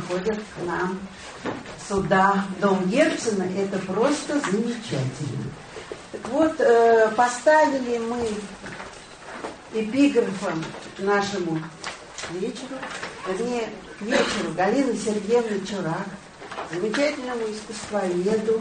приходят к нам сюда, в дом Герцена. Это просто замечательно. Так вот, поставили мы эпиграфом к нашему вечеру, вернее, к вечеру Галины Сергеевны Чурак, замечательному искусствоведу,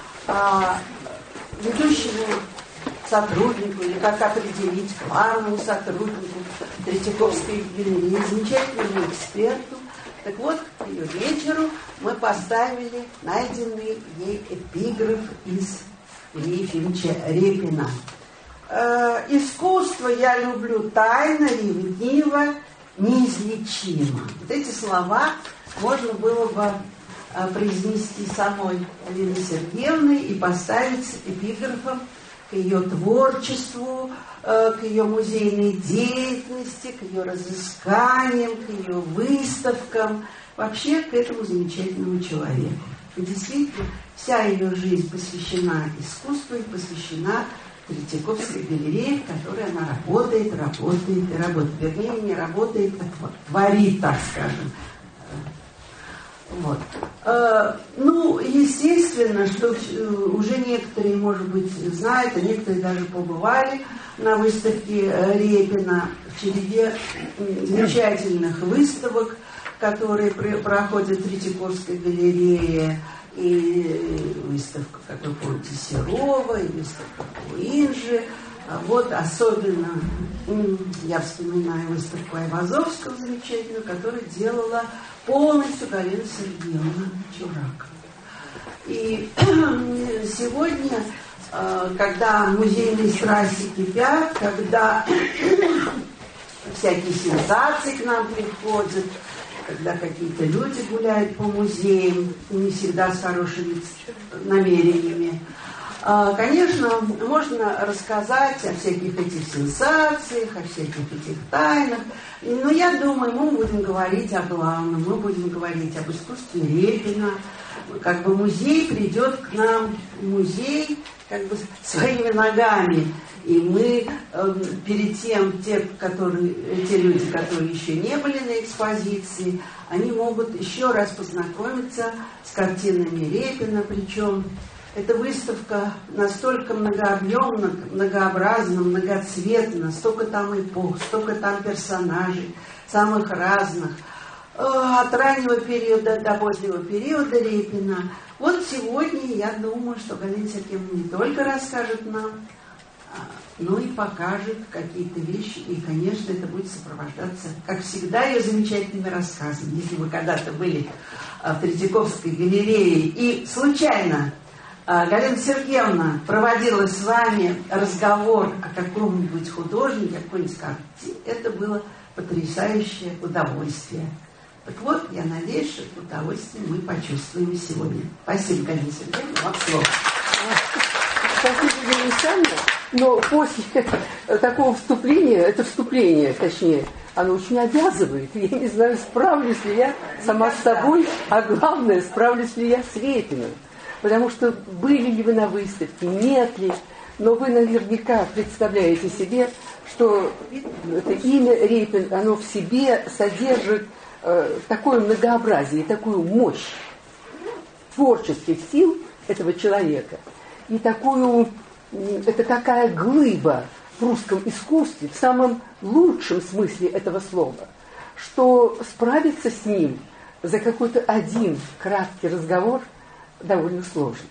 ведущему сотруднику, или как определить, главному сотруднику Третьяковской галереи, замечательному эксперту. Так вот, к ее вечеру мы поставили найденный ей эпиграф из Ильи Ефимовича Репина. «Искусство я люблю тайно, ревниво, неизлечимо». Вот эти слова можно было бы произнести самой Алиной Сергеевной и поставить эпиграфом к ее творчеству, к ее музейной деятельности, к ее разысканиям, к ее выставкам, вообще к этому замечательному человеку. И действительно, вся ее жизнь посвящена искусству и посвящена Третьяковской галерее, в которой она работает. Вернее, не работает, а творит, так скажем. Вот. Ну, естественно, что уже некоторые, может быть, знают, а некоторые даже побывали на выставке Репина в череде замечательных выставок, которые проходят в Третьяковской галерее, и выставка, как вы помните, Серова, и выставка Куинджи. Вот особенно я вспоминаю выставку Айвазовского замечательную, которую делала полностью Галина Сергеевна Чурак. И сегодня, когда музейные страсти кипят, когда всякие сенсации к нам приходят, когда какие-то люди гуляют по музеям, не всегда с хорошими намерениями, конечно, можно рассказать о всяких этих сенсациях, о всяких этих тайнах, но я думаю, мы будем говорить о главном, мы будем говорить об искусстве Репина. Как бы музей придет к нам, музей как бы своими ногами. И мы перед тем, те люди, которые еще не были на экспозиции, они могут еще раз познакомиться с картинами Репина, причем эта выставка настолько многообъемна, многообразна, многоцветна, столько там эпох, столько там персонажей, самых разных, от раннего периода до позднего периода Репина. Вот сегодня я думаю, что Галина Сергеевна не только расскажет нам, но и покажет какие-то вещи, и, конечно, это будет сопровождаться, как всегда, ее замечательными рассказами. Если вы когда-то были в Третьяковской галерее и случайно Галина Сергеевна проводила с вами разговор о каком-нибудь художнике, о какой-нибудь картине, это было потрясающее удовольствие. Так вот, я надеюсь, что это удовольствие мы почувствуем сегодня. Спасибо, Галина Сергеевна, вам слово. Спасибо, Галина Александровна. Но после такого вступления, это вступление, точнее, оно очень обязывает. Я не знаю, справлюсь ли я сама с собой, а главное, справлюсь ли я с Репиным. Потому что были ли вы на выставке, нет ли, но вы наверняка представляете себе, что это имя Репин, оно в себе содержит такое многообразие, такую мощь творческих сил этого человека. И это такая глыба в русском искусстве, в самом лучшем смысле этого слова, что справиться с ним за какой-то один краткий разговор довольно сложно.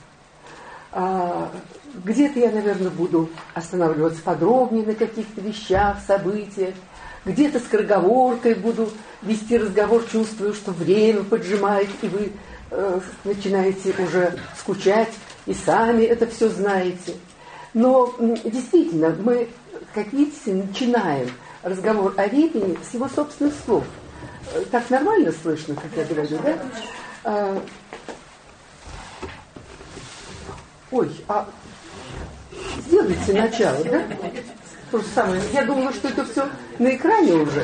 Где-то я, наверное, буду останавливаться подробнее на каких-то вещах, событиях, где-то скороговоркой буду вести разговор, чувствую, что время поджимает, и вы начинаете уже скучать, и сами это все знаете. Но действительно, мы, как видите, начинаем разговор о Репине с его собственных слов. Так нормально слышно, как я говорю, да? Сделайте начало, да? То же самое. Я думала, что это все на экране уже.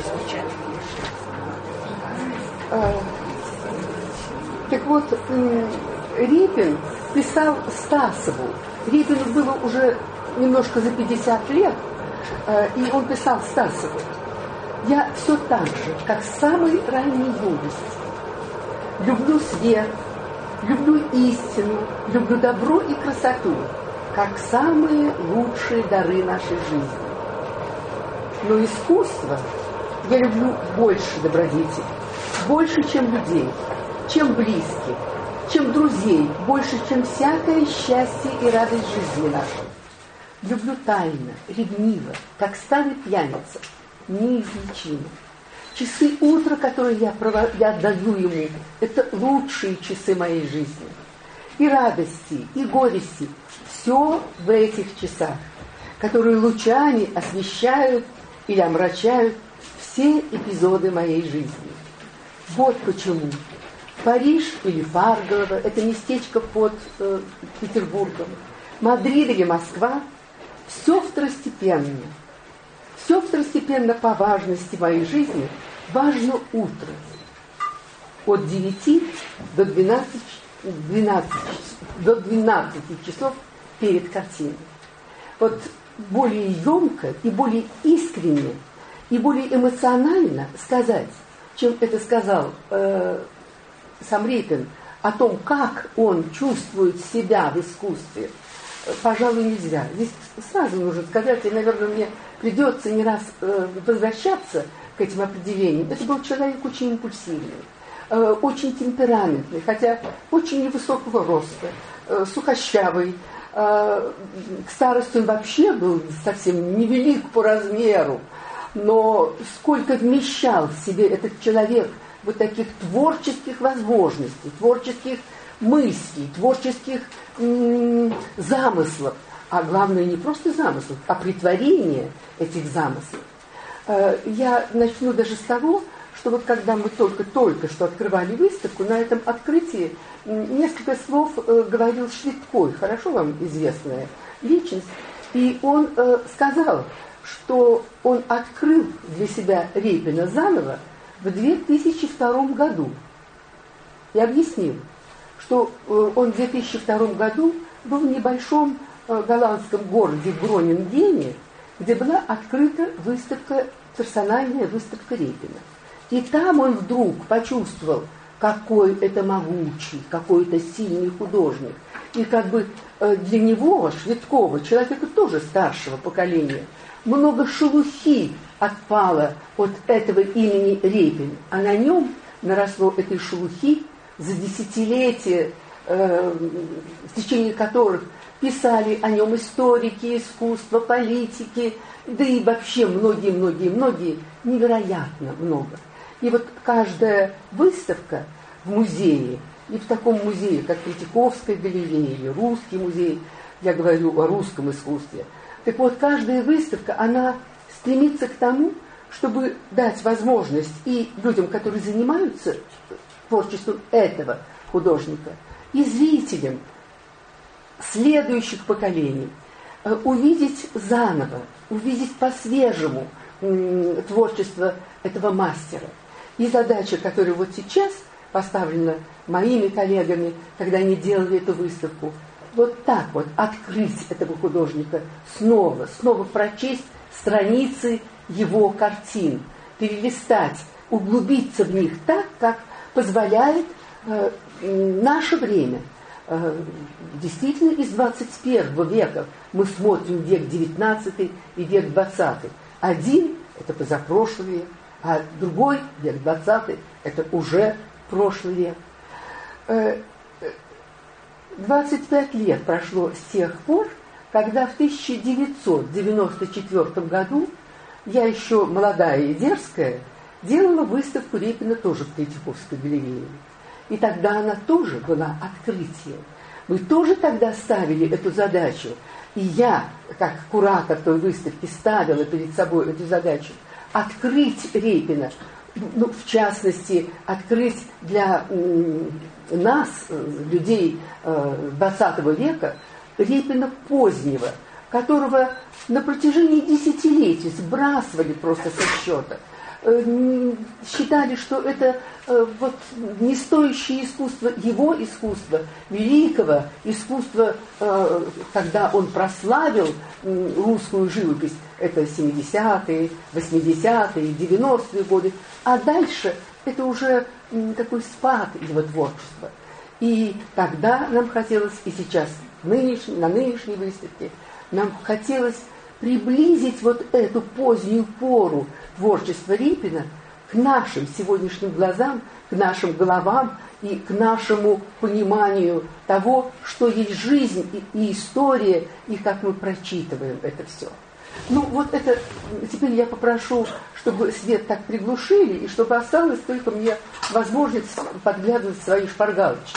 Так вот, Репин писал Стасову. Репину было уже немножко за 50 лет, и он писал Стасову: «Я все так же, как с самой ранней юности, люблю свет, люблю истину, люблю добро и красоту, как самые лучшие дары нашей жизни. Но искусство я люблю больше добродетелей, больше, чем людей, чем близких, чем друзей, больше, чем всякое счастье и радость жизни нашей. Люблю тайно, ревниво, как старый пьяница, неизлечимо. Часы утра, которые я отдаю ему, это лучшие часы моей жизни. И радости, и горести, все в этих часах, которые лучами освещают или омрачают все эпизоды моей жизни. Вот почему Париж или Фаргово, это местечко под Петербургом, Мадрид или Москва, все второстепенно. Все второстепенно по важности моей жизни важно утро. От 9 до 12 часов перед картиной. Вот более емко и более искренне и более эмоционально сказать, чем это сказал сам Репин, о том, как он чувствует себя в искусстве, пожалуй, нельзя. Здесь сразу нужно сказать, и, наверное, мне придется не раз возвращаться к этим определениям. Это был человек очень импульсивный, очень темпераментный, хотя очень невысокого роста, сухощавый. К старости он вообще был совсем невелик по размеру, но сколько вмещал в себе этот человек вот таких творческих возможностей, творческих мыслей, творческих замыслов, а главное не просто замыслов, а претворение этих замыслов. Я начну даже с того, что вот когда мы только что открывали выставку, на этом открытии несколько слов говорил Швидкой, хорошо вам известная личность, и он сказал, что он открыл для себя Репина заново в 2002 году. И объяснил, что он в 2002 году был в небольшом голландском городе Гронингене, где была открыта выставка, персональная выставка Репина. И там он вдруг почувствовал, какой это могучий, какой это сильный художник. И как бы для него, Швидкова, человека тоже старшего поколения, много шелухи отпало от этого имени Репин, а на нем наросло этой шелухи за десятилетия, в течение которых писали о нем историки искусства, политики, да и вообще многие, невероятно много. И вот каждая выставка в музее, и в таком музее, как Третьяковская галерея или Русский музей, я говорю о русском искусстве, так вот, каждая выставка, она стремится к тому, чтобы дать возможность и людям, которые занимаются творчеством этого художника, и зрителям следующих поколений увидеть заново, увидеть по-свежему творчество этого мастера. И задача, которая вот сейчас поставлена моими коллегами, когда они делали эту выставку, вот так вот открыть этого художника снова прочесть страницы его картин, перелистать, углубиться в них так, как позволяет наше время. Действительно, из 21 века мы смотрим век 19 и век 20. Один – это позапрошлый век, а другой, век 20, это уже прошлый век. 25 лет прошло с тех пор, когда в 1994 году я еще молодая и дерзкая делала выставку Репина тоже в Третьяковской галерее. И тогда она тоже была открытием. Мы тоже тогда ставили эту задачу. И я, как куратор той выставки, ставила перед собой эту задачу открыть Репина, ну, в частности, открыть для нас, людей 20 века, Репина позднего, которого на протяжении десятилетий сбрасывали просто со счета. Считали, что это вот не стоящее искусство, его искусство, великого искусства, когда он прославил русскую живопись, это 70-е, 80-е, 90-е годы, а дальше это уже такой спад его творчества. И тогда нам хотелось, и сейчас на нынешней выставке, нам хотелось приблизить вот эту позднюю пору творчества Репина к нашим сегодняшним глазам, к нашим головам и к нашему пониманию того, что есть жизнь и история, и как мы прочитываем это все. Ну вот это, теперь я попрошу, чтобы свет так приглушили, и чтобы осталось только мне возможность подглядывать в свои шпаргалочки.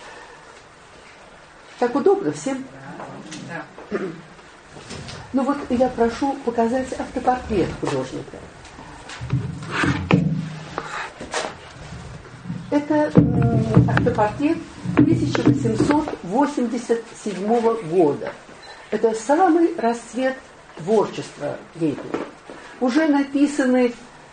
Так удобно всем? Да. Ну вот я прошу показать автопортрет художника. Это автопортрет 1887 года. Это самый расцвет творчества Репина. Уже написаны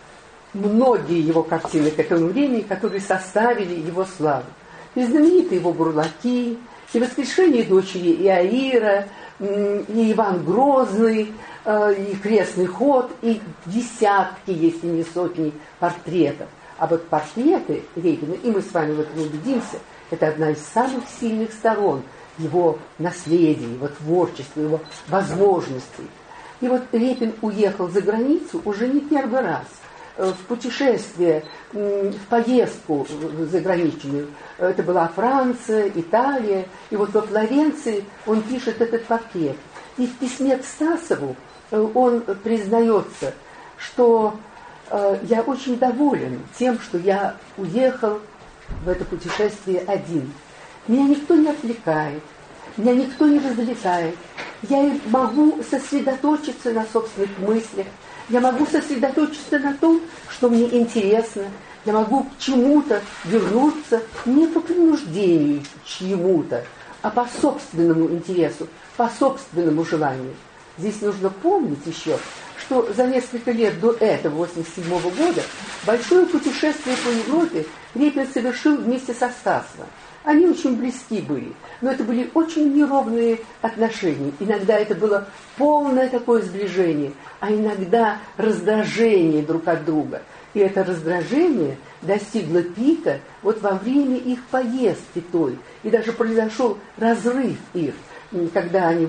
многие его картины к этому времени, которые составили его славу. И знаменитые его «Бурлаки», и «Воскрешение дочери Иаира», и «Иван Грозный», и «Крестный ход», и десятки, если не сотни портретов. А вот портреты Репина, и мы с вами в этом убедимся, это одна из самых сильных сторон его наследия, его творчества, его возможностей. И вот Репин уехал за границу уже не первый раз, в путешествие, в поездку заграничную. Это была Франция, Италия. И вот во Флоренции он пишет этот портрет. И в письме к Стасову он признается, что я очень доволен тем, что я уехал в это путешествие один. Меня никто не отвлекает, меня никто не развлекает. Я могу сосредоточиться на собственных мыслях, я могу сосредоточиться на том, что мне интересно, я могу к чему-то вернуться не по принуждению к чему-то, а по собственному интересу, по собственному желанию. Здесь нужно помнить еще, что за несколько лет до этого, 1987 года, большое путешествие по Европе Репин совершил вместе со Стасовым. Они очень близки были, но это были очень неровные отношения. Иногда это было полное такое сближение, а иногда раздражение друг от друга. И это раздражение достигло пика вот во время их поездки той. И даже произошел разрыв их, когда они в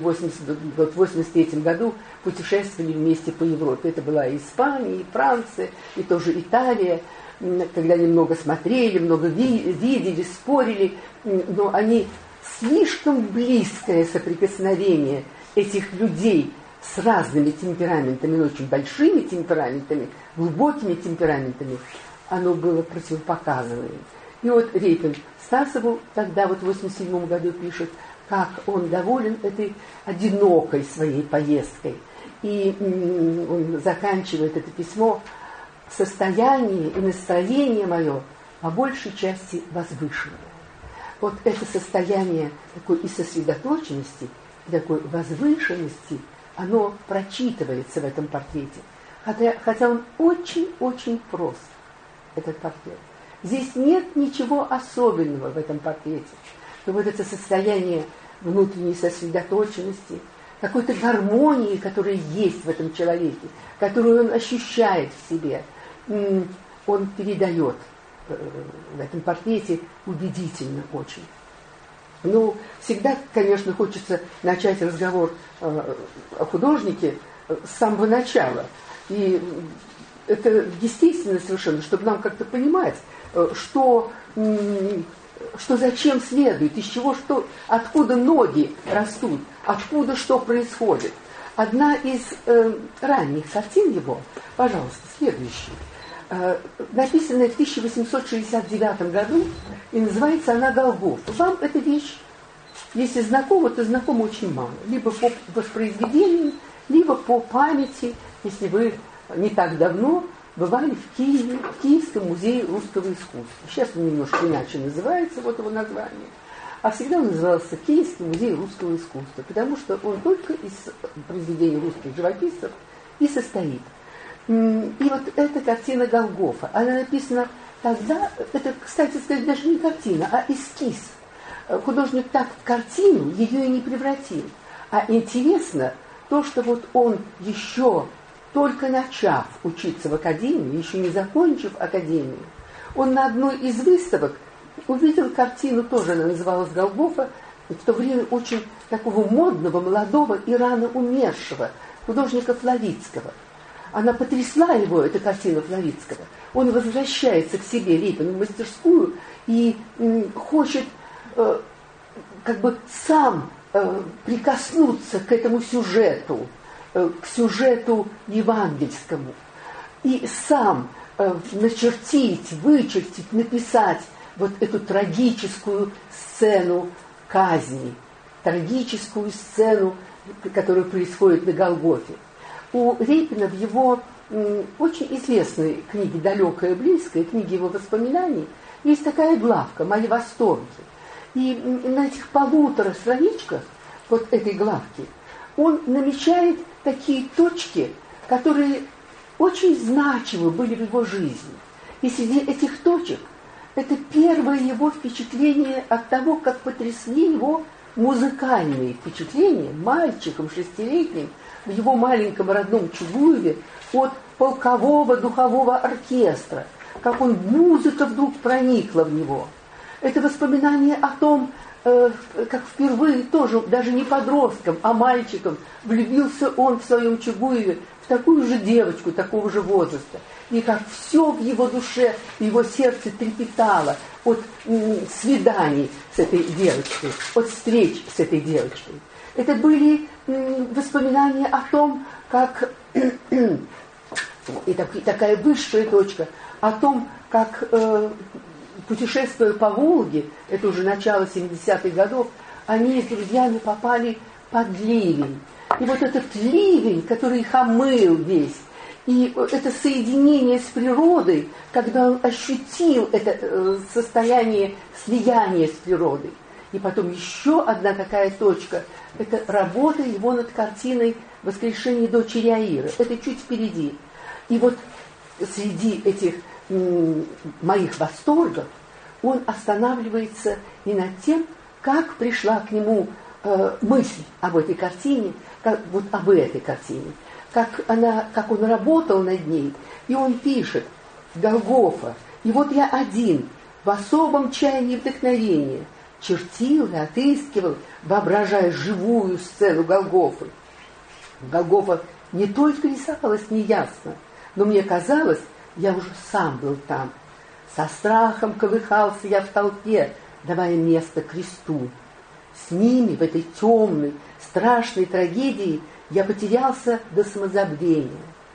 1983 году путешествовали вместе по Европе. Это была и Испания, и Франция, и тоже Италия. Когда они много смотрели, много видели, спорили, но они слишком близкое соприкосновение этих людей с разными темпераментами, но очень большими темпераментами, глубокими темпераментами, оно было противопоказано. И вот Репин Стасову тогда вот в 1987 году пишет, как он доволен этой одинокой своей поездкой. И он заканчивает это письмо: «Состояние и настроение мое по большей части возвышенное». Вот это состояние такой и сосредоточенности, и такой возвышенности, оно прочитывается в этом портрете. Хотя он очень-очень прост, этот портрет. Здесь нет ничего особенного в этом портрете. Но вот это состояние внутренней сосредоточенности, какой-то гармонии, которая есть в этом человеке, которую он ощущает в себе, он передает в этом портрете убедительно очень. Ну, всегда, конечно, хочется начать разговор о художнике с самого начала. И это естественно совершенно, чтобы нам как-то понимать, что зачем следует, из чего что, откуда ноги растут, откуда что происходит. Одна из ранних картин его, пожалуйста, следующая, написанная в 1869 году, и называется она «Голгофа». Вам эта вещь, если знакома, то знакома очень мало. Либо по воспроизведению, либо по памяти, если вы не так давно бывали в Киеве, в Киевском музее русского искусства. Сейчас он немножко иначе называется, вот его название. А всегда он назывался Киевский музей русского искусства, потому что он только из произведений русских живописцев и состоит. И вот эта картина «Голгофа», она написана тогда, это, кстати сказать, даже не картина, а эскиз. Художник так в картину ее и не превратил. А интересно то, что вот он еще только начав учиться в академии, еще не закончив академию, Он на одной из выставок увидел картину, тоже она называлась «Голгофа», в то время очень такого модного, молодого и рано умершего художника Флавицкого. Она потрясла его, эта картина Флавицкого. Он возвращается к себе, Репин, в мастерскую и хочет как бы сам прикоснуться к этому сюжету, к сюжету евангельскому. И сам начертить, вычертить, написать вот эту трагическую сцену казни, трагическую сцену, которая происходит на Голгофе. У Репина в его очень известной книге «Далекое и близкое», книге его воспоминаний, есть такая главка «Мои восторги». И на этих 1,5 страничках вот этой главки он намечает такие точки, которые очень значимы были в его жизни. И среди этих точек это первое его впечатление от того, как потрясли его музыкальные впечатления мальчиком 6-летним в его маленьком родном Чугуеве от полкового духового оркестра, как музыка вдруг проникла в него. Это воспоминание о том, как впервые тоже, даже не подростком, а мальчиком, влюбился он в своем Чугуеве в такую же девочку, такого же возраста. И как все в его душе, в его сердце трепетало от свиданий с этой девочкой, от встреч с этой девочкой. Это были воспоминания о том, как, и такая высшая точка, о том, как, путешествуя по Волге, это уже начало 70-х годов, они с друзьями попали под ливень. И вот этот ливень, который их омыл весь, и это соединение с природой, когда он ощутил это состояние слияния с природой. И потом еще одна такая точка, это работа его над картиной «Воскрешение дочери Аиры». Это чуть впереди. И вот среди этих моих восторгов он останавливается и над тем, как пришла к нему мысль об этой картине, вот об этой картине, как он работал над ней. И он пишет: «Голгофа, и вот я один, в особом чаянии вдохновения, чертил и отыскивал, воображая живую сцену Голгофы. Голгофа не только рисовалась неясно, но мне казалось, я уже сам был там. Со страхом колыхался я в толпе, давая место кресту. С ними в этой темной, страшной трагедии я потерялся до самозабвения.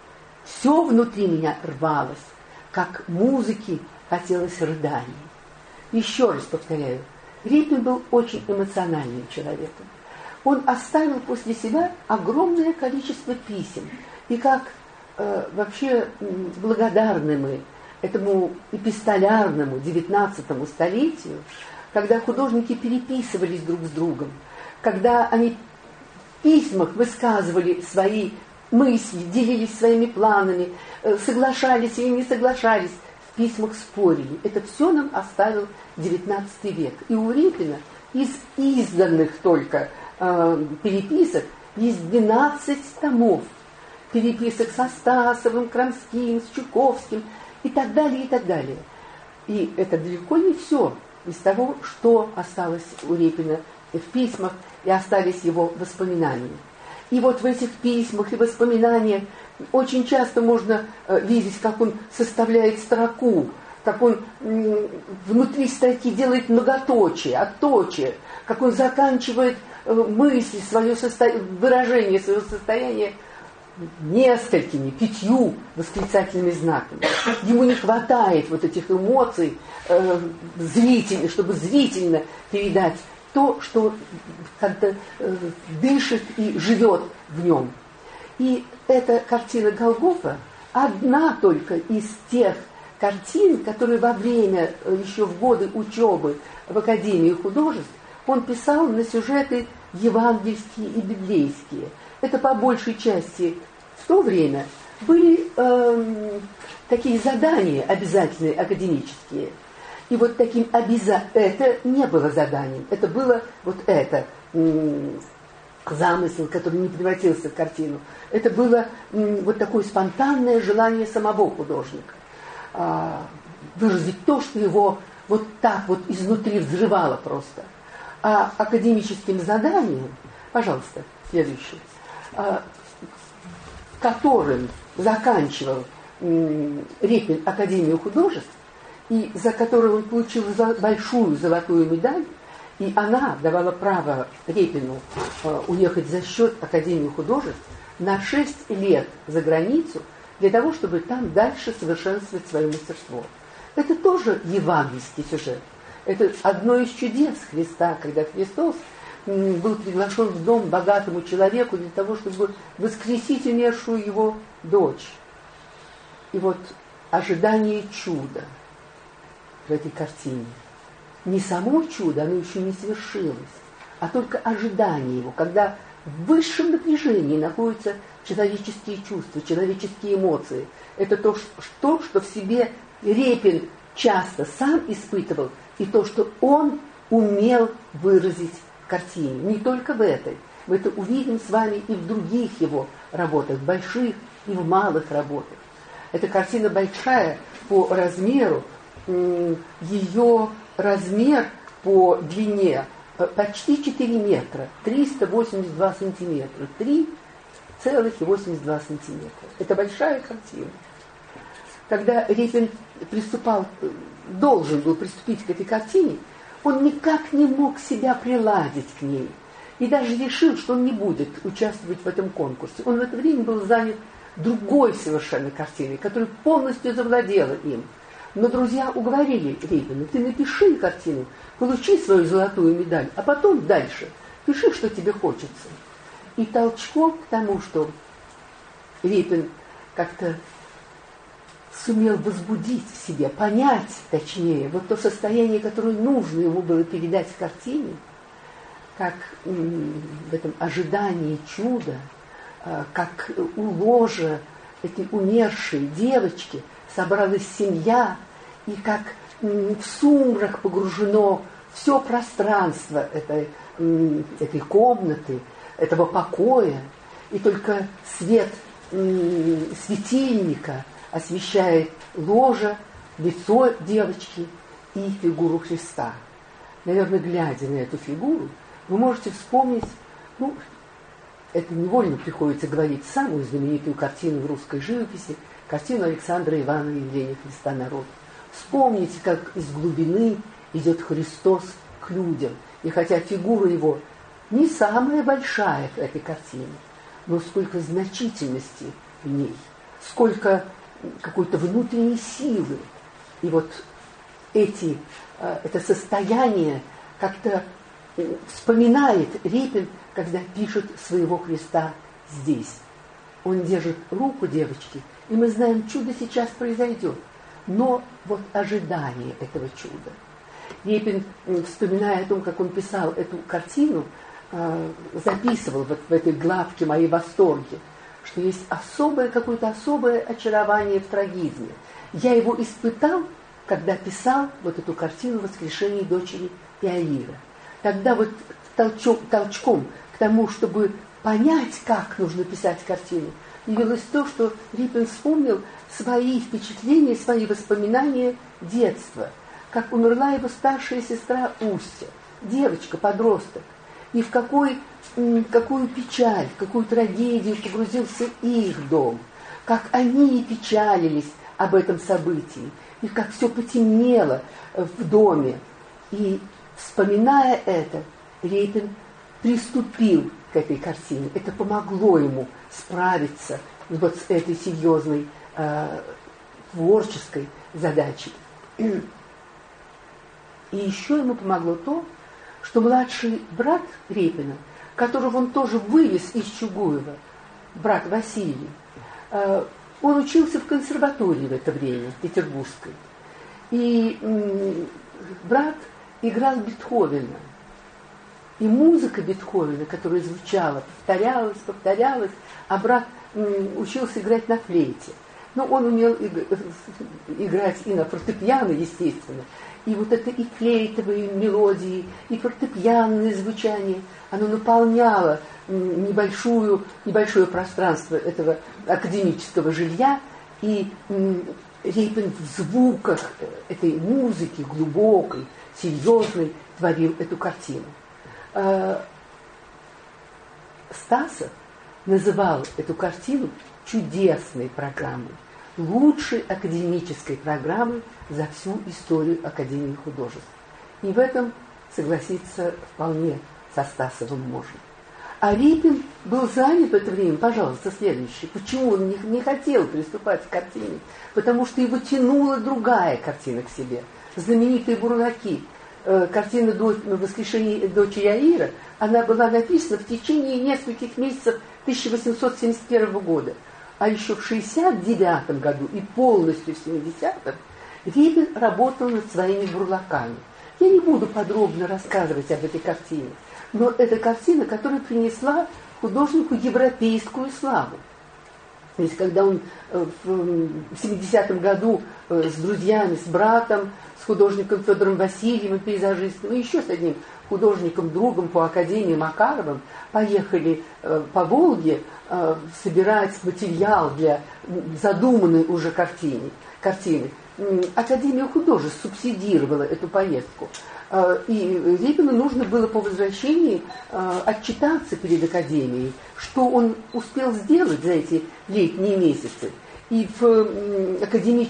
Все внутри меня рвалось, как музыке хотелось рыданий». Еще раз повторяю, Репин был очень эмоциональным человеком. Он оставил после себя огромное количество писем. И как вообще благодарны мы этому эпистолярному 19 столетию, когда художники переписывались друг с другом, когда они в письмах высказывали свои мысли, делились своими планами, соглашались или не соглашались, в письмах спорили. Это все нам оставил XIX век. И у Репина из изданных только переписок есть 12 томов. Переписок со Стасовым, Крамским, с Чуковским и так далее, и так далее. И это далеко не все из того, что осталось у Репина в письмах и остались его воспоминания. И вот в этих письмах и воспоминаниях очень часто можно видеть, как он составляет строку, как он внутри строки делает многоточие, отточие, как он заканчивает мысли, выражение своего состояния несколькими, 5 восклицательными знаками. Ему не хватает вот этих эмоций зрительно, чтобы зрительно передать то, что как-то дышит и живет в нем. И эта картина Голгофа одна только из тех картин, которые во время, еще в годы учебы в Академии художеств, он писал на сюжеты евангельские и библейские. Это по большей части в то время были такие задания обязательные академические. И вот таким это не было заданием, это было вот это замысел, который не превратился в картину. Это было вот такое спонтанное желание самого художника. выразить то, что его вот так вот изнутри взрывало просто. А академическим заданием, пожалуйста, следующее, которым заканчивал Репин Академию художеств, и за которую он получил большую золотую медаль, и она давала право Репину уехать за счет Академии художеств на 6 лет за границу, для того, чтобы там дальше совершенствовать свое мастерство. Это тоже евангельский сюжет. Это одно из чудес Христа, когда Христос был приглашен в дом богатому человеку для того, чтобы воскресить умершую его дочь. И вот ожидание чуда в этой картине. Не само чудо, оно еще не свершилось, а только ожидание его, когда в высшем напряжении находятся человеческие чувства, человеческие эмоции. Это то, что в себе Репин часто сам испытывал, и то, что он умел выразить в картине. Не только в этой. Мы это увидим с вами и в других его работах, больших и в малых работах. Эта картина большая по размеру, ее размер по длине почти 4 метра, 382 сантиметра, 3,82 сантиметра. Это большая картина. Когда Репин должен был приступить к этой картине, он никак не мог себя приладить к ней. И даже решил, что он не будет участвовать в этом конкурсе. Он в это время был занят другой совершенно картиной, которая полностью завладела им. Но друзья уговорили Репина: ты напиши картину, получи свою золотую медаль, а потом дальше пиши, что тебе хочется. И толчком к тому, что Репин как-то сумел возбудить в себе, понять, точнее, вот то состояние, которое нужно ему было передать в картине, как в этом ожидании чуда, как у ложа этой умершей девочки собралась семья, и как в сумрак погружено все пространство этой комнаты, этого покоя, и только свет светильника освещает ложа, лицо девочки и фигуру Христа. Наверное, глядя на эту фигуру, вы можете вспомнить, это невольно приходится говорить, самую знаменитую картину в русской живописи, картину Александра Ивана «Явление Христа народу». Вспомните, как из глубины идет Христос к людям. И хотя фигура его не самая большая в этой картине, но сколько значительности в ней, сколько какой-то внутренней силы. И вот это состояние как-то вспоминает Репин, когда пишет своего Христа здесь. Он держит руку девочки, и мы знаем, чудо сейчас произойдет. Но вот ожидание этого чуда. Репин, вспоминая о том, как он писал эту картину, записывал вот в этой главке «Мои восторги», что есть какое-то особое очарование в трагизме. Я его испытал, когда писал вот эту картину «Воскрешение дочери Иаира». Тогда вот толчком к тому, чтобы понять, как нужно писать картину, явилось то, что Репин вспомнил свои впечатления, свои воспоминания детства, как умерла его старшая сестра Устья, девочка, подросток, и в какую печаль, в какую трагедию погрузился их дом, как они печалились об этом событии, и как все потемнело в доме. И, вспоминая это, Репин приступил к этой картине. Это помогло ему справиться вот с этой серьезной творческой задачей. И еще ему помогло то, что младший брат Репина, которого он тоже вывез из Чугуева, брат Василий, он учился в консерватории в это время, петербургской. И брат играл Бетховена. И музыка Бетховена, которая звучала, повторялась, а брат учился играть на флейте. Но он умел играть и на фортепиано, естественно. И вот это и флейтовые мелодии, и фортепианное звучание, оно наполняло небольшое пространство этого академического жилья. И Репин в звуках этой музыки глубокой, серьезной творил эту картину. Стасов называл эту картину чудесной программой, лучшей академической программой за всю историю Академии художеств. И в этом согласиться вполне со Стасовым можно. А Репин был занят в это время, пожалуйста, следующий. Почему он не хотел приступать к картине? Потому что его тянула другая картина к себе. Знаменитые «Бурлаки». Картина «Воскрешение дочери Аира», она была написана в течение нескольких месяцев 1871 года. А еще в 1969 году и полностью в 70-м Репин работал над своими «Бурлаками». Я не буду подробно рассказывать об этой картине, но это картина, которая принесла художнику европейскую славу. То есть, когда он в 70-м году с друзьями, с братом, с художником Федором Васильевым, пейзажистом, и еще с одним художником, другом по Академии Макаровым, поехали по Волге собирать материал для задуманной уже картины. Академия художеств субсидировала эту поездку. И Репину нужно было по возвращении отчитаться перед Академией, что он успел сделать за эти летние месяцы. И в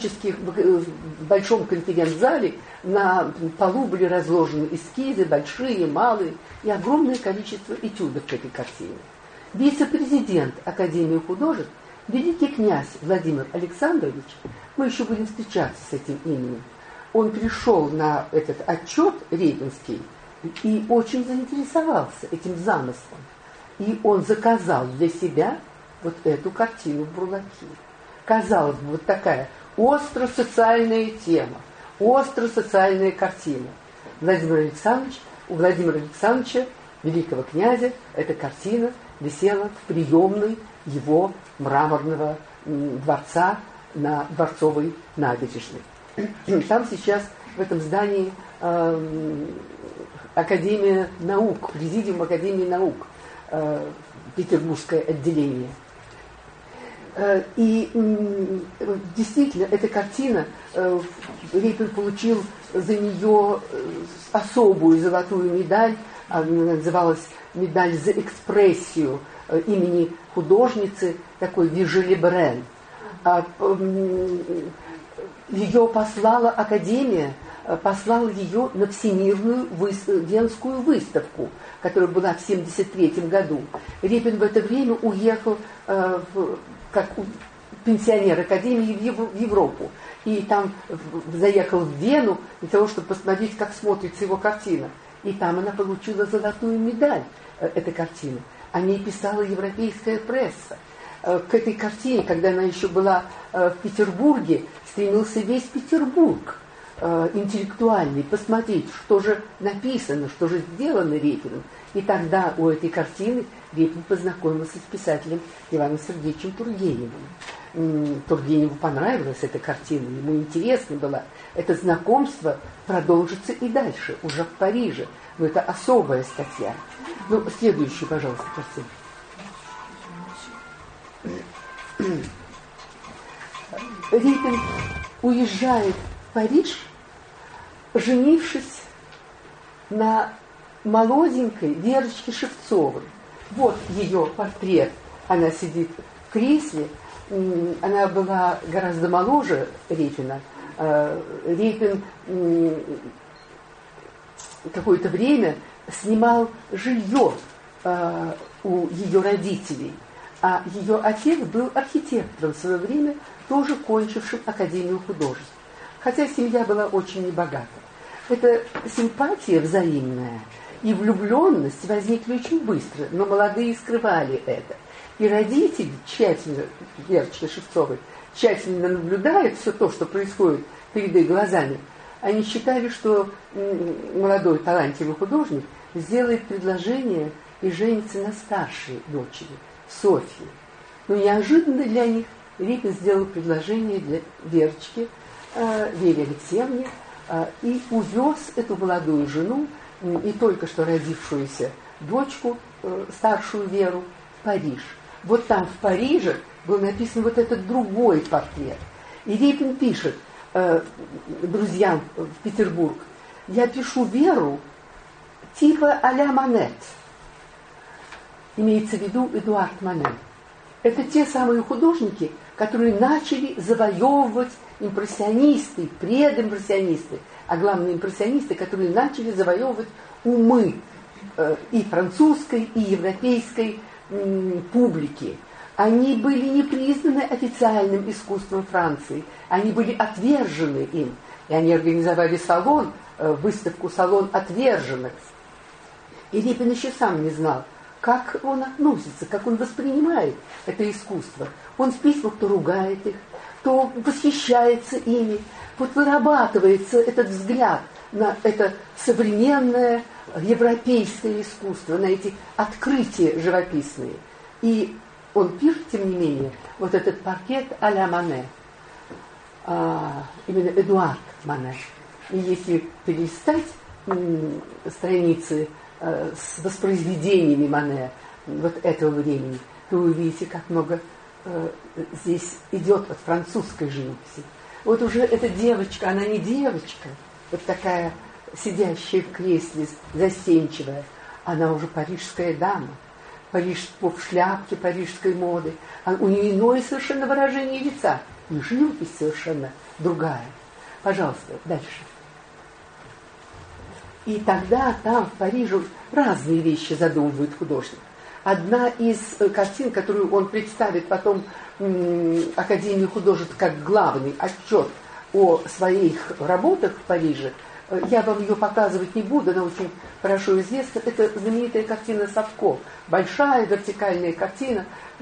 в большом конференц-зале на полу были разложены эскизы, большие, малые, и огромное количество этюдов к этой картине. Вице-президент Академии художеств, великий князь Владимир Александрович, мы еще будем встречаться с этим именем, он пришел на этот отчет репинский и очень заинтересовался этим замыслом. И он заказал для себя вот эту картину «Бурлаки». Казалось бы, вот такая остро-социальная тема, остро-социальная картина. У Владимира Александровича, великого князя, эта картина висела в приемной его мраморного дворца на Дворцовой набережной. Там сейчас в этом здании Академия наук, президиум Академии наук, петербургское отделение. И действительно, эта картина, Репин получил за нее особую золотую медаль, она называлась медаль за экспрессию имени художницы, такой Вижи Лебрен. Ее послала Академия, послала ее на Всемирную Венскую выставку, которая была в 1973 году. Репин в это время уехал как пенсионер Академии в Европу. И там заехал в Вену для того, чтобы посмотреть, как смотрится его картина. И там она получила золотую медаль, эта картина. О ней писала европейская пресса. К этой картине, когда она еще была в Петербурге, стремился весь Петербург интеллектуальный посмотреть, что же написано, что же сделано Репиным. И тогда у этой картины Репин познакомился с писателем Иваном Сергеевичем Тургеневым. Тургеневу понравилась эта картина, ему интересно было. Это знакомство продолжится и дальше, уже в Париже. Но это особая статья. Ну, следующую, пожалуйста, картину. Репин уезжает в Париж, женившись на молоденькой Верочке Шевцовой. Вот ее портрет. Она сидит в кресле. Она была гораздо моложе Репина. Репин какое-то время снимал жилье у ее родителей. А ее отец был архитектором в свое время, тоже кончившим Академию художеств. Хотя семья была очень небогата. Эта симпатия взаимная и влюбленность возникли очень быстро, но молодые скрывали это. И родители тщательно, Верочки Шевцовой, тщательно наблюдая все то, что происходит перед их глазами, они считали, что молодой талантливый художник сделает предложение и женится на старшей дочери, Софьи. Но неожиданно для них Репин сделал предложение для Верочки, Вере Алексеевне, и увез эту молодую жену и только что родившуюся дочку, старшую Веру, в Париж. Вот там, в Париже, был написан вот этот другой портрет. И Репин пишет друзьям в Петербург: я пишу Веру типа а-ля Манет. Имеется в виду Эдуард Мане. Это те самые художники, которые начали завоевывать импрессионисты, предимпрессионисты, а главные импрессионисты, которые начали завоевывать умы и французской, и европейской публики. Они были не признаны официальным искусством Франции, они были отвержены им. И они организовали салон, выставку «Салон отверженных». И Репин еще сам не знал, как он относится, как он воспринимает это искусство. Он в письмах то ругает их, то восхищается ими. Вот вырабатывается этот взгляд на это современное европейское искусство, на эти открытия живописные. И он пишет, тем не менее, вот этот портрет а-ля Мане, именно Эдуард Мане. И если перелистать страницы с воспроизведениями Мане вот этого времени, то вы увидите, как много здесь идет от французской живописи. Вот уже эта девочка, она не девочка, вот такая сидящая в кресле, застенчивая, она уже парижская дама, в шляпке парижской моды. У нее иное совершенно выражение лица, и живопись совершенно другая. Пожалуйста, дальше. И тогда там, в Париже, разные вещи задумывает художник. Одна из картин, которую он представит потом Академии художеств как главный отчет о своих работах в Париже, я вам ее показывать не буду, она очень хорошо известна. Это знаменитая картина Садко. Большая вертикальная картина.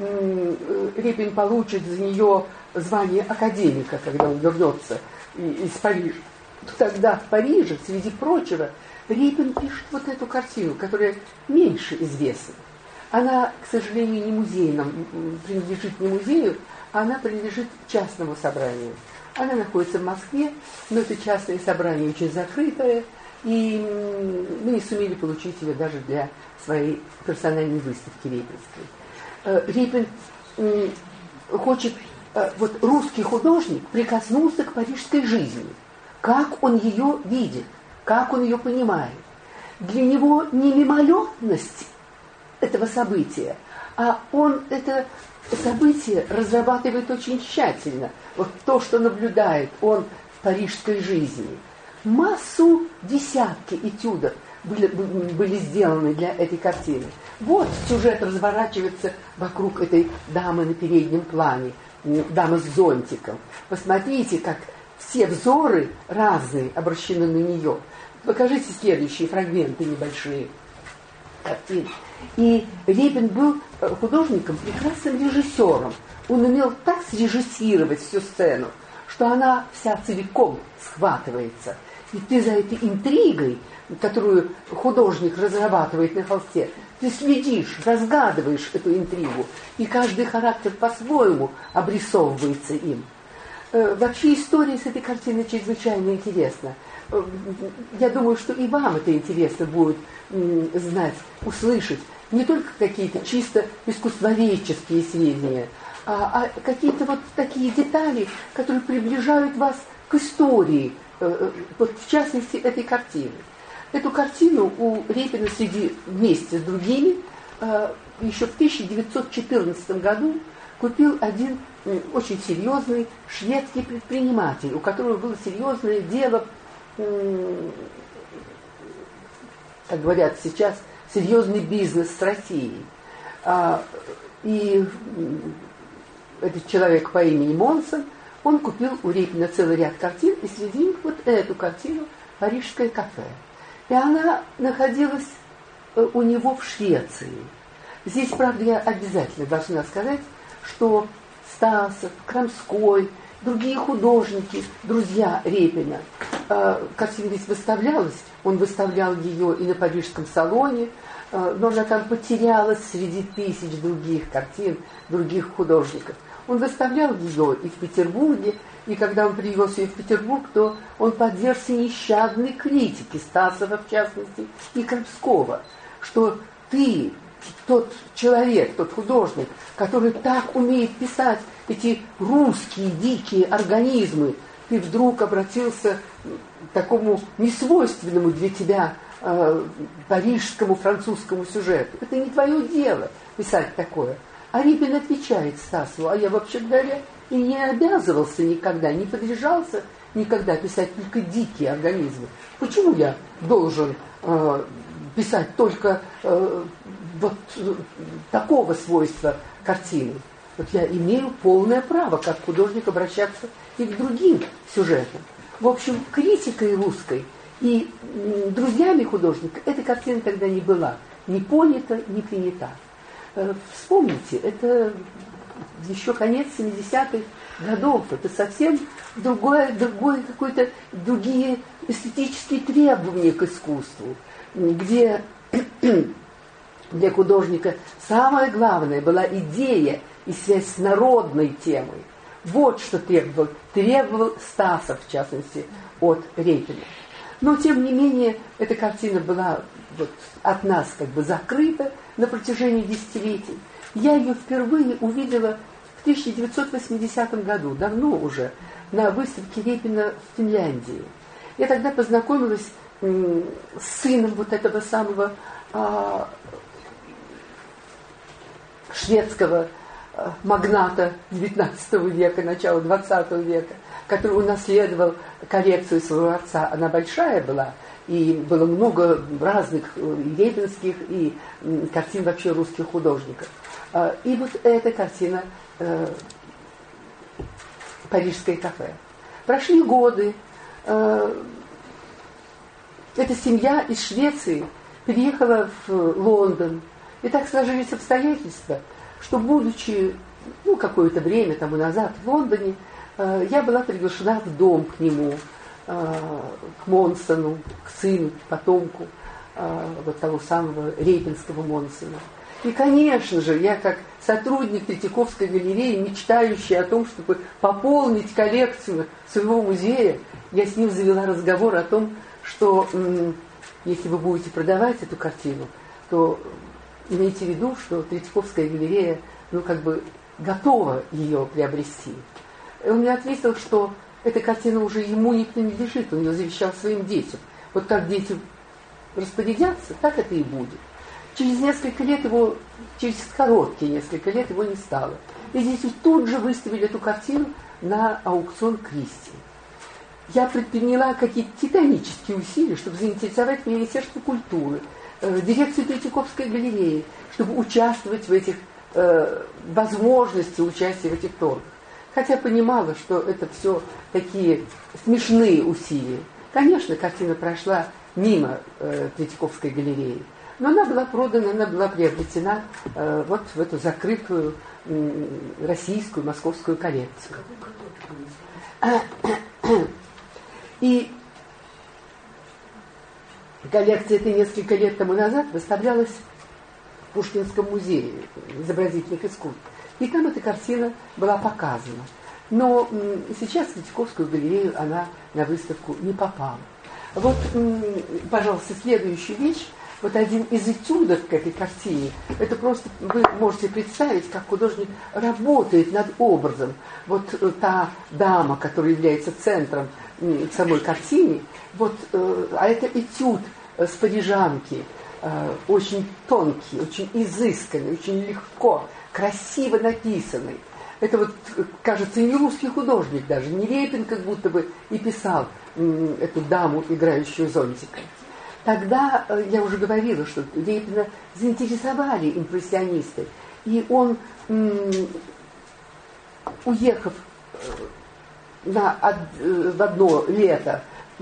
Репин получит за нее звание академика, когда он вернется из Парижа. Тогда в Париже, среди прочего, Репин пишет вот эту картину, которая меньше известна. Она, к сожалению, не музейным, принадлежит не музею, а она принадлежит частному собранию. Она находится в Москве, но это частное собрание очень закрытое, и мы не сумели получить ее даже для своей персональной выставки репинской. Репин хочет, вот русский художник прикоснулся к парижской жизни, как он ее видит, как он ее понимает. Для него не мимолетность этого события, а он это событие разрабатывает очень тщательно. Вот то, что наблюдает он в парижской жизни. Массу, десятки этюдов были сделаны для этой картины. Вот сюжет разворачивается вокруг этой дамы на переднем плане, дамы с зонтиком. Посмотрите, как все взоры разные обращены на нее. Покажите следующие фрагменты небольшие картины. И Репин был художником, прекрасным режиссером. Он умел так срежиссировать всю сцену, что она вся целиком схватывается. И ты за этой интригой, которую художник разрабатывает на холсте, ты следишь, разгадываешь эту интригу, и каждый характер по-своему обрисовывается им. Вообще история с этой картиной чрезвычайно интересна. Я думаю, что и вам это интересно будет знать, услышать. Не только какие-то чисто искусствоведческие сведения, а какие-то вот такие детали, которые приближают вас к истории, вот в частности этой картины. Эту картину у Репина вместе с другими еще в 1914 году купил один очень серьезный шведский предприниматель, у которого было серьезное дело, как говорят сейчас, серьезный бизнес с Россией. И этот человек по имени Монсон, он купил у Репина целый ряд картин, и среди них вот эту картину «Парижское кафе». И она находилась у него в Швеции. Здесь, правда, я обязательно должна сказать, что Стасов, Крамской, другие художники, друзья Репина, картина здесь выставлялась, он выставлял ее и на Парижском салоне, но она там потерялась среди тысяч других картин, других художников. Он выставлял ее и в Петербурге, и когда он привез ее в Петербург, то он подвергся нещадной критике, Стасова в частности, и Крамского, что ты, тот человек, тот художник, который так умеет писать эти русские дикие организмы, ты вдруг обратился к такому несвойственному для тебя парижскому, французскому сюжету. Это не твое дело писать такое. А Репин отвечает Стасову: а я, вообще говоря, и не обязывался никогда, не подряжался никогда писать только дикие организмы. Почему я должен писать только вот такого свойства картины? Вот я имею полное право, как художник, обращаться и к другим сюжетам. В общем, критикой русской и друзьями художника эта картина тогда не была ни понята, ни принята. Вспомните, это еще конец 70-х годов, это совсем другие эстетические требования к искусству, где для художника самое главное была идея и связь с народной темой. Вот что требовал Стасов, в частности, от Репина. Но, тем не менее, эта картина была вот от нас как бы закрыта на протяжении десятилетий. Я ее впервые увидела в 1980 году, давно уже, на выставке Репина в Финляндии. Я тогда познакомилась с сыном вот этого самого шведского магната XIX века, начала XX века, который унаследовал коллекцию своего отца. Она большая была, и было много разных репинских и картин вообще русских художников. И вот эта картина «Парижское кафе». Прошли годы. Эта семья из Швеции переехала в Лондон. И так сложились обстоятельства, что, будучи какое-то время тому назад в Лондоне, я была приглашена в дом к нему, к Монсону, к сыну, к потомку вот того самого репинского Монсона. И, конечно же, я как сотрудник Третьяковской галереи, мечтающий о том, чтобы пополнить коллекцию своего музея, я с ним завела разговор о том, что если вы будете продавать эту картину, то имейте в виду, что Третьяковская галерея, готова ее приобрести. И он мне ответил, что эта картина уже ему не принадлежит, он ее завещал своим детям. Вот как дети распорядятся, так это и будет. Через короткие несколько лет его не стало. И дети тут же выставили эту картину на аукцион Кристи. Я предприняла какие-то титанические усилия, чтобы заинтересовать Министерство культуры, дирекцию Третьяковской галереи, чтобы участвовать в этих возможности участия в этих торгах. Хотя понимала, что это все такие смешные усилия. Конечно, картина прошла мимо Третьяковской галереи, но она была продана, она была приобретена вот в эту закрытую российскую, московскую коллекцию. И коллекция эта несколько лет тому назад выставлялась в Пушкинском музее изобразительных искусств. И там эта картина была показана. Но сейчас в Третьяковскую галерею она на выставку не попала. Вот, пожалуйста, следующая вещь. Вот один из этюдов к этой картине. Это просто вы можете представить, как художник работает над образом. Вот та дама, которая является центром самой картины, а это этюд с парижанки, очень тонкий, очень изысканный, очень легко, красиво написанный. Это вот, кажется, не русский художник даже, не Репин как будто бы и писал эту даму, играющую зонтиком. Тогда я уже говорила, что Репина заинтересовали импрессионисты, и он, уехав в одно лето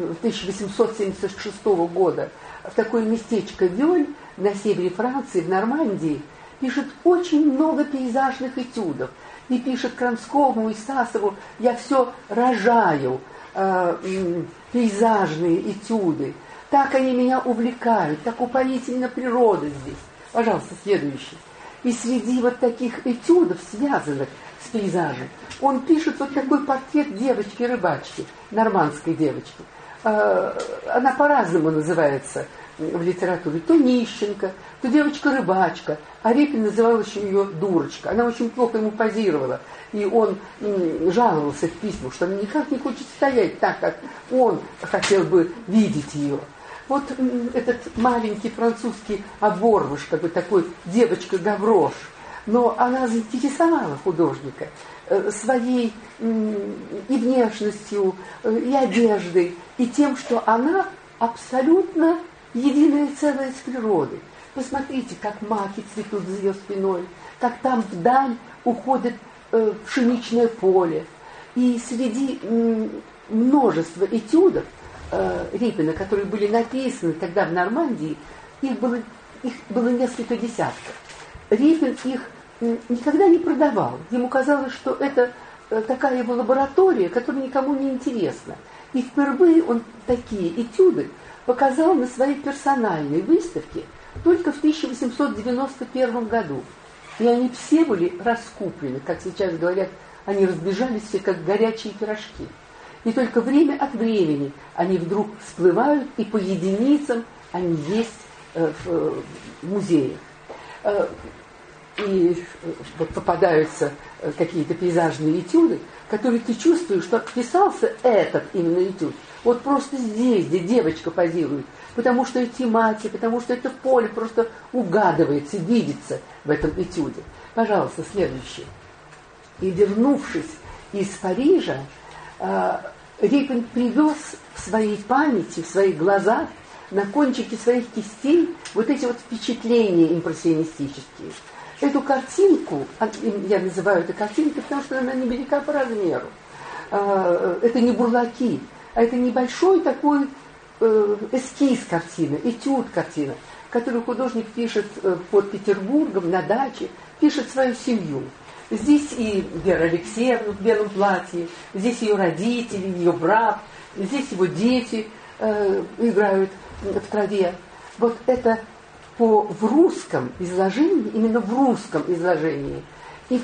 1876 года в такое местечко Вёль на севере Франции, в Нормандии, пишет очень много пейзажных этюдов. И пишет Кранскому и Стасову: я все рожаю, пейзажные этюды. Так они меня увлекают, так упоительна природа здесь. Пожалуйста, следующий. И среди вот таких этюдов, связанных с пейзажем, он пишет вот такой портрет девочки-рыбачки, нормандской девочки. Она по-разному называется в литературе, то нищенка, то девочка-рыбачка, а Репин называл еще ее дурочка. Она очень плохо ему позировала, и он жаловался в письмах, что она никак не хочет стоять так, как он хотел бы видеть ее. Вот этот маленький французский оборвыш, как бы такой девочка-гаврош, но она заинтересовала художника своей и внешностью, и одеждой, и тем, что она абсолютно единое целое с природой. Посмотрите, как маки цветут за ее спиной, как там вдаль уходит пшеничное поле. И среди множества этюдов Репина, которые были написаны тогда в Нормандии, их было несколько десятков. Репин их никогда не продавал. Ему казалось, что это такая его лаборатория, которая никому не интересна. И впервые он такие этюды показал на своей персональной выставке только в 1891 году. И они все были раскуплены, как сейчас говорят, они разбежались все, как горячие пирожки. И только время от времени они вдруг всплывают, и по единицам они есть в музеях. И вот попадаются какие-то пейзажные этюды, которые ты чувствуешь, что писался этот именно этюд. Вот просто здесь, где девочка позирует, потому что эти мати, потому что это поле просто угадывается, видится в этом этюде. Пожалуйста, следующий. И вернувшись из Парижа, Репин привез в своей памяти, в своих глазах, на кончике своих кистей вот эти вот впечатления импрессионистические. Эту картинку, я называю это картинкой, потому что она невелика по размеру. Это не бурлаки, а это небольшой такой эскиз картины, этюд картины, который художник пишет под Петербургом на даче, пишет свою семью. Здесь и Вера Алексеевна в белом платье, здесь ее родители, ее брат, здесь его дети играют в траве. Вот это в русском изложении, именно в русском изложении, и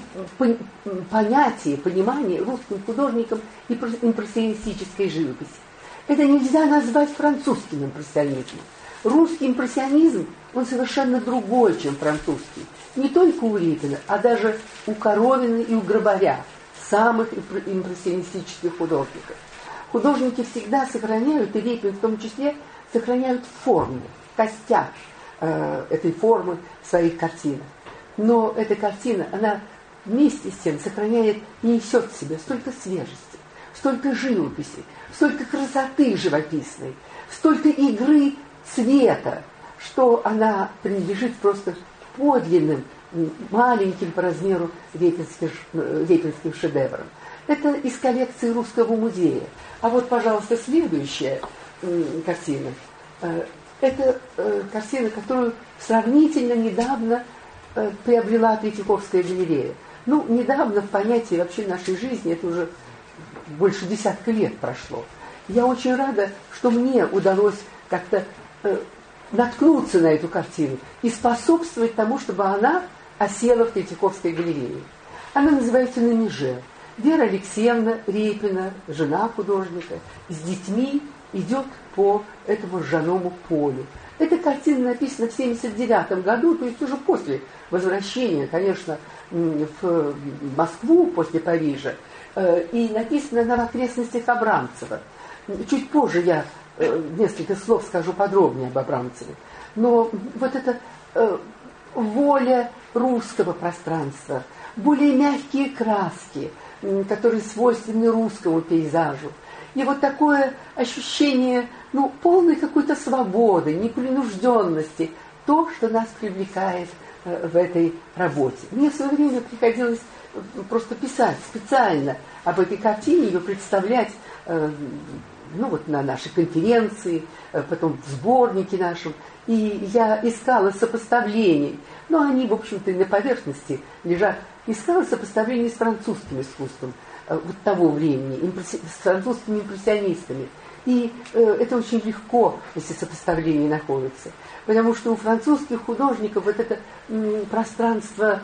понятие, понимание русским художником импрессионистической живописи. Это нельзя назвать французским импрессионизмом. Русский импрессионизм, он совершенно другой, чем французский. Не только у Репина, а даже у Коровина и у Грабаря, самых импрессионистических художников. Художники всегда сохраняют, и Репин в том числе, сохраняют форму, костяк этой формы в своих картинах. Но эта картина, она вместе с тем сохраняет, несет в себе столько свежести, столько живописи, столько красоты живописной, столько игры цвета, что она принадлежит просто подлинным, маленьким по размеру репинским шедеврам. Это из коллекции Русского музея. А вот, пожалуйста, следующая картина. Это картина, которую сравнительно недавно приобрела Третьяковская галерея. Ну, недавно в понятии вообще нашей жизни, это уже больше десятка лет прошло. Я очень рада, что мне удалось как-то наткнуться на эту картину и способствовать тому, чтобы она осела в Третьяковской галерее. Она называется «На меже». Вера Алексеевна Репина, жена художника, с детьми идет по этому ржаному полю. Эта картина написана в 1979 году, то есть уже после возвращения, конечно, в Москву, после Парижа, и написана она в окрестностях Абрамцева. Чуть позже я несколько слов скажу подробнее об Абрамцеве. Но вот эта воля русского пространства, более мягкие краски, которые свойственны русскому пейзажу. И вот такое ощущение, полной какой-то свободы, непринужденности, то, что нас привлекает в этой работе. Мне в свое время приходилось просто писать специально об этой картине, ее представлять на нашей конференции, потом в сборнике нашем. И я искала сопоставлений, но они, в общем-то, на поверхности лежат. Искала сопоставлений с французским искусством вот того времени, с французскими импрессионистами. И это очень легко, если сопоставления находятся. Потому что у французских художников вот это пространство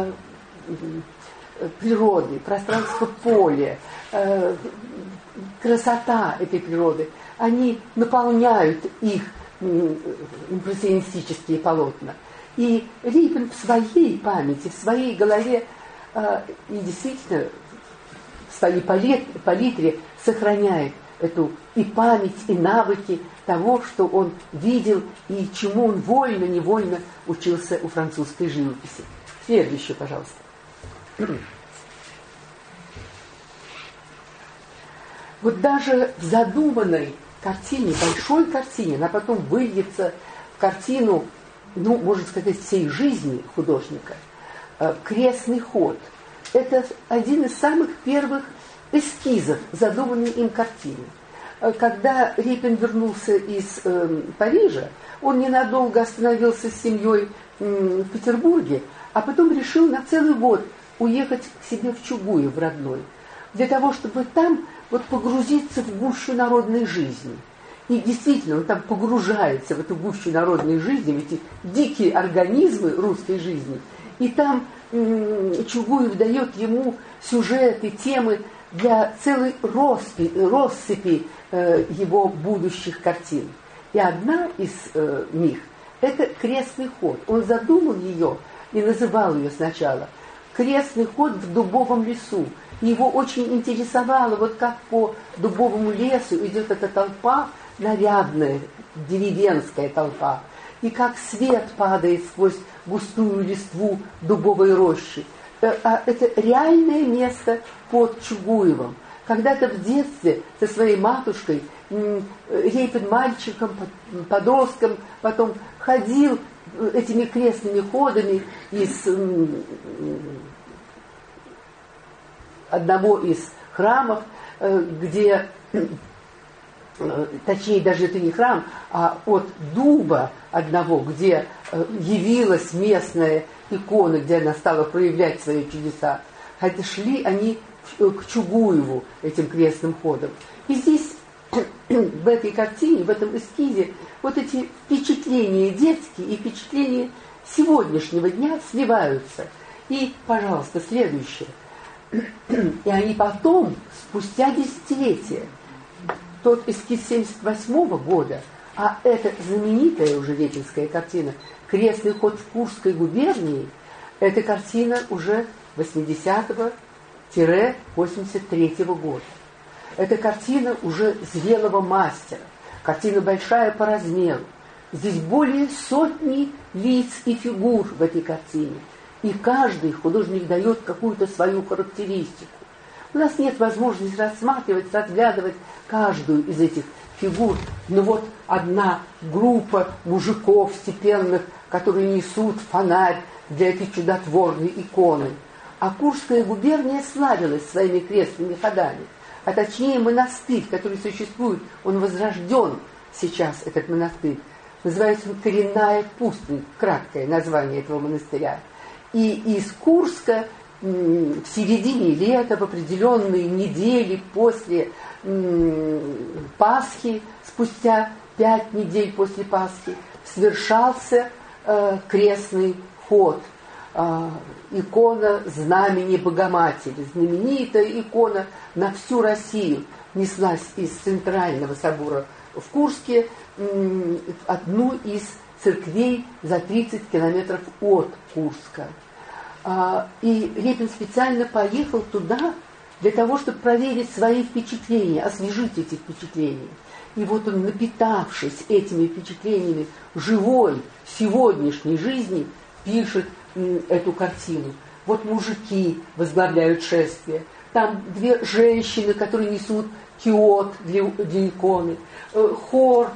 природы, пространство поля, красота этой природы, они наполняют их импрессионистические полотна. И Репин в своей памяти, в своей голове и действительно в своей палитре сохраняет эту и память, и навыки того, что он видел и чему он вольно-невольно учился у французской живописи. Следующее, пожалуйста. Вот даже в задуманной картине, большой картине, она потом выльется в картину, ну, можно сказать, всей жизни художника, «Крестный ход». Это один из самых первых эскизов, задуманной им картины. Когда Репин вернулся из Парижа, он ненадолго остановился с семьей в Петербурге, а потом решил на целый год уехать к себе в Чугуев, в родной, для того, чтобы там вот погрузиться в гущу народной жизни. И действительно, он там погружается в эту гущу народной жизни, в эти дикие организмы русской жизни. И там Чугуев дает ему сюжеты, темы для целой россыпи его будущих картин. И одна из них – это «Крестный ход». Он задумал ее и называл ее сначала «Крестный ход в дубовом лесу». И его очень интересовало, вот как по дубовому лесу идет эта толпа, нарядная, деревенская толпа, и как свет падает сквозь густую листву дубовой рощи. Это реальное место под Чугуевым. Когда-то в детстве со своей матушкой Репин мальчиком, подростком, потом ходил этими крестными ходами из одного из храмов, где, точнее, даже это не храм, а от дуба одного, где явилась местная икона, где она стала проявлять свои чудеса. Хотя шли они к Чугуеву этим крестным ходом. И здесь, в этой картине, в этом эскизе, вот эти впечатления детские и впечатления сегодняшнего дня сливаются. И, пожалуйста, следующее. И они потом, спустя десятилетия, тот эскиз 1978 года, а это знаменитая уже репинская картина «Крестный ход в Курской губернии», эта картина уже 80-83 года. Это картина уже зрелого мастера, картина большая по размеру. Здесь более сотни лиц и фигур в этой картине. И каждый художник дает какую-то свою характеристику. У нас нет возможности рассматривать, разглядывать каждую из этих фигур. Но вот одна группа мужиков степенных, которые несут фонарь для этой чудотворной иконы. А Курская губерния славилась своими крестными ходами. А точнее монастырь, который существует, он возрожден сейчас, этот монастырь. Называется он «Коренная пустынь», краткое название этого монастыря. И из Курска в середине лета, в определенные недели после Пасхи, спустя 5 недель после Пасхи, совершался крестный ход. Икона знамени Богоматери, знаменитая икона на всю Россию, неслась из центрального собора в Курске в одну из церквей за 30 километров от Курска. И Репин специально поехал туда для того, чтобы проверить свои впечатления, освежить эти впечатления. И вот он, напитавшись этими впечатлениями живой, сегодняшней жизни, пишет эту картину. Вот мужики возглавляют шествие. Там 2 женщины, которые несут киот для иконы. Хор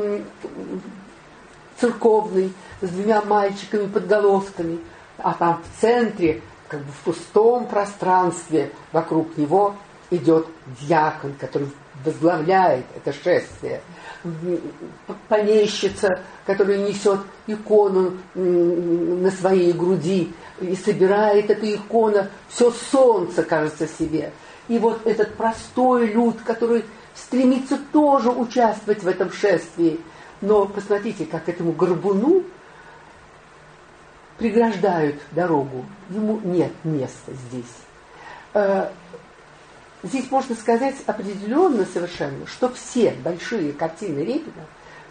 церковный с 2 мальчиками-подголосками. А там в центре, как бы в пустом пространстве, вокруг него идет диакон, который возглавляет это шествие. Помещица, которая несет икону на своей груди и собирает эта икона, все солнце, кажется, себе. И вот этот простой люд, который стремится тоже участвовать в этом шествии. Но посмотрите, как этому горбуну преграждают дорогу. Ему нет места здесь. Здесь можно сказать определенно совершенно, что все большие картины Репина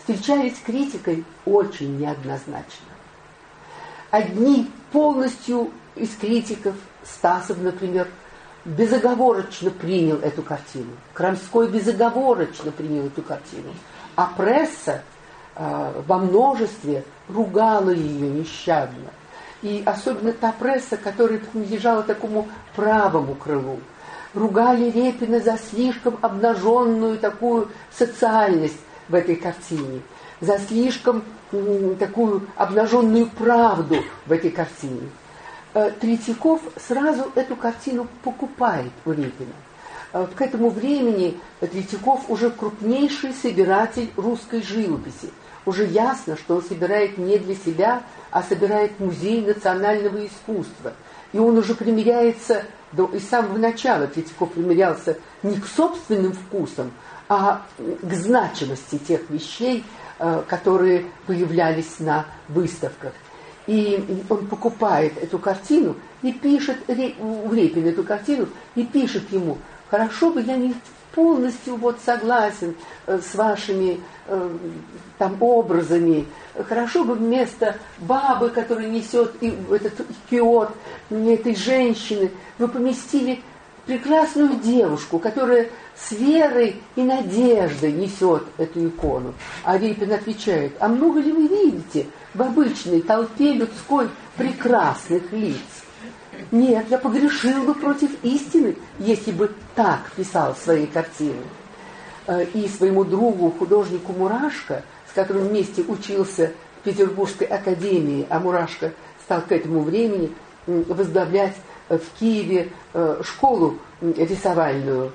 встречались с критикой очень неоднозначно. Одни полностью из критиков, Стасов, например, безоговорочно принял эту картину. Крамской безоговорочно принял эту картину. А пресса во множестве ругала ее нещадно. И особенно та пресса, которая принадлежала такому правому крылу. Ругали Репина за слишком обнаженную такую социальность в этой картине, за слишком такую обнаженную правду в этой картине. Третьяков сразу эту картину покупает у Репина. К этому времени Третьяков уже крупнейший собиратель русской живописи. Уже ясно, что он собирает не для себя, а собирает музей национального искусства. И он уже примиряется, и с самого начала Третьяков примирялся не к собственным вкусам, а к значимости тех вещей, которые появлялись на выставках. И он покупает эту картину и пишет у Репина эту картину и пишет ему: хорошо бы я не полностью согласен с вашими там образами, хорошо бы вместо бабы, которая несет этот киот, этой женщины, вы поместили прекрасную девушку, которая с верой и надеждой несет эту икону. А Репин отвечает: а много ли вы видите в обычной толпе людской прекрасных лиц? Нет, я погрешил бы против истины, если бы так писал свои картины. И своему другу, художнику Мурашко, с которым вместе учился в Петербургской академии, а Мурашко стал к этому времени возглавлять в Киеве школу рисовальную.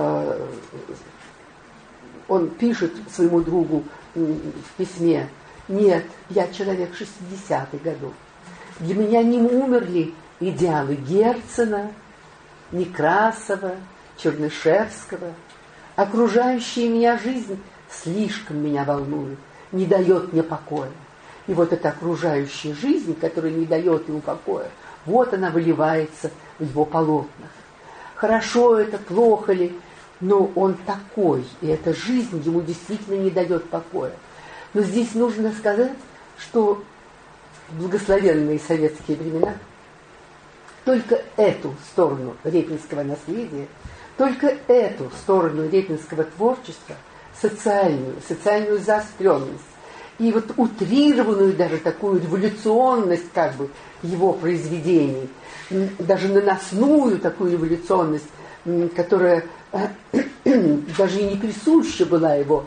Он пишет своему другу в письме: нет, я человек 60-х годов. Для меня не умерли идеалы Герцена, Некрасова, Чернышевского. Окружающая меня жизнь слишком меня волнует, не дает мне покоя. И вот эта окружающая жизнь, которая не дает ему покоя, вот она выливается в его полотнах. Хорошо это, плохо ли, но он такой, и эта жизнь ему действительно не дает покоя. Но здесь нужно сказать, что в благословенные советские времена только эту сторону репинского наследия, только эту сторону репинского творчества, социальную заостренность и утрированную даже такую революционность его произведений, даже наносную такую революционность, которая даже и не присуща была его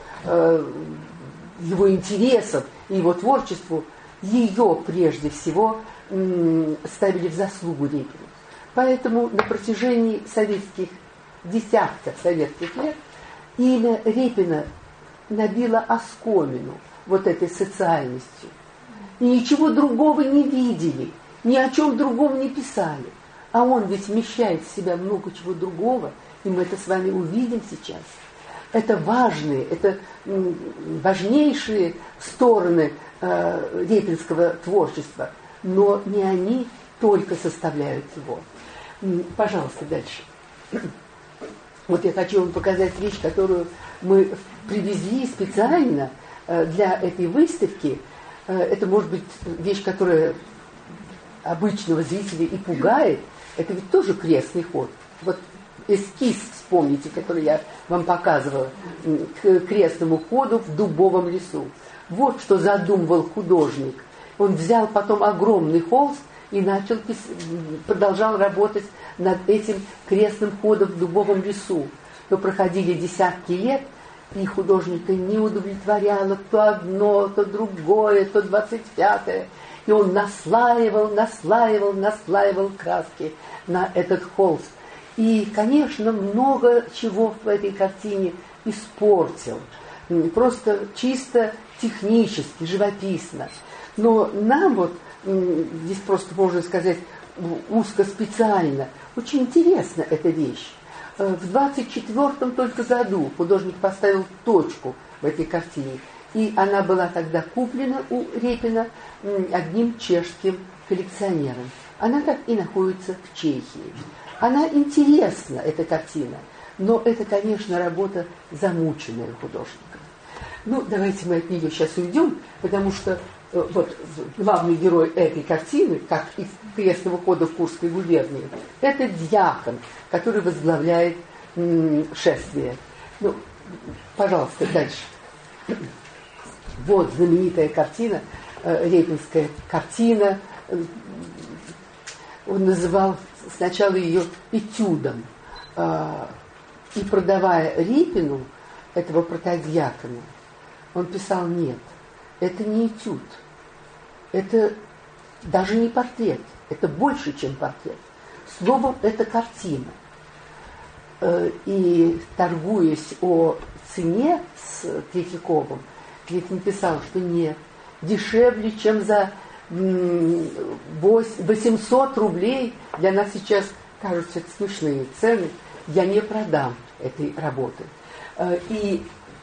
интересам и его творчеству, ее прежде всего ставили в заслугу Репину. Поэтому на протяжении десятков советских лет имя Репина набило оскомину этой социальностью. И ничего другого не видели, ни о чем другом не писали. А он ведь вмещает в себя много чего другого, и мы это с вами увидим сейчас. Это важнейшие стороны репинского творчества, но не они только составляют его. Пожалуйста, дальше. Я хочу вам показать вещь, которую мы привезли специально для этой выставки. Это может быть вещь, которая обычного зрителя и пугает. Это ведь тоже крестный ход. Эскиз, вспомните, который я вам показывала, к крестному ходу в дубовом лесу. Вот что задумывал художник. Он взял потом огромный холст и продолжал работать над этим крестным ходом в дубовом лесу. Но проходили десятки лет, и художника не удовлетворяло то одно, то другое, то 25-е. И он наслаивал краски на этот холст. И, конечно, много чего в этой картине испортил. Просто чисто технически, живописно. Но нам здесь просто можно сказать узкоспециально, очень интересна эта вещь. В 24-м только году художник поставил точку в этой картине. И она была тогда куплена у Репина одним чешским коллекционером. Она так и находится в Чехии. Она интересна, эта картина, но это, конечно, работа, замученная художником. Ну, давайте мы от нее сейчас уйдем, потому что вот главный герой этой картины, как и крестного хода в Курской губернии, это дьякон, который возглавляет шествие. Ну, пожалуйста, дальше. Вот знаменитая картина, репинская картина. Он называл сначала ее этюдом. И продавая Репину, этого протодьякона, он писал: нет, это не этюд, это даже не портрет, это больше, чем портрет. Словом, это картина. И торгуясь о цене с Третьяковым, Репин писал, что нет, дешевле, чем за 800 рублей, для нас сейчас кажутся это смешные цены, я не продам этой работы. И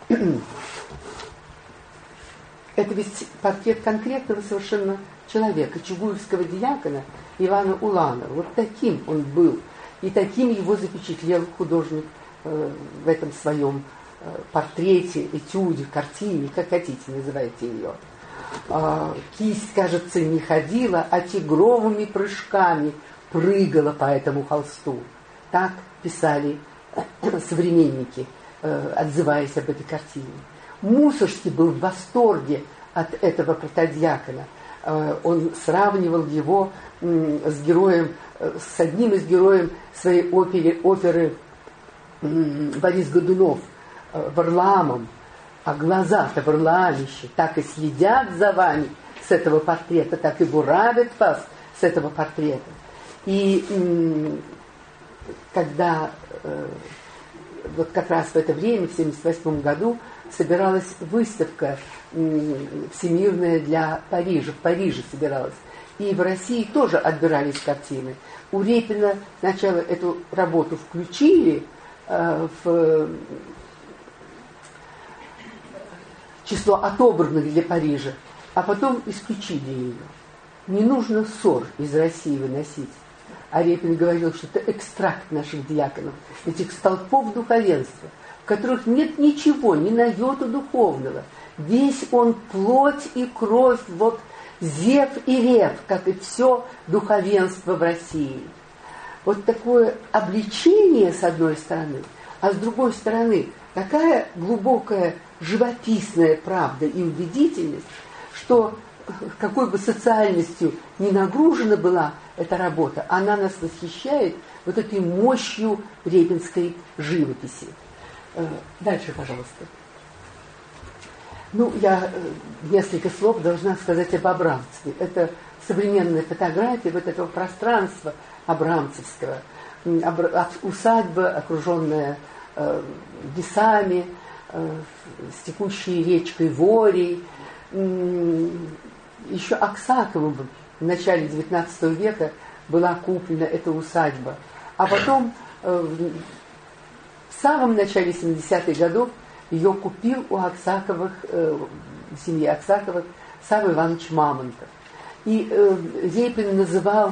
это ведь портрет конкретного совершенно человека, чугуевского дьякона Ивана Уланова. Вот таким он был. И таким его запечатлел художник в этом своем портрете, этюде, картине, как хотите, называйте ее. Кисть, кажется, не ходила, а тигровыми прыжками прыгала по этому холсту. Так писали современники, отзываясь об этой картине. Мусоргский был в восторге от этого протодьякона. Он сравнивал его с героем, с одним из героев своей оперы Борис Годунов, Варламом. А глаза-то варлаамищи так и следят за вами с этого портрета, так и буравят вас с этого портрета. И когда вот как раз в это время, в 1978 году, собиралась выставка всемирная для Парижа. В Париже собиралась. И в России тоже отбирались картины. У Репина сначала эту работу включили в число отобранных для Парижа, а потом исключили ее. Не нужно ссор из России выносить. А Репин говорил, что это экстракт наших дьяконов, этих столпов духовенства, в которых нет ничего, ни на йоту духовного. Весь он плоть и кровь, вот зев и рев, как и все духовенство в России. Вот такое обличение с одной стороны, а с другой стороны такая глубокая живописная правда и убедительность, что какой бы социальностью ни нагружена была эта работа, она нас восхищает вот этой мощью репинской живописи. Дальше, пожалуйста. Ну, я несколько слов должна сказать об Абрамцеве. Это современная фотография вот этого пространства абрамцевского. Усадьба, окруженная лесами, с текущей речкой Ворей. Еще Аксаковым в начале XIX века была куплена эта усадьба. А потом, в самом начале 70-х годов, ее купил у Аксаковых, семьи Аксаковых, Савва Иванович Мамонтов. И Репин называл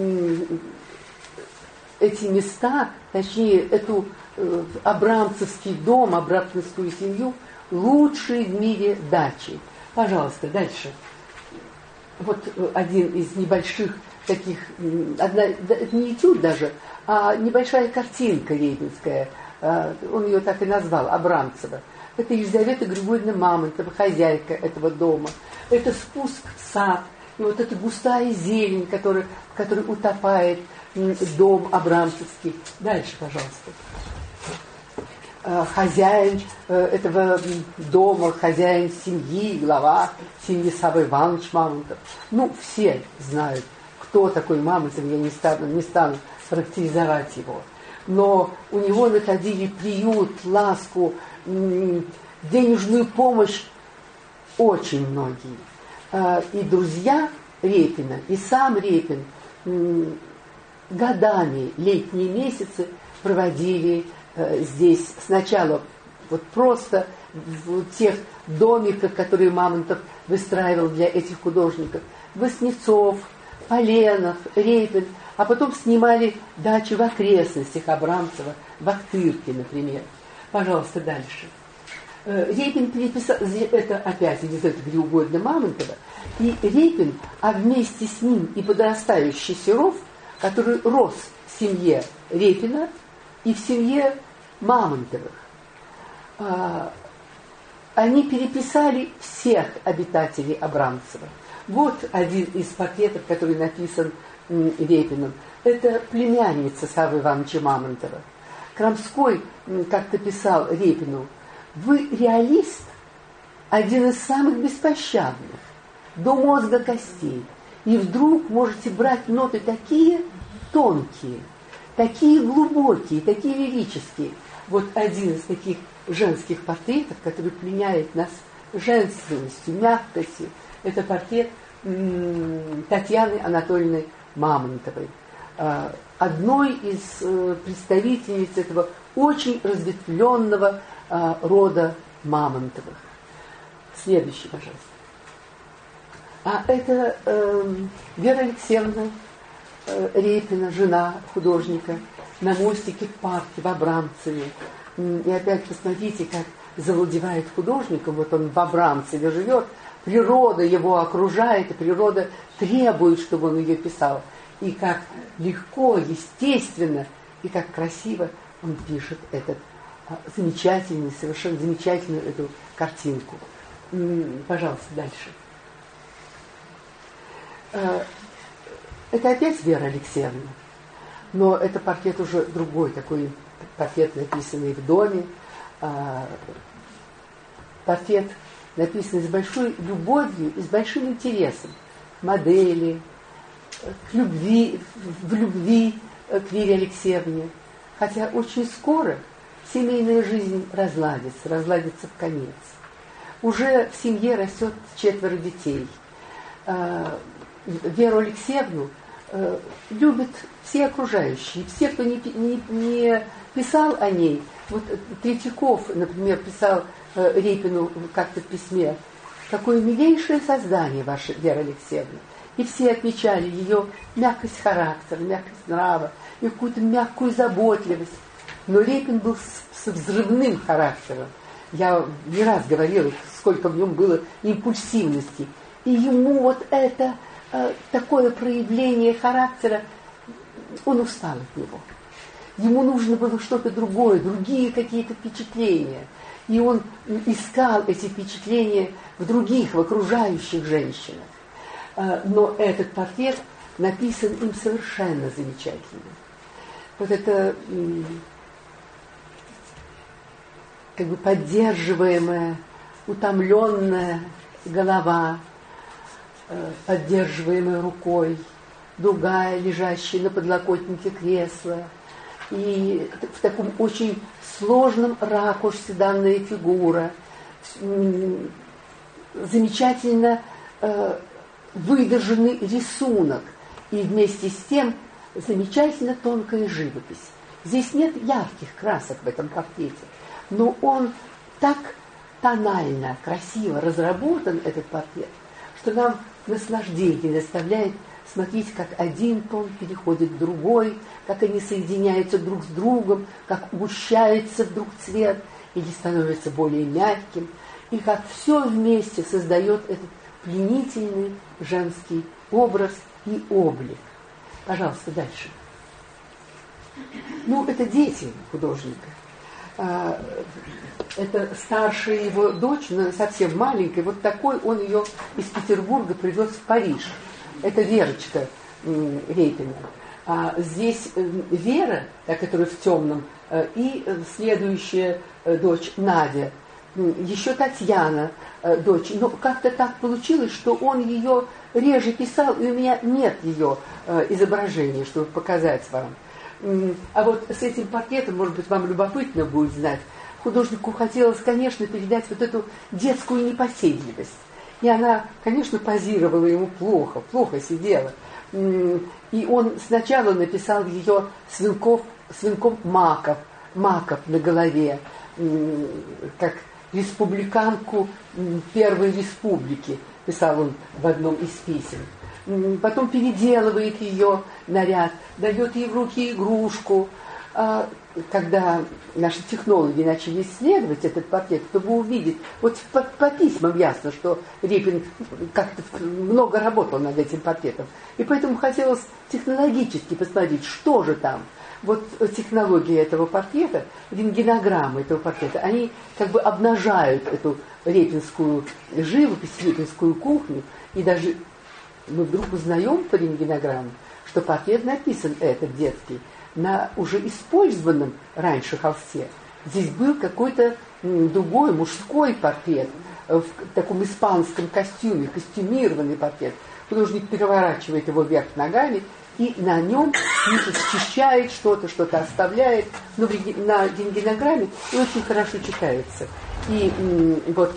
эти места, точнее, эту абрамцевский дом, абрамцевскую семью, лучшей в мире дачей. Пожалуйста, дальше. Вот один из небольших таких, это не этюд даже, а небольшая картинка репинская, он ее так и назвал, Абрамцева. Это Елизавета Григорьевна Мамонтова, хозяйка этого дома. Это спуск в сад, и вот эта густая зелень, которая утопает дом абрамцевский. Дальше, пожалуйста. Хозяин этого дома, хозяин семьи, глава семьи Савва Иванович Мамонтов. Ну, все знают, кто такой Мамонтов, я не стану характеризовать его. Но у него находили приют, ласку, денежную помощь очень многие. И друзья Репина, и сам Репин годами, летние месяцы проводили здесь. Сначала вот просто в тех домиках, которые Мамонтов выстраивал для этих художников. Васнецов, Поленов, Репин. А потом снимали дачи в окрестностях Абрамцева, в Ахтырке, например. Пожалуйста, дальше. Репин переписал, это опять Елизавета Григорьевна Мамонтова, и Репин, а вместе с ним и подрастающий Серов, который рос в семье Репина и в семье Мамонтовых, они переписали всех обитателей Абрамцева. Вот один из портретов, который написан Репиным. Это племянница Саввы Ивановича Мамонтова. Крамской как-то писал Репину: «Вы реалист, один из самых беспощадных, до мозга костей, и вдруг можете брать ноты такие тонкие, такие глубокие, такие лирические». Вот один из таких женских портретов, который пленяет нас женственностью, мягкостью, это портрет Татьяны Анатольевны Мамонтовой, одной из представительниц этого очень разветвленного рода Мамонтовых. Следующий, пожалуйста. А это Вера Алексеевна Репина, жена художника, на мостике в парке в Абрамцеве. И опять посмотрите, как завладевает художником. Вот он в Абрамцеве живет, природа его окружает, и природа требует, чтобы он ее писал. И как легко, естественно, и как красиво он пишет этот замечательный, совершенно замечательную эту картинку. Пожалуйста, дальше. Это опять Вера Алексеевна, но это портрет уже другой, такой портрет, написанный в доме, портрет, написанный с большой любовью и с большим интересом. Модели, к любви, в любви к Вере Алексеевне. Хотя очень скоро семейная жизнь разладится в конец. Уже в семье растет 4 детей. Веру Алексеевну любят все окружающие, все, кто не писал о ней. Вот Третьяков, например, писал Репину как-то в письме: «Какое милейшее создание ваша Вера Алексеевна». И все отмечали ее мягкость характера, мягкость нрава, и какую-то мягкую заботливость. Но Репин был с взрывным характером. Я не раз говорила, сколько в нем было импульсивности. И ему вот это такое проявление характера, он устал от него. Ему нужно было что-то другое, другие какие-то впечатления. И он искал эти впечатления в других, в окружающих женщинах. Но этот портрет написан им совершенно замечательно. Вот это как бы поддерживаемая, утомленная голова, поддерживаемая рукой, другая, лежащая на подлокотнике кресла, и в таком очень сложном ракурсе данная фигура, замечательно выдержанный рисунок, и вместе с тем замечательно тонкая живопись. Здесь нет ярких красок в этом портрете, но он так тонально, красиво разработан, этот портрет, что нам наслаждение доставляет смотреть, как один тон переходит в другой, как они соединяются друг с другом, как угущается вдруг цвет или становится более мягким, и как все вместе создает этот пленительный женский образ и облик. Пожалуйста, дальше. Ну, это дети художника. Это старшая его дочь, но совсем маленькая. Вот такой он ее из Петербурга привез в Париж. Это Верочка Репина. А здесь Вера, та, которая в темном, и следующая дочь Надя. Еще Татьяна, дочь. Но как-то так получилось, что он ее реже писал, и у меня нет ее изображения, чтобы показать вам. А вот с этим портретом, может быть, вам любопытно будет знать, художнику хотелось, конечно, передать вот эту детскую непоседливость. И она, конечно, позировала ему плохо сидела. И он сначала написал ее с венком маков на голове, как республиканку Первой Республики, писал он в одном из писем. Потом переделывает ее наряд, дает ей в руки игрушку, когда наши технологи начали исследовать этот портрет, чтобы увидеть, вот по письмам ясно, что Репин как-то много работал над этим портретом. И поэтому хотелось технологически посмотреть, что же там. Вот технологии этого портрета, рентгенограммы этого портрета, они как бы обнажают эту репинскую живопись, репинскую кухню. И даже мы вдруг узнаем по рентгенограмме, что портрет написан этот детский на уже использованном раньше холсте. Здесь был какой-то другой мужской портрет в таком испанском костюме, костюмированный портрет. Художник переворачивает его вверх ногами и на нем пишет, счищает что-то оставляет. Но на рентгенограмме и очень хорошо читается. И вот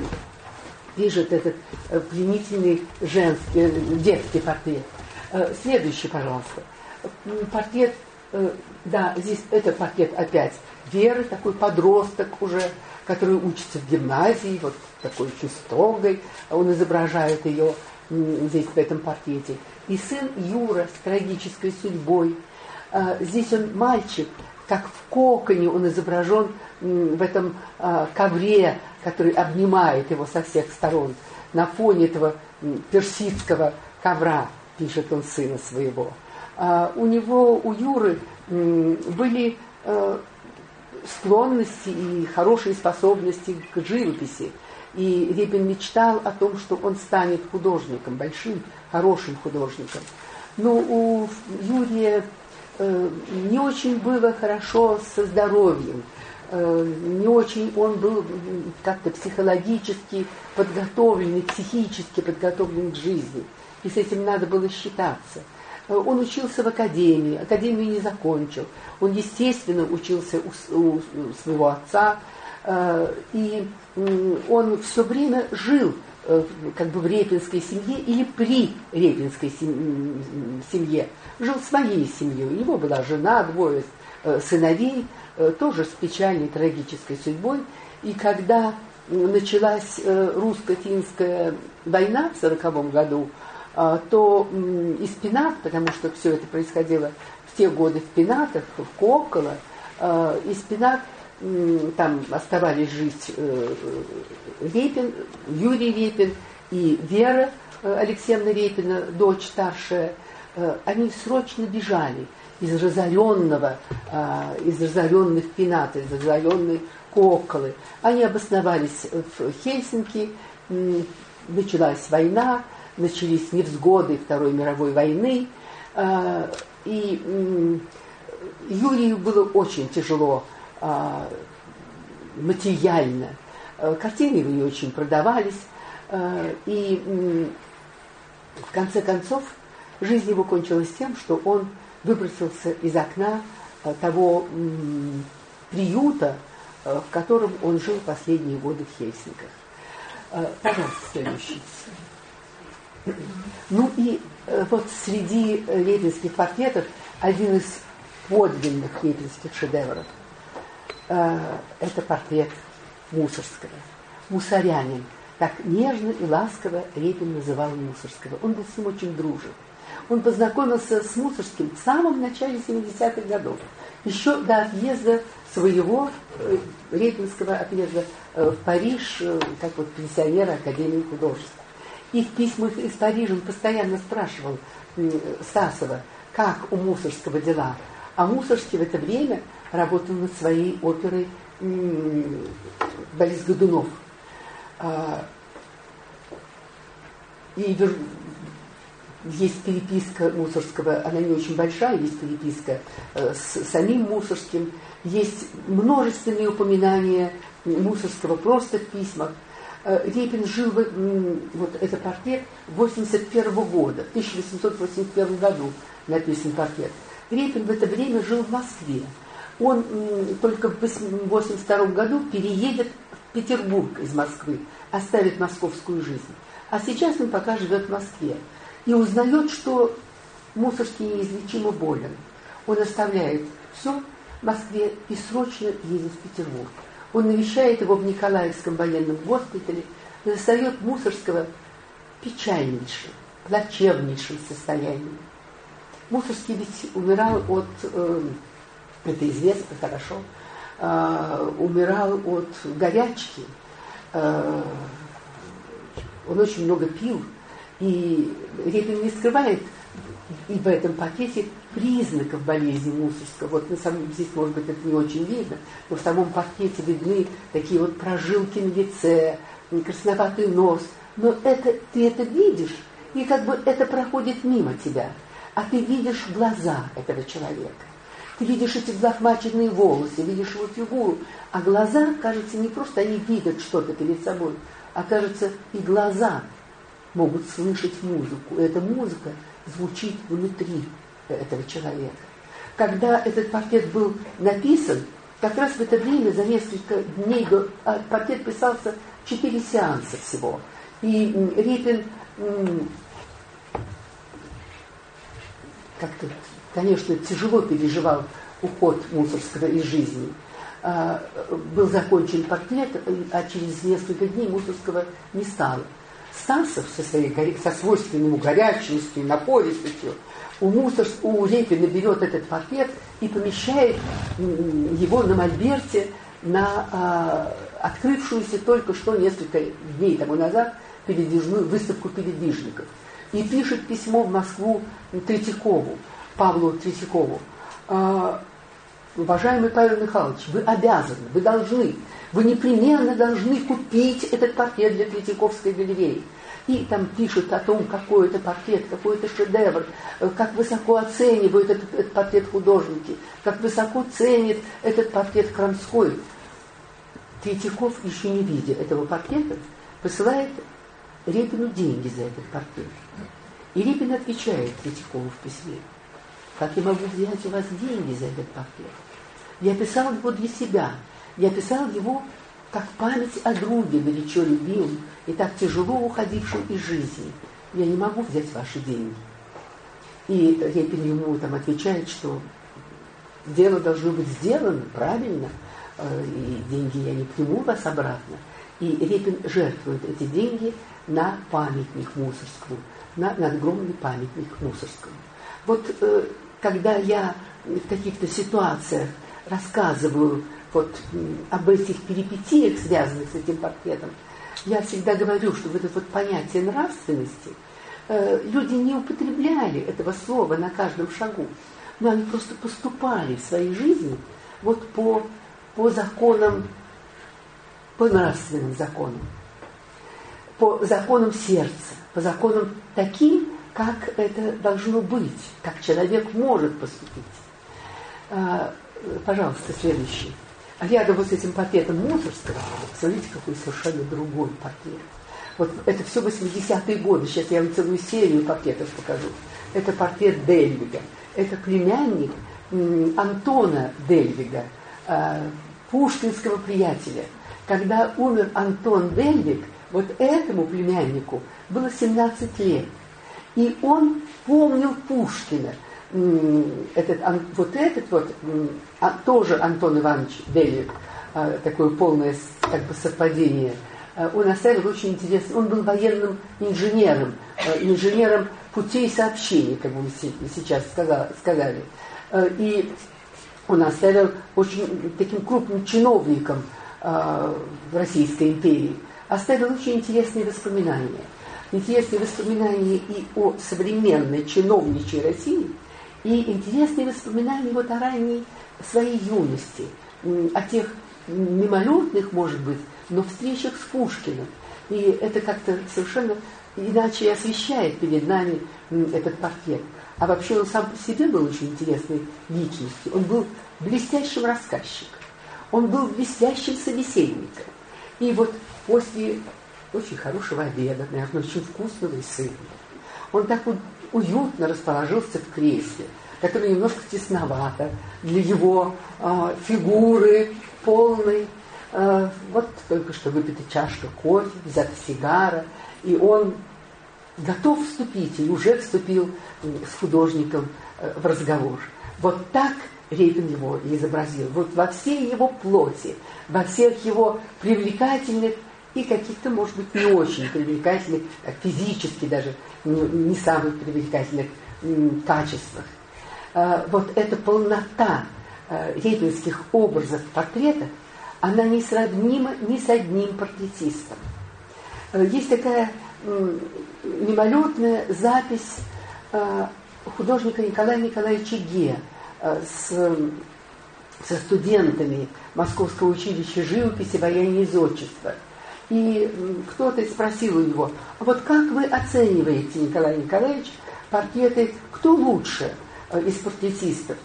пишет этот пленительный детский портрет. Следующий, пожалуйста. Портрет, да, здесь это портрет опять Веры, такой подросток уже, который учится в гимназии, вот такой очень строгой. Он изображает ее здесь в этом портрете. И сын Юра с трагической судьбой. Здесь он мальчик, как в коконе он изображен в этом ковре, который обнимает его со всех сторон. На фоне этого персидского ковра пишет он сына своего. У него, у Юры, были склонности и хорошие способности к живописи. И Репин мечтал о том, что он станет художником, большим, хорошим художником. Но у Юрия не очень было хорошо со здоровьем, не очень он был как-то психологически подготовлен, психически подготовлен к жизни. И с этим надо было считаться. Он учился в академии, академию не закончил. Он, естественно, учился у своего отца, и он все время жил как бы в репинской семье или при репинской семье. Жил своей семьей. У него была жена, двое сыновей, тоже с печальной, трагической судьбой. И когда началась русско-финская война в 1940 году, то из Пенат, потому что все это происходило в те годы в Пенатах, в Кокола, из Пенат там оставались жить Репин, Юрий Репин и Вера Алексеевна Репина, дочь старшая. Они срочно бежали из разоренных Пенат, из разоренной Коколы. Они обосновались в Хельсинки, началась война, начались невзгоды Второй мировой войны, и Юрию было очень тяжело материально. Картины его не очень продавались, и в конце концов жизнь его кончилась тем, что он выбросился из окна того приюта, в котором он жил последние годы в Хельсинках. Пожалуйста, следующий. Ну и вот среди репинских портретов один из подлинных репинских шедевров – это портрет Мусорского. Мусорянин. Так нежно и ласково Репин называл Мусорского. Он был с ним очень дружен. Он познакомился с Мусорским в самом начале 70-х годов. Еще до отъезда своего, репинского отъезда в Париж, как вот пенсионера Академии художеств. И в письмах из Парижа он постоянно спрашивал Стасова, как у Мусорского дела. А Мусорский в это время работал над своей оперой Борис Годунов. И есть переписка Мусорского, она не очень большая, есть переписка с самим Мусорским, есть множественные упоминания Мусорского просто в письмах. Репин жил, вот это портрет 1981 года, в 1881 году написан портрет. Репин в это время жил в Москве. Он только в 1982 году переедет в Петербург из Москвы, оставит московскую жизнь. А сейчас он пока живет в Москве. И узнает, что Мусорский неизлечимо болен. Он оставляет все в Москве и срочно едет в Петербург. Он навещает его в Николаевском военном госпитале и застает Мусорского в печальнейшем, плачевнейшем состоянии. Мусорский ведь умирал от это известно хорошо, умирал от горячки. Он очень много пил, и Репин не скрывает и в этом пакете признаков болезни Мусоргского. Вот на самом здесь, может быть, это не очень видно, но в самом пакете видны такие вот прожилки на лице, красноватый нос. Но это, ты это видишь, и как бы это проходит мимо тебя. А ты видишь глаза этого человека. Ты видишь эти взлохмаченные волосы, видишь его фигуру. А глаза, кажется, не просто они видят что-то перед собой, а кажется, и глаза могут слышать музыку. И эта музыка звучит внутри этого человека. Когда этот портрет был написан, как раз в это время, за несколько дней до... портрет писался 4 сеанса всего. И Репин как-то, конечно, тяжело переживал уход Мусоргского из жизни. Был закончен портрет, а через несколько дней Мусоргского не стало. Стасов со свойственной ему горячностью и напористостью у Репина берет этот портрет и помещает его на мольберте на открывшуюся только что несколько дней тому назад передвижную выставку передвижников. И пишет письмо в Москву Третьякову, Павлу Третьякову. Уважаемый Павел Михайлович, вы обязаны, вы должны, вы непременно должны купить этот портрет для Третьяковской галереи. И там пишут о том, какой это портрет, какой это шедевр, как высоко оценивают этот портрет художники, как высоко ценит этот портрет Крамской. Третьяков, еще не видя этого портрета, посылает Репину деньги за этот портрет. И Репин отвечает Третьякову в письме: как я могу взять у вас деньги за этот портрет? Я писал его для себя. Я писал его как память о друге, горячо любимом и так тяжело уходившем из жизни. Я не могу взять ваши деньги. И Репин ему там отвечает, что дело должно быть сделано правильно, и деньги я не приму вас обратно. И Репин жертвует эти деньги на памятник Мусоргскому, на огромный памятник Мусоргскому. Вот когда я в каких-то ситуациях рассказываю вот об этих перипетиях, связанных с этим портретом, я всегда говорю, что вот это вот понятие нравственности, люди не употребляли этого слова на каждом шагу, но они просто поступали в своей жизни вот по законам, по нравственным законам, по законам сердца, по законам таким, как это должно быть, как человек может поступить. Пожалуйста, следующий. Рядом вот с этим портретом Мусоргского, смотрите, какой совершенно другой портрет. Вот это все 80-е годы. Сейчас я вам целую серию портретов покажу. Это портрет Дельвига. Это племянник Антона Дельвига, пушкинского приятеля. Когда умер Антон Дельвиг, вот этому племяннику было 17 лет. И он помнил Пушкина. Тоже Антон Иванович Дельвиг, такое полное как бы совпадение. Он оставил очень интересно. Он был военным инженером, инженером путей сообщения, как вы сейчас сказали. И он оставил очень таким крупным чиновником в Российской империи. Оставил очень интересные воспоминания. Интересные воспоминания и о современной чиновничьей России, и интересные воспоминания вот о ранней своей юности, о тех мимолетных, может быть, но встречах с Пушкиным. И это как-то совершенно иначе освещает перед нами этот портрет. А вообще он сам по себе был очень интересной личностью. Он был блестящим рассказчиком, он был блестящим собеседником. И вот после очень хорошего обеда, наверное, очень вкусного и сытного, он так вот уютно расположился в кресле, которое немножко тесновато для его фигуры полной. Вот только что выпита чашка кофе, взята сигара, и он готов вступить, и уже вступил с художником в разговор. Вот так Репин его изобразил. Вот во всей его плоти, во всех его привлекательных и каких-то, может быть, не очень привлекательных, физически даже не самых привлекательных качествах. Вот эта полнота репинских образов в портретах, она несравнима ни с одним портретистом. Есть такая мимолетная запись художника Николая Николаевича Ге со студентами Московского училища живописи, вояния и зодчества. И кто-то спросил у него: а вот как вы оцениваете, Николай Николаевич, портреты, кто лучше из портретистов?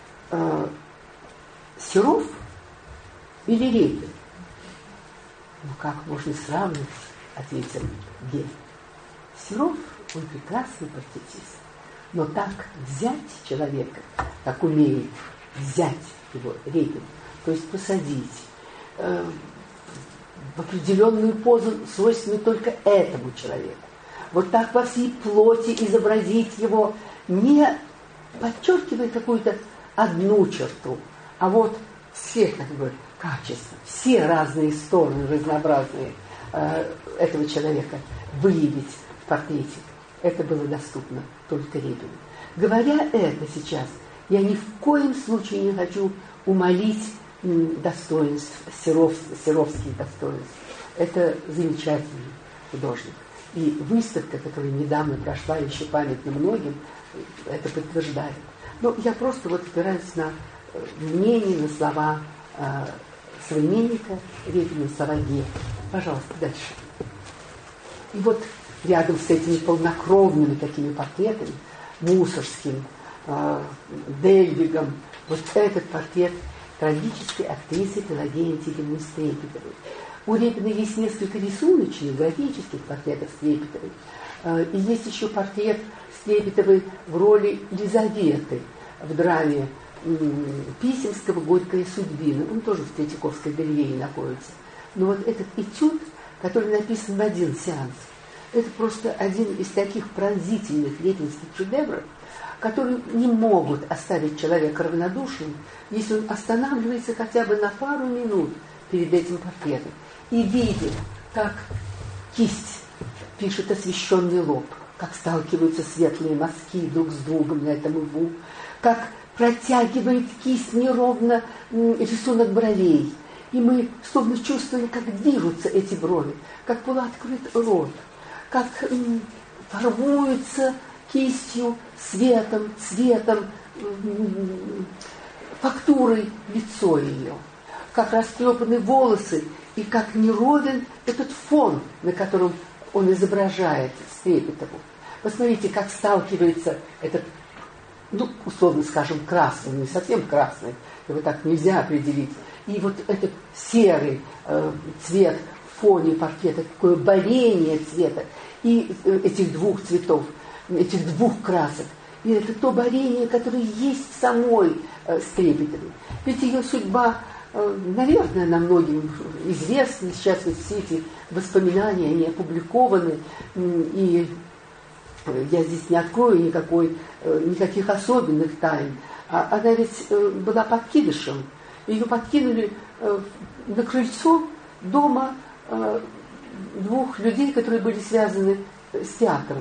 Серов или Репин? Ну как можно сравнивать, ответил Ге. Серов, он прекрасный портретист, но так взять человека, как умеет взять его Репин, то есть посадить в определенную позу, свойственную только этому человеку. Вот так во всей плоти изобразить его, не подчеркивая какую-то одну черту, а вот все как бы качества, все разные стороны, разнообразные этого человека выявить в портрете. Это было доступно только Репину. Говоря это сейчас, я ни в коем случае не хочу умалить достоинств, серовских достоинств. Это замечательный художник. И выставка, которая недавно прошла, еще памятна многим, это подтверждает. Но я просто вот опираюсь на мнение, на слова современника Репина, слова Ге. Пожалуйста, дальше. И вот рядом с этими полнокровными такими портретами, Мусорским, Дельвигом, вот этот портрет трагической актрисы Пелагеи Тихоновны Стрепетовой. У Репина есть несколько рисуночных, графических портретов Стрепетовой. И есть еще портрет Стрепетовой в роли Лизаветы в драме Писемского «Горькая судьбина». Он тоже в Третьяковской галерее находится. Но вот этот этюд, который написан в один сеанс, это просто один из таких пронзительных репинских шедевров, которые не могут оставить человека равнодушным, если он останавливается хотя бы на пару минут перед этим портретом и видит, как кисть пишет освещенный лоб, как сталкиваются светлые мазки друг с другом на этом лбу, как протягивает кисть неровно рисунок бровей. И мы словно чувствуем, как движутся эти брови, как полуоткрыт рот, как формуется кистью, светом, цветом, фактурой лицо ее, как растрепаны волосы и как неровен этот фон, на котором он изображает Стрепетову. Посмотрите, как сталкивается этот, ну, условно скажем, красный, не совсем красный, его так нельзя определить, и вот этот серый цвет в фоне портрета, такое борение цвета, и этих двух цветов, этих двух красок. И это то борение, которое есть в самой Стрепетовой. Ведь ее судьба, наверное, нам многим известна. Сейчас вот все эти воспоминания, они опубликованы. И я здесь не открою никаких особенных тайн. Она ведь была подкидышем. Ее подкинули на крыльцо дома двух людей, которые были связаны с театром.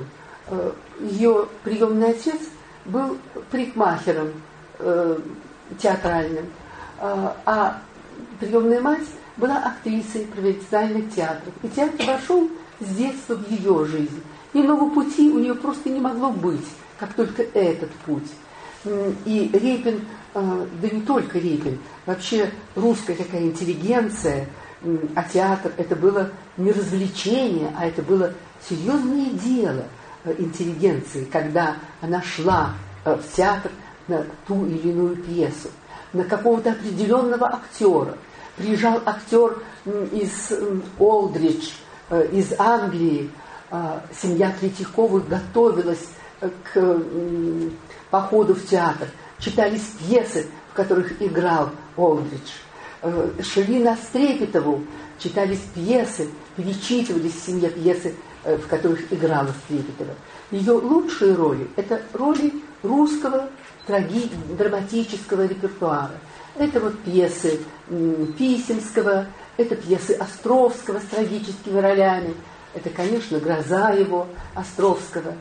Ее приемный отец был парикмахером театральным, а приемная мать была актрисой провинциальных театров. И театр вошел с детства в ее жизнь. Иного пути у нее просто не могло быть, как только этот путь. И Репин, да не только Репин, вообще русская такая интеллигенция, а театр это было не развлечение, а это было серьезное дело интеллигенции, когда она шла в театр на ту или иную пьесу, на какого-то определенного актера. Приезжал актер из Олдридж, из Англии. Семья Третьяковых готовилась к походу в театр. Читались пьесы, в которых играл Олдридж. Шли на Стрепетову, читались пьесы, перечитывались в семье пьесы, в которых играла Стрепетова. Ее лучшие роли – это роли русского драматического репертуара. Это вот пьесы Писемского, это пьесы Островского с трагическими ролями, это, конечно, «Гроза» его, Островского.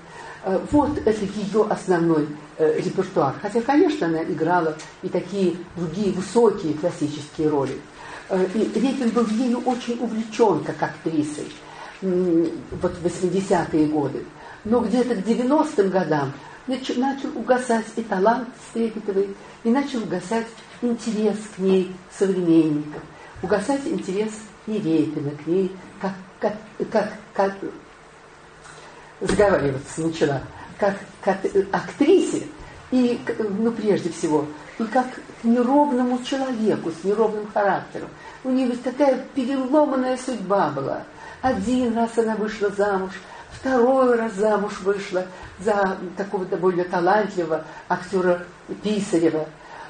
Вот это ее основной репертуар. Хотя, конечно, она играла и такие другие высокие классические роли. И Репин был ею очень увлечен как актрисой вот в 80-е годы. Но где-то к 90-м годам начал угасать и талант Стрепетовой, и начал угасать интерес к ней современников, угасать интерес и Репина к ней, как заговариваться начала, как актрисе, и, ну, прежде всего, и как к неровному человеку с неровным характером. У нее ведь такая переломанная судьба была. Один раз она вышла замуж, второй раз замуж вышла за такого довольно талантливого актера Писарева.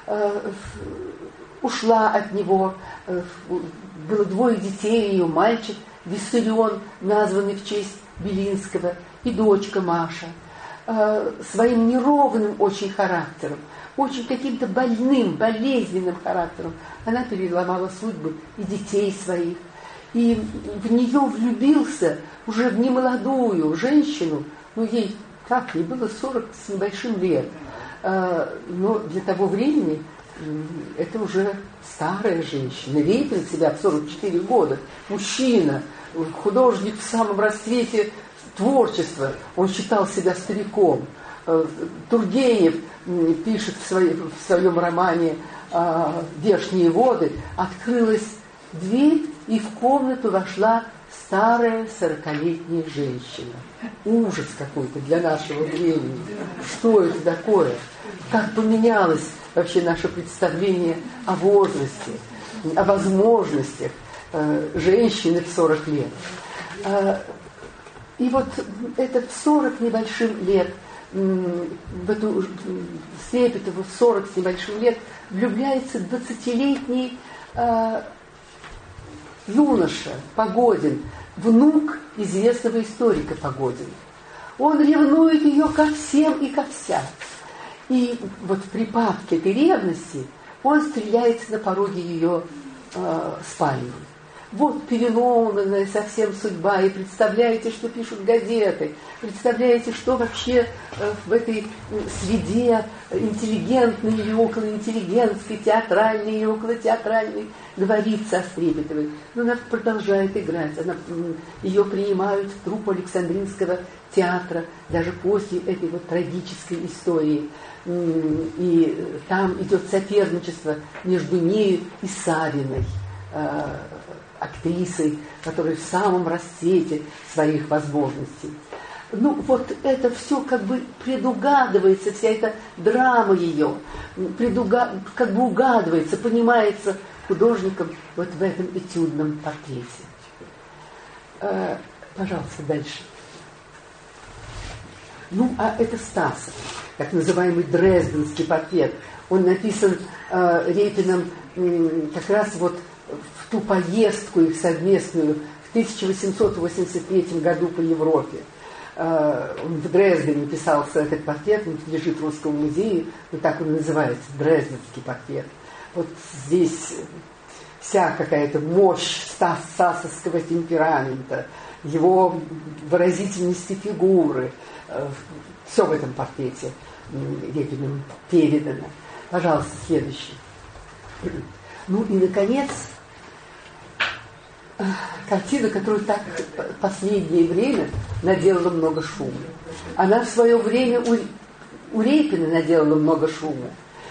Ушла от него, было 2 детей, ее мальчик Виссарион, названный в честь Белинского, и дочка Маша. Своим неровным очень характером, очень каким-то больным, болезненным характером она переломала судьбы и детей своих. И в нее влюбился уже в немолодую женщину, ну ей как ей было 40 с небольшим лет, но для того времени это уже старая женщина. Репин себя в 44 года, мужчина, художник в самом расцвете творчества, он считал себя стариком. Тургенев пишет в своем романе «Вешние воды», открылась дверь, и в комнату вошла старая 40-летняя женщина. Ужас какой-то для нашего времени. Что это такое? Как поменялось вообще наше представление о возрасте, о возможностях женщины в 40 лет. И вот это в 40 небольшим лет, в эту Стрепетову в 40 с небольшим лет влюбляется 20-летний юноша Погодин, внук известного историка Погодина. Он ревнует ее ко всем и ко вся. И вот в припадке этой ревности он стреляется на пороге ее спальни. Вот переломанная совсем судьба, и представляете, что пишут газеты, представляете, что вообще в этой среде интеллигентной или околоинтеллигентской, театральной или околотеатральной говорится о Стрепетовой. Но она продолжает играть, ее принимают в труппу Александринского театра, даже после этой вот трагической истории. И там идет соперничество между нею и Савиной, актрисой, которая в самом расцвете своих возможностей. Ну, вот это все как бы предугадывается, вся эта драма ее, как бы угадывается, понимается художником вот в этом этюдном портрете. Пожалуйста, дальше. Ну, а это Стасов, так называемый дрезденский портрет. Он написан Репиным как раз вот в ту поездку их совместную в 1883 году по Европе. Он в Дрездене писался этот портрет, он лежит в Русском музее, вот так он называется, дрезденский портрет. Вот здесь вся какая-то мощь стасовского темперамента, его выразительности фигуры, все в этом портрете Репиным передано. Пожалуйста, следующий. Ну и, наконец, картина, которая так в последнее время наделала много шума. Она в свое время у Репина наделала много шума.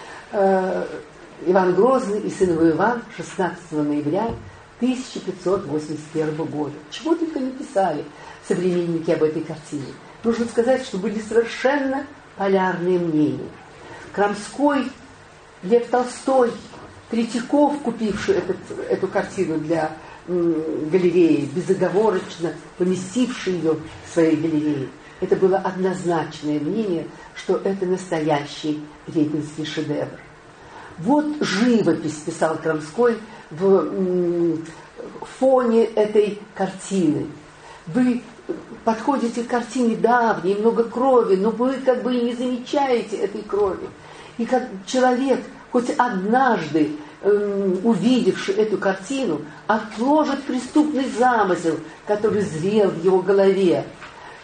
Иван Грозный и сын его Иван 16 ноября 1581 года. Чего только не писали современники об этой картине. Нужно сказать, что были совершенно полярные мнения. Крамской, Лев Толстой, Третьяков, купивший эту картину для галереи, безоговорочно поместивший ее в своей галерее. Это было однозначное мнение, что это настоящий репинский шедевр. Вот живопись, писал Крамской, в фоне этой картины. Вы подходите к картине давней, много крови, но вы как бы и не замечаете этой крови. И как человек, хоть однажды увидевший эту картину, отложит преступный замысел, который зрел в его голове.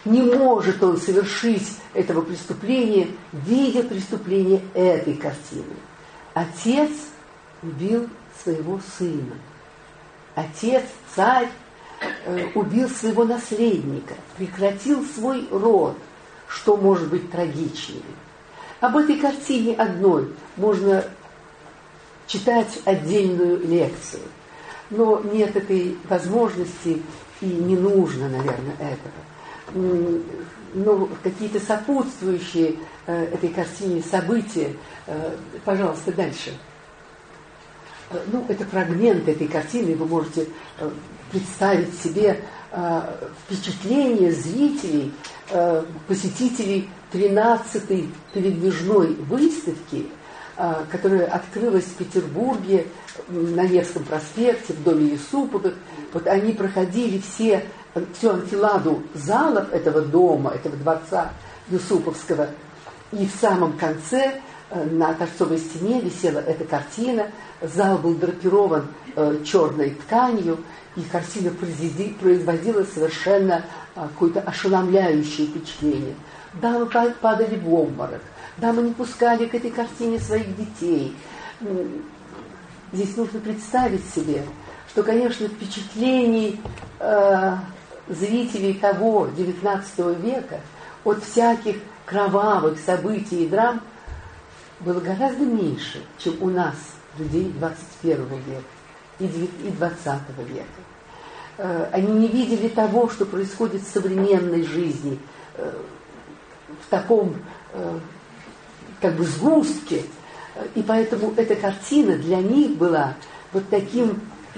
Не может он совершить этого преступления, видя преступление этой картины. Отец убил своего сына. Отец, царь, убил своего наследника, прекратил свой род. Что может быть трагичнее? Об этой картине одной можно читать отдельную лекцию. Но нет этой возможности и не нужно, наверное, этого. Но какие-то сопутствующие этой картине события. Пожалуйста, дальше. Ну, это фрагмент этой картины, вы можете представить себе впечатление зрителей, посетителей 13-й передвижной выставки, которая открылась в Петербурге на Невском проспекте, в доме Юсуповых. Вот они проходили всю анфиладу залов этого дома, этого дворца Юсуповского, и в самом конце на торцовой стене висела эта картина. Зал был драпирован черной тканью, и картина производила совершенно какое-то ошеломляющее впечатление. Дамы падали в обморок, дамы не пускали к этой картине своих детей. Здесь нужно представить себе, что, конечно, впечатлений зрителей того XIX века от всяких кровавых событий и драм было гораздо меньше, чем у нас, людей XXI века и XX века. Они не видели того, что происходит в современной жизни, в таком как бы сгустке. И поэтому эта картина для них была вот таким,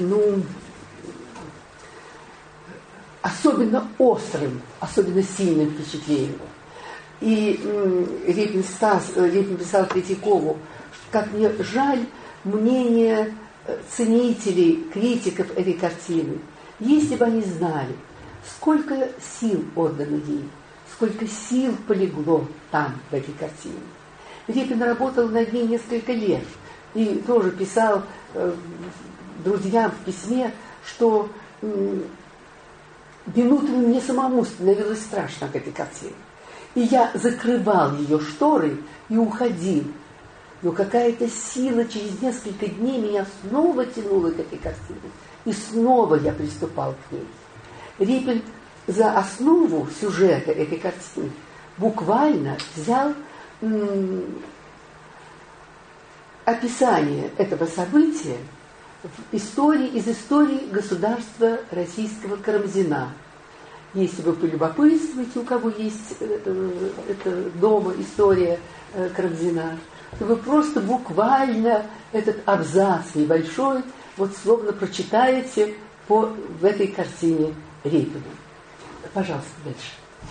особенно острым, особенно сильным впечатлением. И Репин писал Третьякову, как мне жаль мнение ценителей, критиков этой картины. Если бы они знали, сколько сил отдано ей, сколько сил полегло там, в этой картине. Репин работал над ней несколько лет и тоже писал друзьям в письме, что минутами мне самому становилось страшно от этой картины. И я закрывал ее шторы и уходил. Но какая-то сила через несколько дней меня снова тянула к этой картине. И снова я приступал к ней. Репин за основу сюжета этой картины буквально взял описание этого события из истории государства российского Карамзина. Если вы полюбопытствуете, у кого есть это дома история Карамзина, то вы просто буквально этот абзац небольшой вот словно прочитаете в этой картине Репина. Пожалуйста, дальше.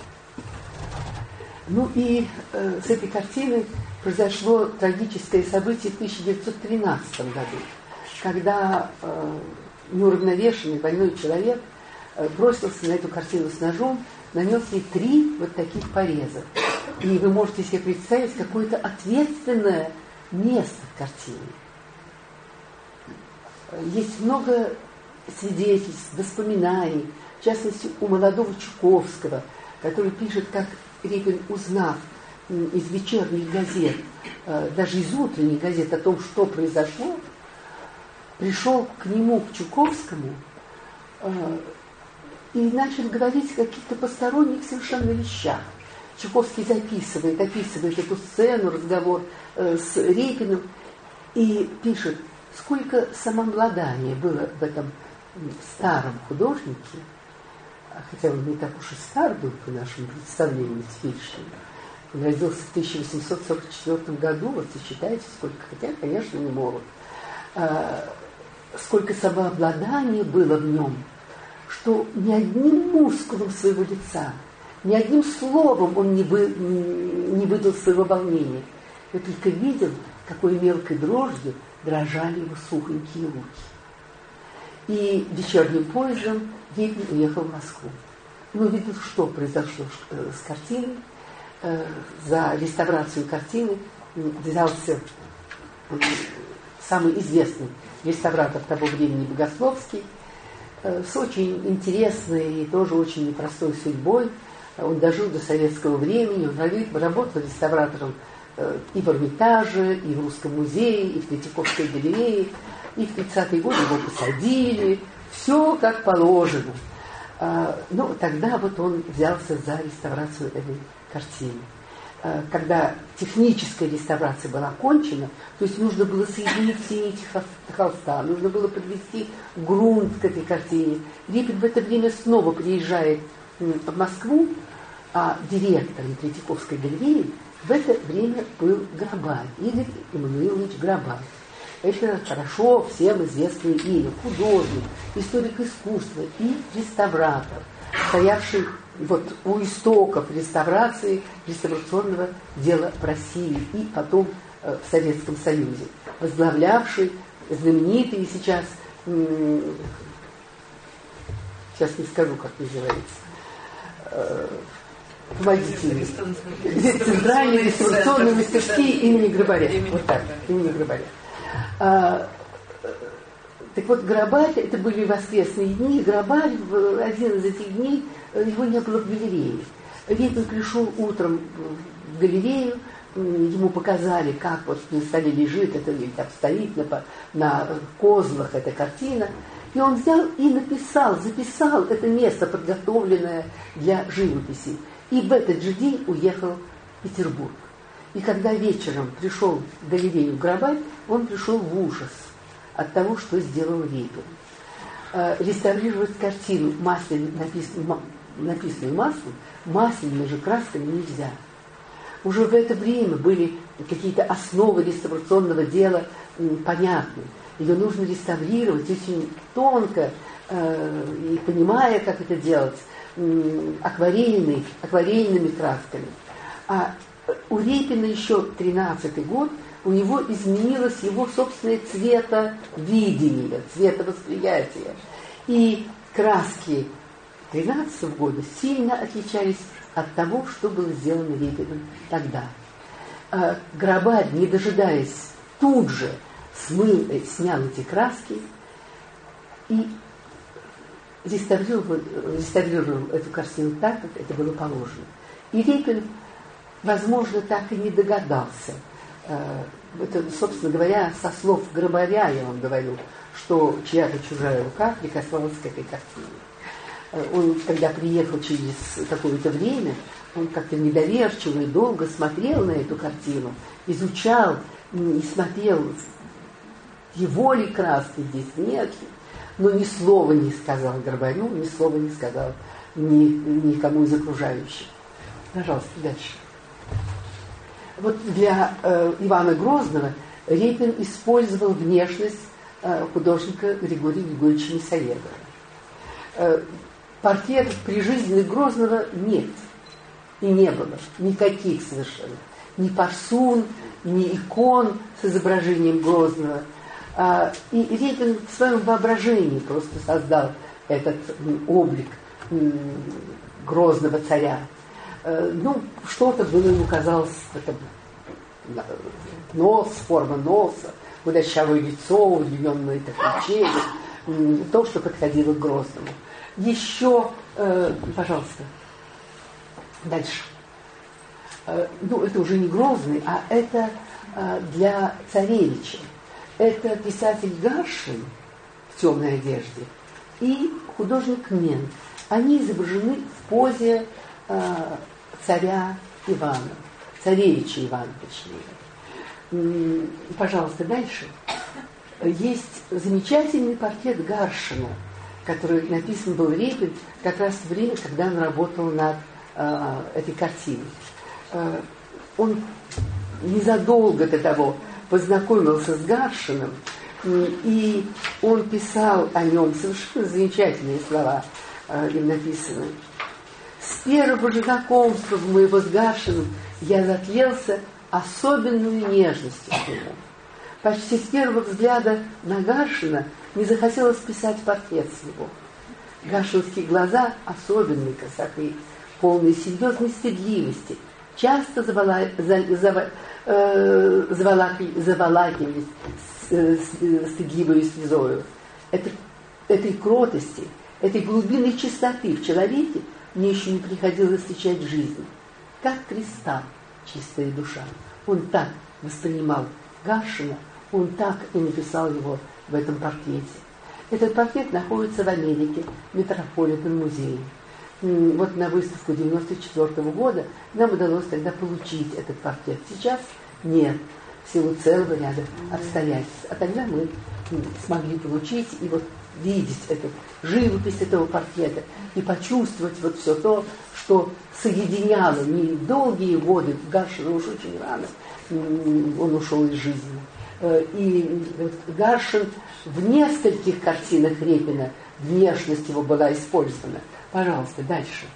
Ну и с этой картиной произошло трагическое событие в 1913 году, когда неуравновешенный больной человек бросился на эту картину с ножом, нанес ей 3 вот таких пореза. И вы можете себе представить какое-то ответственное место в картине. Есть много свидетельств, воспоминаний, в частности, у молодого Чуковского, который пишет, как Репин, узнав из вечерних газет, даже из утренних газет о том, что произошло, пришел к нему, к Чуковскому, и начал говорить о каких-то посторонних совершенно вещах. Чуковский описывает эту сцену, разговор с Репиным, и пишет, сколько самообладания было в этом старом художнике, хотя он не так уж и стар был по нашему представлению теперешнему. Он родился в 1844 году, вот и считайте, сколько, хотя, конечно, не молод. Сколько самообладания было в нем, что ни одним мускулом своего лица, ни одним словом он не выдал своего волнения. Я только видел, какой мелкой дрожью дрожали его сухонькие руки. И вечерним поездом Репин уехал в Москву. Ну, видел, что произошло с картиной. За реставрацию картины взялся самый известный реставратор того времени Богословский, с очень интересной и тоже очень непростой судьбой. Он дожил до советского времени, он работал реставратором и в Эрмитаже, и в Русском музее, и в Третьяковской галерее, и в 30-е годы его посадили, все как положено. Но тогда вот он взялся за реставрацию этой картины. Когда техническая реставрация была окончена, то есть нужно было соединить все нити холста, нужно было подвести грунт к этой картине. Репин в это время снова приезжает в Москву, а директором Третьяковской галереи в это время был Грабарь, Игорь Эммануилович Грабарь. Это хорошо всем известное имя, художник, историк искусства и реставратор, стоявший вот у истоков реставрации, реставрационного дела в России и потом в Советском Союзе, возглавлявший знаменитый сейчас не скажу, как называется, помогите мне, Центральные реставрационные мастерские имени Грабаря. Вот так, имени Грабаря. Так вот, Грабарь, это были воскресные дни, Грабарь в один из этих дней, его не было в галерее. Репин пришел утром в галерею, ему показали, как вот на столе лежит, это или так стоит на козлах эта картина. И он взял и записал это место, подготовленное для живописи. И в этот же день уехал в Петербург. И когда вечером пришел в галерею Грабарь, он пришел в ужас от того, что сделал Репин. Реставрировать картину, написанную маслом, масляными же красками нельзя. Уже в это время были какие-то основы реставрационного дела понятны. Ее нужно реставрировать очень тонко, и понимая, как это делать, акварельными красками. А у Репина еще 13-й год, у него изменилось его собственное цветовидение, цветовосприятие. И краски 13-го года сильно отличались от того, что было сделано Репиным тогда. Грабарь, не дожидаясь, тут же снял эти краски и реставрировал эту картину так, как это было положено. И Репин, возможно, так и не догадался. Это, собственно говоря, со слов Грабаря я вам говорю, что чья-то чужая рука прикасалась к этой картине. Он, когда приехал через какое-то время, он как-то недоверчиво и долго смотрел на эту картину, изучал и смотрел, его ли краски здесь, нет ли, но ни слова не сказал Грабарю, ни слова не сказал никому из окружающих. Пожалуйста, дальше. Вот для Ивана Грозного Репин использовал внешность художника Григория Григорьевича Мясоедова. Портретов прижизненных Грозного нет и не было, никаких совершенно. Ни парсун, ни икон с изображением Грозного. И Репин в своем воображении просто создал этот облик грозного царя. Ну, что-то было ему казалось, это нос, форма носа, худощавое лицо, удлиненные такие челюсть, то, что подходило к Грозному. Еще, пожалуйста, дальше. Ну, это уже не Грозный, а это для царевича. Это писатель Гаршин в темной одежде и художник Мен. Они изображены в позе царя Ивана, царевича Ивана, точнее. Пожалуйста, дальше. Есть замечательный портрет Гаршина, который написан был Репин как раз в время, когда он работал над этой картиной. Он незадолго до того познакомился с Гаршиным, и он писал о нем совершенно замечательные слова, им написаны. С первого же знакомства моего с Гаршиным я затлелся особенную нежностью к нему. Почти с первого взгляда на Гаршина не захотелось писать портрет своего. Гаршинские глаза особенной красоты, полные серьезной стыдливости, часто заволакивались стыдливой слезою. Этой кротости, этой глубинной чистоты в человеке мне еще не приходилось встречать жизнь. Как кристалл, чистая душа. Он так воспринимал Гаршина, он так и написал его в этом портрете. Этот портрет находится в Америке, в Метрополитен-музее. Вот на выставку 1994 года нам удалось тогда получить этот портрет. Сейчас нет, в силу целого ряда обстоятельств. А тогда мы смогли получить и вот видеть эту живопись этого портрета и почувствовать вот все то, что соединяло не долгие годы. Гаршин уж очень рано, он ушел из жизни. И вот Гаршин в нескольких картинах Репина внешность его была использована. Пожалуйста, дальше.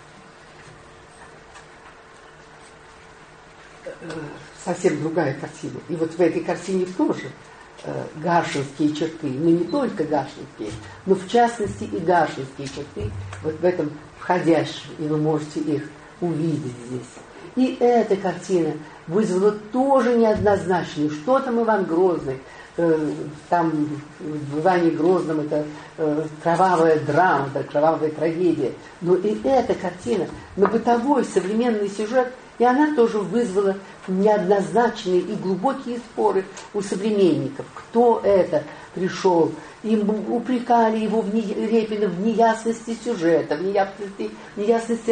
Совсем другая картина. И вот в этой картине тоже гаршинские черты, но не только гаршинские, но в частности и гаршинские черты вот в этом входящем, и вы можете их увидеть здесь. И эта картина вызвала тоже неоднозначную. Что там Иван Грозный? Там в Иване Грозном это кровавая драма, это кровавая трагедия. Но и эта картина на бытовой современный сюжет, и она тоже вызвала неоднозначные и глубокие споры у современников. Кто это пришел? Им упрекали его Репина в неясности сюжета, в неясности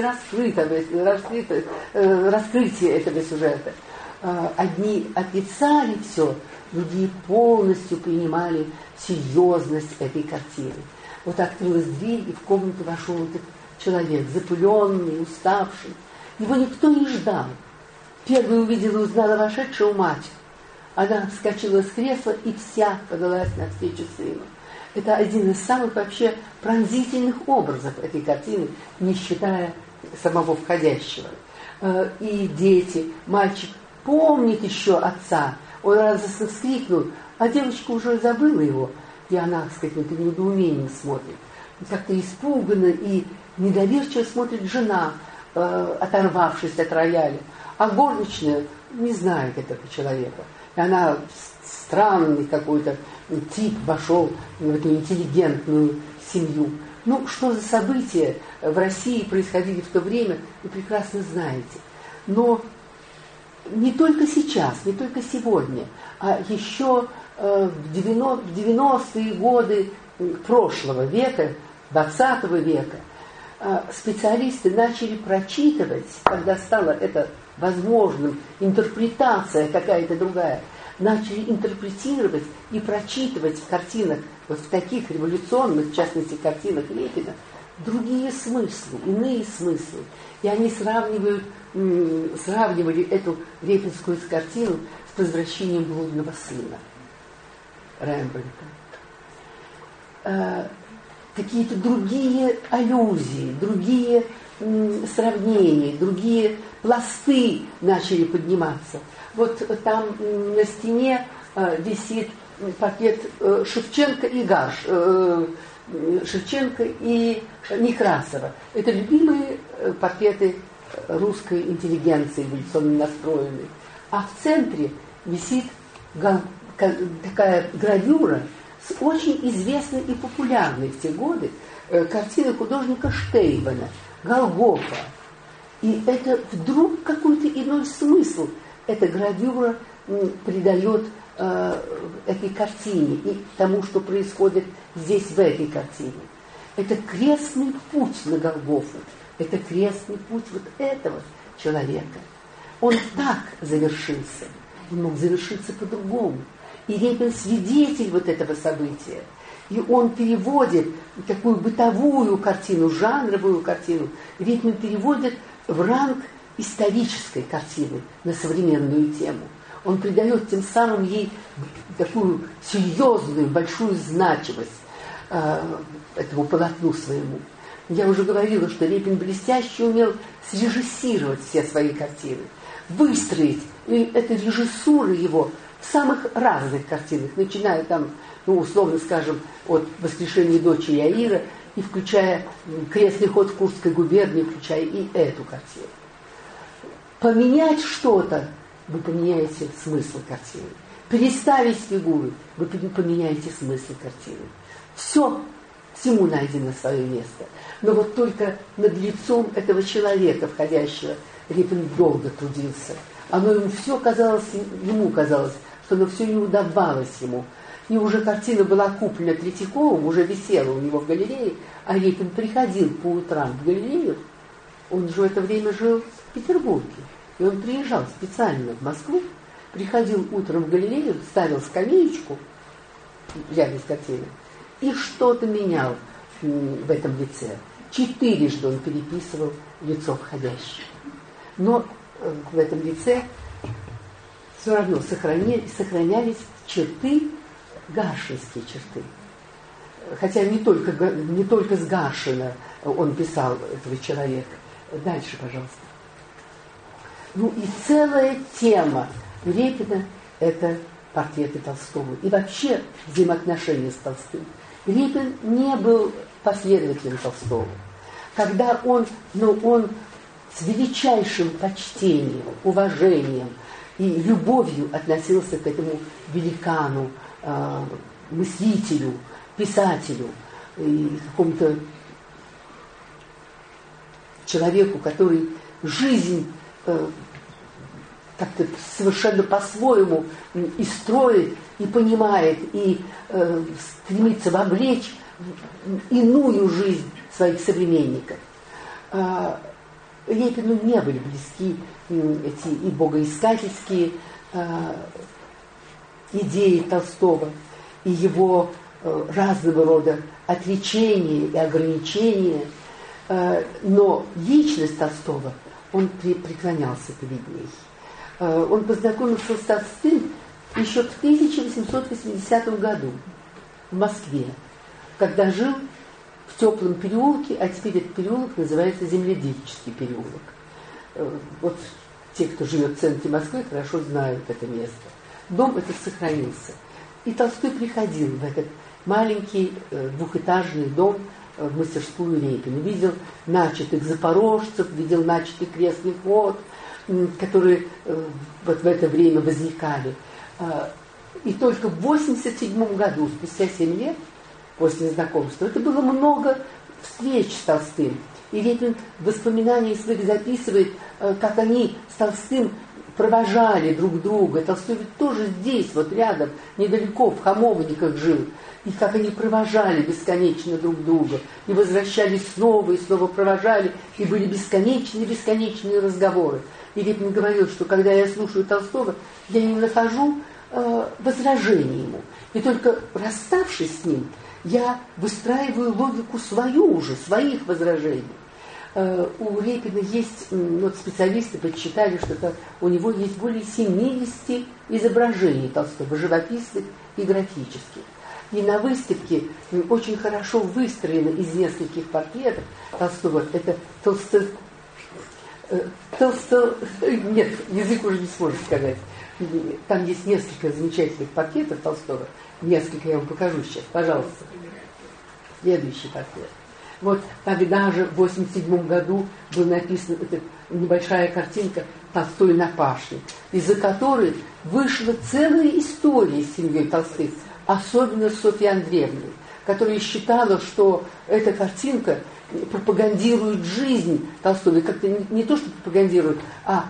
раскрытия этого сюжета. Одни отрицали все, другие полностью принимали серьезность этой картины. Вот открылась дверь, и в комнату вошел этот человек, запыленный, уставший. Его никто не ждал. Первый увидела и узнала вошедшую мать. Она вскочила с кресла и вся подалась навстречу сыну. Это один из самых вообще пронзительных образов этой картины, не считая самого входящего. И дети, мальчик помнит еще отца. Он радостно вскрикнул, а девочка уже забыла его. И она с каким-то недоумением смотрит. Как-то испуганно и недоверчиво смотрит жена, оторвавшись от рояля. А горничная не знает этого человека. И она, странный какой-то тип, вошел в эту интеллигентную семью. Ну, что за события в России происходили в то время, вы прекрасно знаете. Но не только сейчас, не только сегодня, а еще в 90-е годы прошлого века, 20 века, специалисты начали прочитывать, когда стало это возможным, интерпретация какая-то другая, начали интерпретировать и прочитывать в картинах, вот в таких революционных, в частности, картинах Репина, другие смыслы, иные смыслы. И они сравнивали эту репинскую картину с «Возвращением блудного сына» Рембрандта. Какие-то другие аллюзии, другие сравнения, другие пласты начали подниматься. Вот там на стене висит портрет Шевченко и Шевченко и Некрасова. Это любимые портреты русской интеллигенции, эволюционно настроенной. А в центре висит такая гравюра с очень известной и популярной в те годы картины художника Штейбана «Голгофа». И это вдруг какой-то иной смысл эта гравюра придает этой картине и тому, что происходит здесь, в этой картине. Это крестный путь на Голгофу. Это крестный путь вот этого человека. Он так завершился. Он мог завершиться по-другому. И Репин свидетель вот этого события. И он переводит такую бытовую картину, жанровую картину, Репин переводит в ранг исторической картины на современную тему. Он придает тем самым ей такую серьезную, большую значимость этому полотну своему. Я уже говорила, что Репин блестяще умел срежиссировать все свои картины, выстроить. И эта режиссура его в самых разных картинах, начиная там, ну, условно скажем, от «Воскрешения дочери Яира» и включая «Крестный ход в Курской губернии», включая и эту картину. Поменять что-то, вы поменяете смысл картины. Переставить фигуры, вы поменяете смысл картины. Все всему найдено свое место. Но вот только над лицом этого человека, входящего, Репин долго трудился. Ему казалось, что оно все не удавалось ему. И уже картина была куплена Третьяковым, уже висела у него в галерее, а Репин приходил по утрам в галерею. Он же в это время жил в Петербурге. И он приезжал специально в Москву, приходил утром в галерею, ставил скамеечку рядом с картиной и что-то менял в этом лице. 4 он переписывал лицо входящее. Но в этом лице все равно сохранялись черты, гаршинские черты. Хотя не только с Гаршина он писал этого человека. Дальше, пожалуйста. Ну и целая тема Репина – это портреты Толстого. И вообще взаимоотношения с Толстым. Репин не был последователем Толстого. Когда он с величайшим почтением, уважением и любовью относился к этому великану, мыслителю, писателю и какому-то человеку, который жизнь как-то совершенно по-своему и строит, и понимает, и стремится вовлечь в иную жизнь своих современников. Репину не были близки эти и богоискательские идеи Толстого, и его разного рода отречения и ограничения, но личность Толстого, он преклонялся перед ней. Он познакомился с Толстым еще в 1880 году в Москве, когда жил в Теплом переулке, а теперь этот переулок называется Земледельческий переулок. Вот те, кто живет в центре Москвы, хорошо знают это место. Дом этот сохранился. И Толстой приходил в этот маленький двухэтажный дом, в мастерскую Репина. Видел начатых запорожцев, видел начатый крестный ход, которые вот в это время возникали. И только в 1987 году, спустя 7 лет после знакомства, это было много встреч с Толстым. И Репин в воспоминаниях своих записывает, как они с Толстым провожали друг друга. Толстой ведь тоже здесь, вот рядом, недалеко, в Хамовниках жил. И как они провожали бесконечно друг друга. И возвращались снова, и снова провожали. И были бесконечные разговоры. И Репин говорил, что когда я слушаю Толстого, я не нахожу возражений ему. И только расставшись с ним, я выстраиваю логику свою уже, своих возражений. У Репина есть, вот специалисты подсчитали, что у него есть более 70 изображений Толстого, живописных и графических. И на выставке очень хорошо выстроено из нескольких портретов Толстого. Это нет, язык уже не сможет сказать. Там есть несколько замечательных портретов Толстого. Несколько я вам покажу сейчас, пожалуйста. Следующий портрет. Вот тогда же, в 1987 году, была написана эта небольшая картинка «Толстой на пашне», из-за которой вышла целая история с семьей Толстых, особенно с Софьей Андреевной, которая считала, что эта картинка пропагандирует жизнь Толстого. Как-то не то, что пропагандирует, а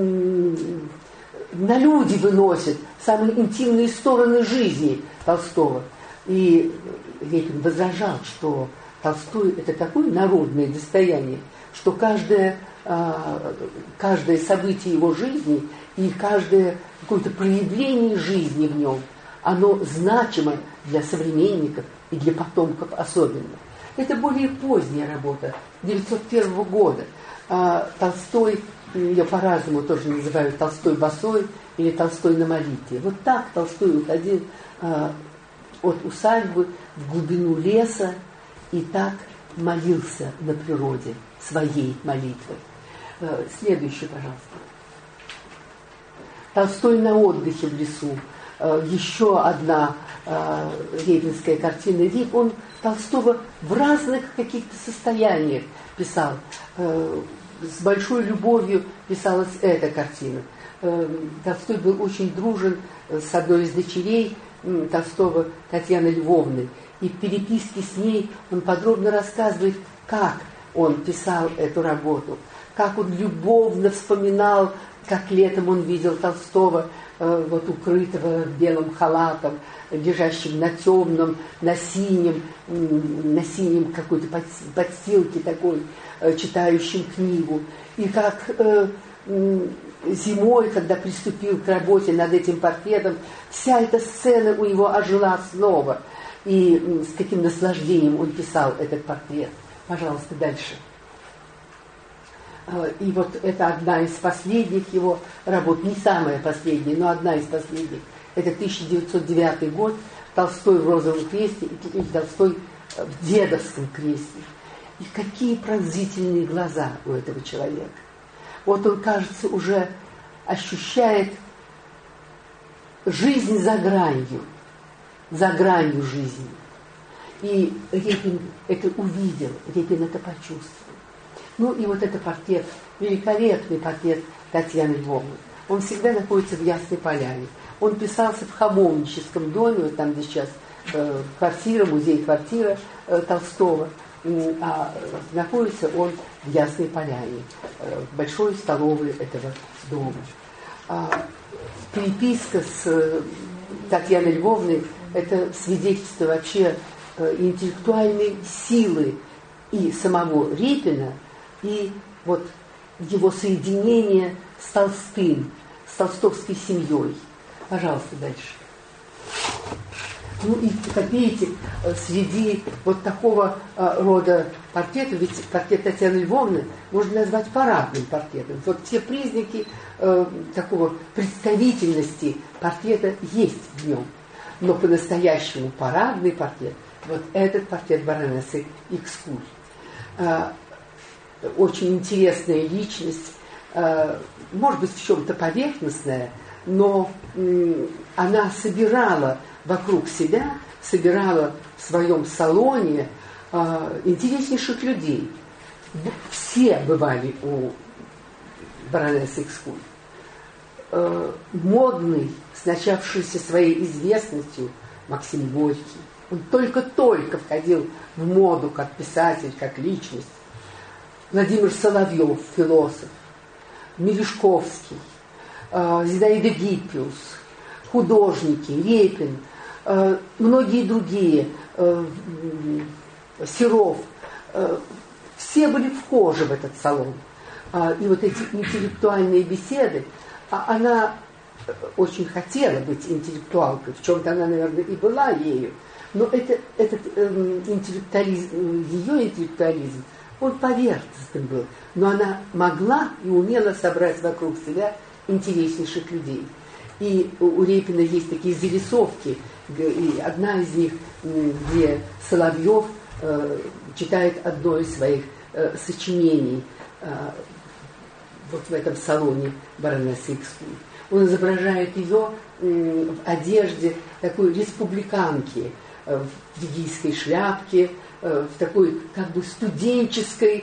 на люди выносит самые интимные стороны жизни Толстого. И Репин возражал, что Толстой – это такое народное достояние, что каждое событие его жизни и каждое какое-то проявление жизни в нем, оно значимо для современников и для потомков особенно. Это более поздняя работа, 1901 года. Толстой, ее по-разному тоже называют Толстой босой или Толстой на молитве. Вот так Толстой уходил от усадьбы в глубину леса и так молился на природе своей молитвой. Следующий, пожалуйста. Толстой на отдыхе в лесу. Еще одна репинская картина. Он Толстого в разных каких-то состояниях писал. С большой любовью писалась эта картина. Толстой был очень дружен с одной из дочерей Толстого, Татьяной Львовной. И в переписке с ней он подробно рассказывает, как он писал эту работу, как он любовно вспоминал, как летом он видел Толстого вот укрытого белым халатом, лежащим на темном, на синем какой-то подстилке такой, читающим книгу. И как зимой, когда приступил к работе над этим портретом, вся эта сцена у него ожила снова. И с каким наслаждением он писал этот портрет. Пожалуйста, дальше. И вот это одна из последних его работ, не самая последняя, но одна из последних. Это 1909 год, Толстой в розовом кресте и Толстой в дедовском кресте. И какие пронзительные глаза у этого человека. Вот он, кажется, уже ощущает жизнь за гранью жизни. И Репин это увидел, Репин это почувствовал. Ну и вот это портрет, великолепный портрет Татьяны Львовны. Он всегда находится в Ясной Поляне. Он писался в Хамовническом доме, вот там, где сейчас квартира, музей-квартира Толстого. А находится он в Ясной Поляне, в большой столовой этого дома. Переписка с Татьяной Львовной – это свидетельство вообще интеллектуальной силы и самого Репина, и вот его соединение с Толстым, с толстовской семьей. Пожалуйста, дальше. Ну и, как видите, среди вот такого рода портретов, ведь портрет Татьяны Львовны можно назвать парадным портретом. Вот все признаки такого представительности портрета есть в нем. Но по-настоящему парадный портрет, вот этот портрет баронессы Икскуль. Очень интересная личность, может быть, в чем-то поверхностная, но она собирала вокруг себя, собирала в своем салоне интереснейших людей. Все бывали у баронессы Икскуль. Модный, начавшийся своей известностью, Максим Горький. Он только-только входил в моду как писатель, как личность. Владимир Соловьев, философ. Мережковский, Зинаида Гиппиус, художники, Репин, многие другие, Серов, все были вхожи в этот салон. И вот эти интеллектуальные беседы, она очень хотела быть интеллектуалкой, в чем-то она, наверное, и была ею, но этот интеллектуализм, ее интеллектуализм, он поверхностным был, но она могла и умела собрать вокруг себя интереснейших людей. И у Репина есть такие зарисовки, и одна из них, где Соловьев читает одно из своих сочинений вот в этом салоне баронессы Икскуль. Он изображает ее в одежде такой республиканки, в бельгийской шляпке, в такой как бы студенческой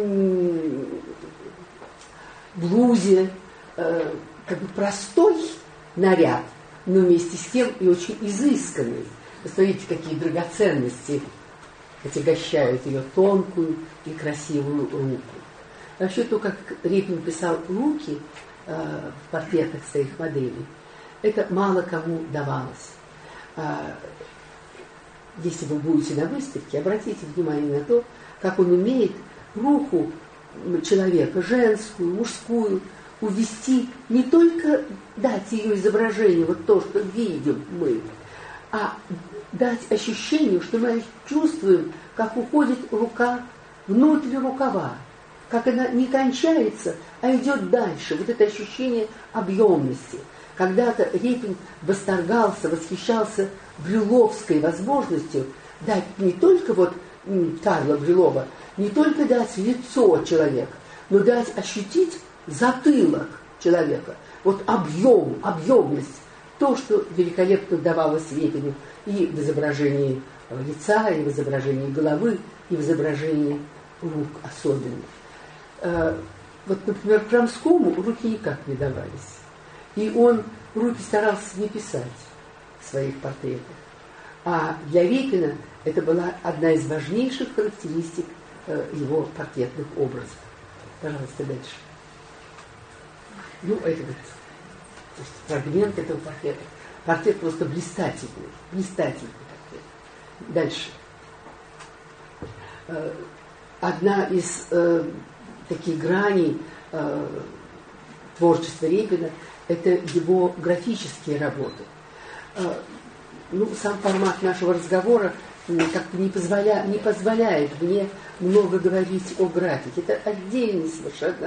блузе, как бы простой наряд, но вместе с тем и очень изысканный. Посмотрите, какие драгоценности отягощают ее тонкую и красивую руку. Вообще то, как Репин писал руки в портретах своих моделей, это мало кому давалось. Если вы будете на выставке, обратите внимание на то, как он умеет руку человека, женскую, мужскую, увести, не только дать ее изображение, вот то, что видим мы, а дать ощущение, что мы чувствуем, как уходит рука внутрь рукава, как она не кончается, а идет дальше. Вот это ощущение объемности. Когда-то Репин восторгался, восхищался брюловской возможностью дать не только вот Карла Брюлова, не только дать лицо человека, но дать ощутить затылок человека. Вот объем, объемность. То, что великолепно давалось Репину и в изображении лица, и в изображении головы, и в изображении рук особенно. Вот, например, Крамскому руки никак не давались. И он руки старался не писать в своих портретах. А для Репина это была одна из важнейших характеристик его портретных образов. Пожалуйста, дальше. Ну, это вот фрагмент этого портрета. Портрет просто блистательный. Блистательный портрет. Дальше. Одна из таких граней творчества Репина – это его графические работы. Ну, сам формат нашего разговора как-то не позволяет мне много говорить о графике. Это отдельный совершенно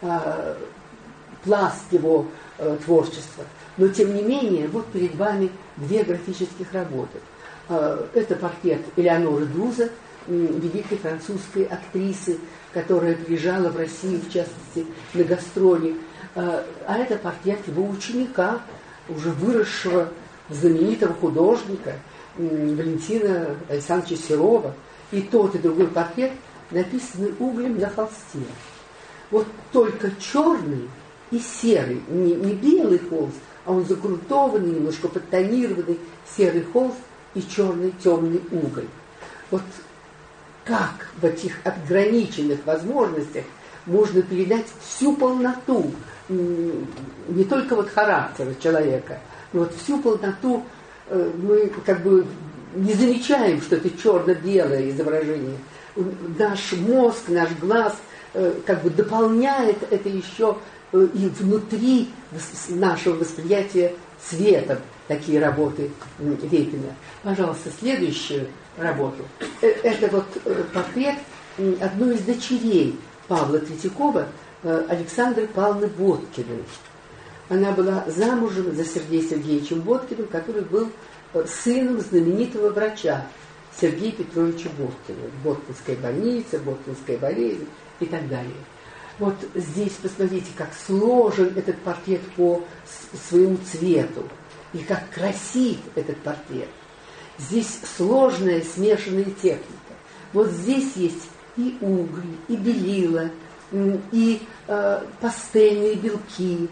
пласт его творчества. Но, тем не менее, вот перед вами две графических работы. Это портрет Элеоноры Дуза, великой французской актрисы, которая приезжала в Россию, в частности, на гастроли. А это портрет его ученика, уже выросшего знаменитого художника Валентина Александровича Серова. И тот, и другой портрет написаны углем на холсте. Вот только черный и серый, не белый холст, а он загрунтованный, немножко подтонированный серый холст и черный темный уголь. Вот как в этих ограниченных возможностях можно передать всю полноту не только вот характера человека, но вот всю полноту мы как бы не замечаем, что это черно-белое изображение. Наш мозг, наш глаз как бы дополняет это еще и внутри нашего восприятия цветом такие работы Репина. Пожалуйста, следующую работу. Это вот портрет одной из дочерей Павла Третьякова, Александры Павловны Боткиной. Она была замужем за Сергеем Сергеевичем Боткиным, который был сыном знаменитого врача Сергея Петровича Боткина. Боткинская больница, Боткинская болезнь и так далее. Вот здесь посмотрите, как сложен этот портрет по своему цвету и как красив этот портрет. Здесь сложная смешанная техника. Вот здесь есть и угли, и белила, и пастельные белки,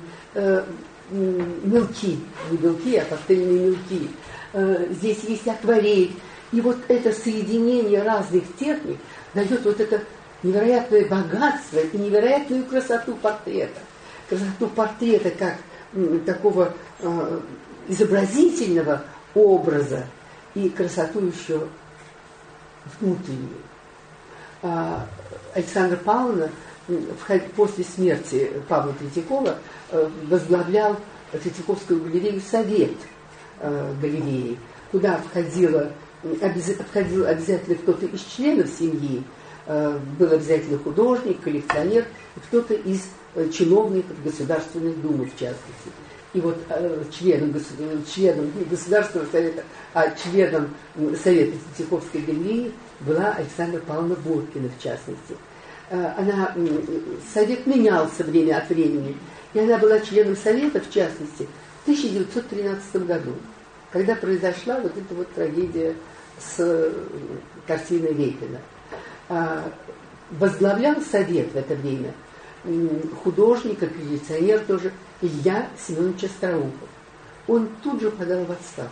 мелки, не белки, а пастельные мелки. Здесь есть акварель. И вот это соединение разных техник дает вот это невероятное богатство и невероятную красоту портрета. Красоту портрета как такого изобразительного образа и красоту еще внутреннюю. Александра Павловна после смерти Павла Третьякова возглавлял Третьяковскую галерею «Совет» галереи, куда входил обязательно кто-то из членов семьи, был обязательно художник, коллекционер, кто-то из чиновников Государственной Думы, в частности. И вот членом не Государственного Совета, а членом Совета Третьяковской галереи была Александра Павловна Боткина, в частности. Совет менялся время от времени, и она была членом Совета, в частности, в 1913 году, когда произошла вот эта вот трагедия с картиной Репина. Возглавлял Совет в это время художник, коллекционер тоже, Илья Семенович Остроухов. Он тут же подал в отставку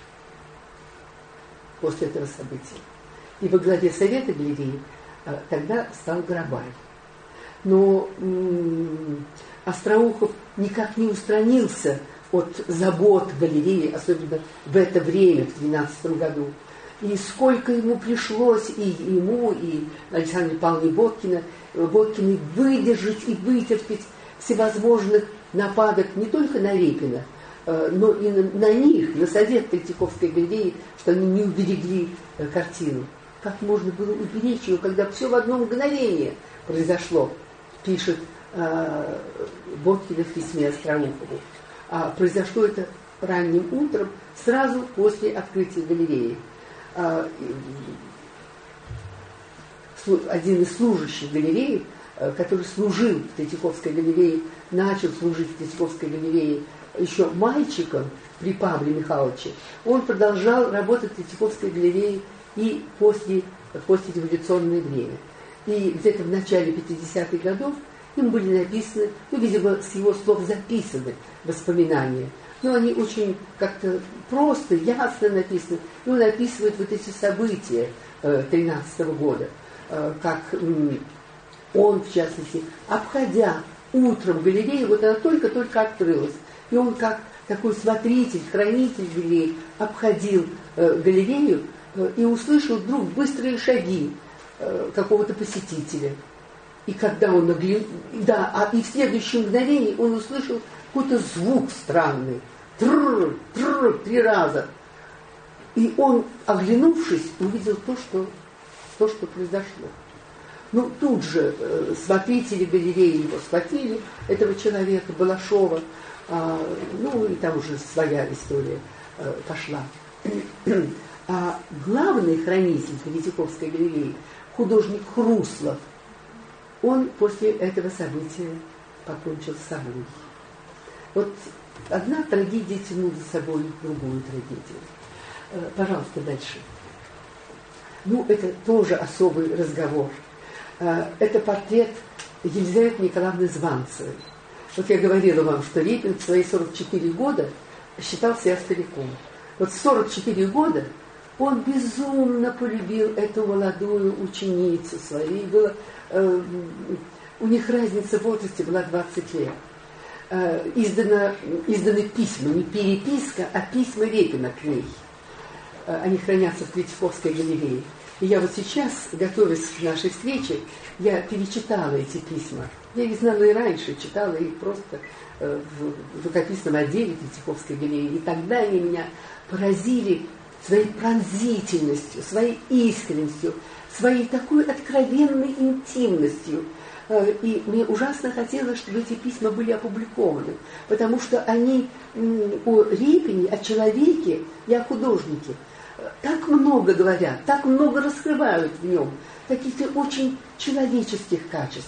после этого события. И во главе Совета галереи тогда стал Грабарь. Но Остроухов никак не устранился от забот галереи, особенно в это время, в 1912 году. И сколько ему пришлось, и ему, и Александре Павловне Боткиной выдержать и вытерпеть всевозможных нападок не только на Репина, но и на них, на Совет Третьяковской галереи, что они не уберегли картину. Как можно было уберечь ее, когда все в одно мгновение произошло, пишет Боткина в письме Остроухову. А произошло это ранним утром, сразу после открытия галереи. Один из служащих галереи, который служил в Третьяковской галерее, начал служить в Третьяковской галерее еще мальчиком при Павле Михайловиче, он продолжал работать в Третьяковской галерее и после революционное время. И где-то в начале 50-х годов им были написаны, видимо, с его слов записаны воспоминания но они очень как-то просто, ясно написаны. И он описывает вот эти события 13 года, как он, в частности, обходя утром галерею, вот она только-только открылась, и он как такой смотритель, хранитель галереи обходил галерею и услышал вдруг быстрые шаги какого-то посетителя. И когда он оглянул, и в следующее мгновение он услышал какой-то звук странный. Тррр, тррр, 3 раза. И он, оглянувшись, увидел то, что произошло. Ну, тут же смотрители галереи его схватили, этого человека, Балашова. Ну, и там уже своя история пошла. А главный хранитель Третьяковской галереи, художник Хруслов, он после этого события покончил с собой. Вот одна трагедия тянула за собой другую трагедию. Пожалуйста, дальше. Ну, это тоже особый разговор. Это портрет Елизаветы Николаевны Званцевой. Вот я говорила вам, что Репин в свои 44 года считал себя стариком. Вот в 44 года он безумно полюбил эту молодую ученицу свою. Было, у них разница в возрасте была 20 лет. Изданы письма, не переписка, а письма Репина к ней. Они хранятся в Третьяковской галерее. И я вот сейчас, готовясь к нашей встрече, я перечитала эти письма. Я их знала и раньше, читала их просто в рукописном отделе Третьяковской галереи. И тогда они меня поразили своей пронзительностью, своей искренностью, своей такой откровенной интимностью. И мне ужасно хотелось, чтобы эти письма были опубликованы, потому что они о Репине, о человеке и о художнике так много говорят, так много раскрывают в нем, каких-то очень человеческих качеств.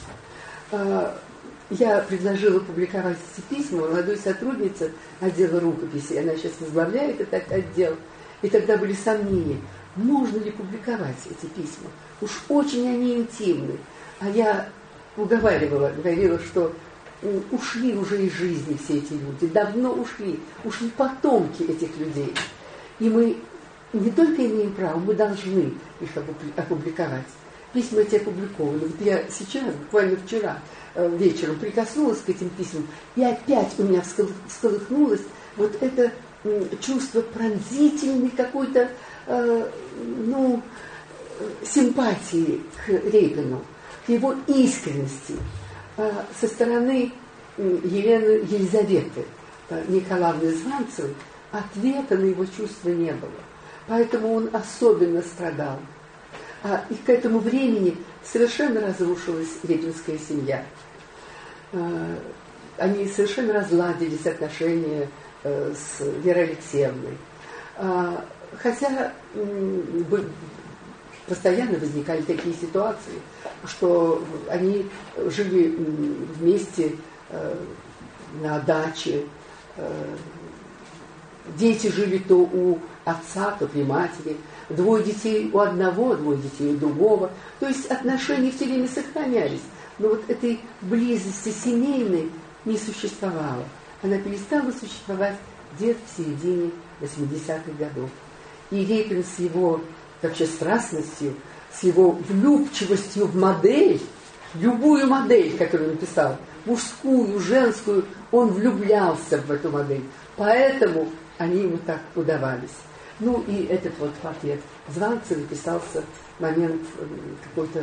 Я предложила публиковать эти письма молодой сотруднице отдела рукописи, она сейчас возглавляет этот отдел, и тогда были сомнения, можно ли публиковать эти письма. Уж очень они интимны. А я говорила, что ушли уже из жизни все эти люди, давно ушли потомки этих людей. И мы не только имеем право, мы должны их опубликовать. Письма эти опубликованы. Вот я сейчас, буквально вчера вечером прикоснулась к этим письмам, и опять у меня всколыхнулось вот это чувство пронзительной какой-то, симпатии к Репину, к его искренности. Со стороны Елизаветы Николаевны Званцевой ответа на его чувства не было. Поэтому он особенно страдал. И к этому времени совершенно разрушилась Репинская семья. Они совершенно разладились отношения с Верой Алексеевной. Хотя постоянно возникали такие ситуации, что они жили вместе на даче, дети жили то у отца, то при матери, 2 детей у одного, 2 детей у другого. То есть отношения все время сохранялись. Но вот этой близости семейной не существовало. Она перестала существовать где-то в середине 80-х годов. И Репин с его вообще страстностью, с его влюбчивостью в модель, любую модель, которую он писал, мужскую, женскую, он влюблялся в эту модель. Поэтому они ему так удавались. Ну и этот вот портрет Званцевой писался в момент какой-то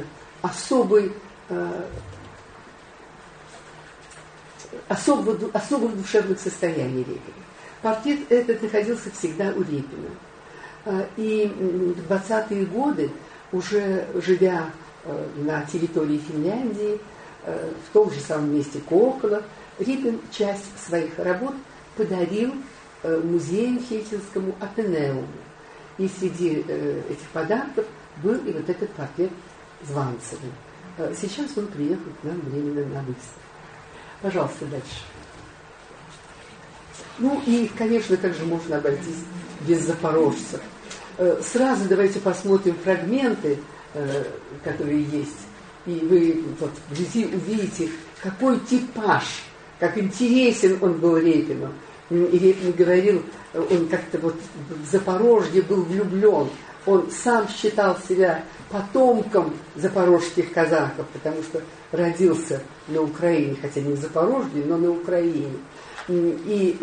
особого душевных состояний Репина. Портрет этот находился всегда у Репина. И в 20-е годы, уже живя на территории Финляндии, в том же самом месте Kokkola, Репин часть своих работ подарил музею Хельсинскому Атенеуму. И среди этих подарков был и вот этот портрет Званцевой. Сейчас он приехал к нам временно на выставку. Пожалуйста, дальше. Ну и, конечно, как же можно обойтись без запорожцев? Сразу давайте посмотрим фрагменты, которые есть. И вы вот вблизи увидите, какой типаж, как интересен он был Репину. И Репин говорил, он как-то вот в Запорожье был влюблен. Он сам считал себя потомком запорожских казаков, потому что родился на Украине, хотя не в Запорожье, но на Украине. И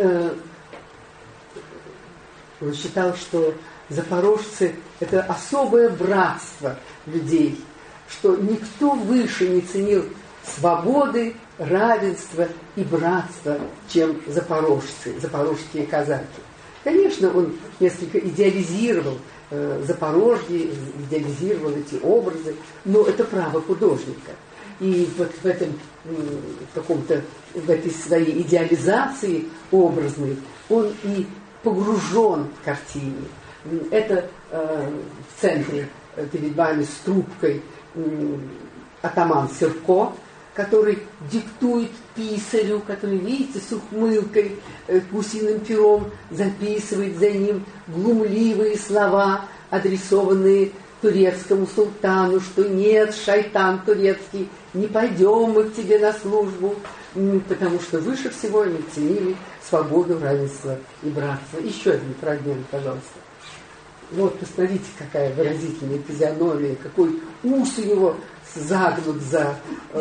он считал, что запорожцы – это особое братство людей, что никто выше не ценил свободы, равенства и братства, чем запорожцы, запорожские казаки. Конечно, он несколько идеализировал Запорожье, идеализировал эти образы, но это право художника. И вот в этом каком-то, в этой своей идеализации образной он и погружен в картине. Это в центре перед вами с трубкой атаман Серко, который диктует писарю, который, видите, с ухмылкой, гусиным пером записывает за ним глумливые слова, адресованные турецкому султану, что нет, шайтан турецкий, не пойдем мы к тебе на службу, потому что выше всего они ценили свободу, равенство и братство. Еще один фрагмент, пожалуйста. Вот, посмотрите, какая выразительная физиономия, какой ус у него загнут за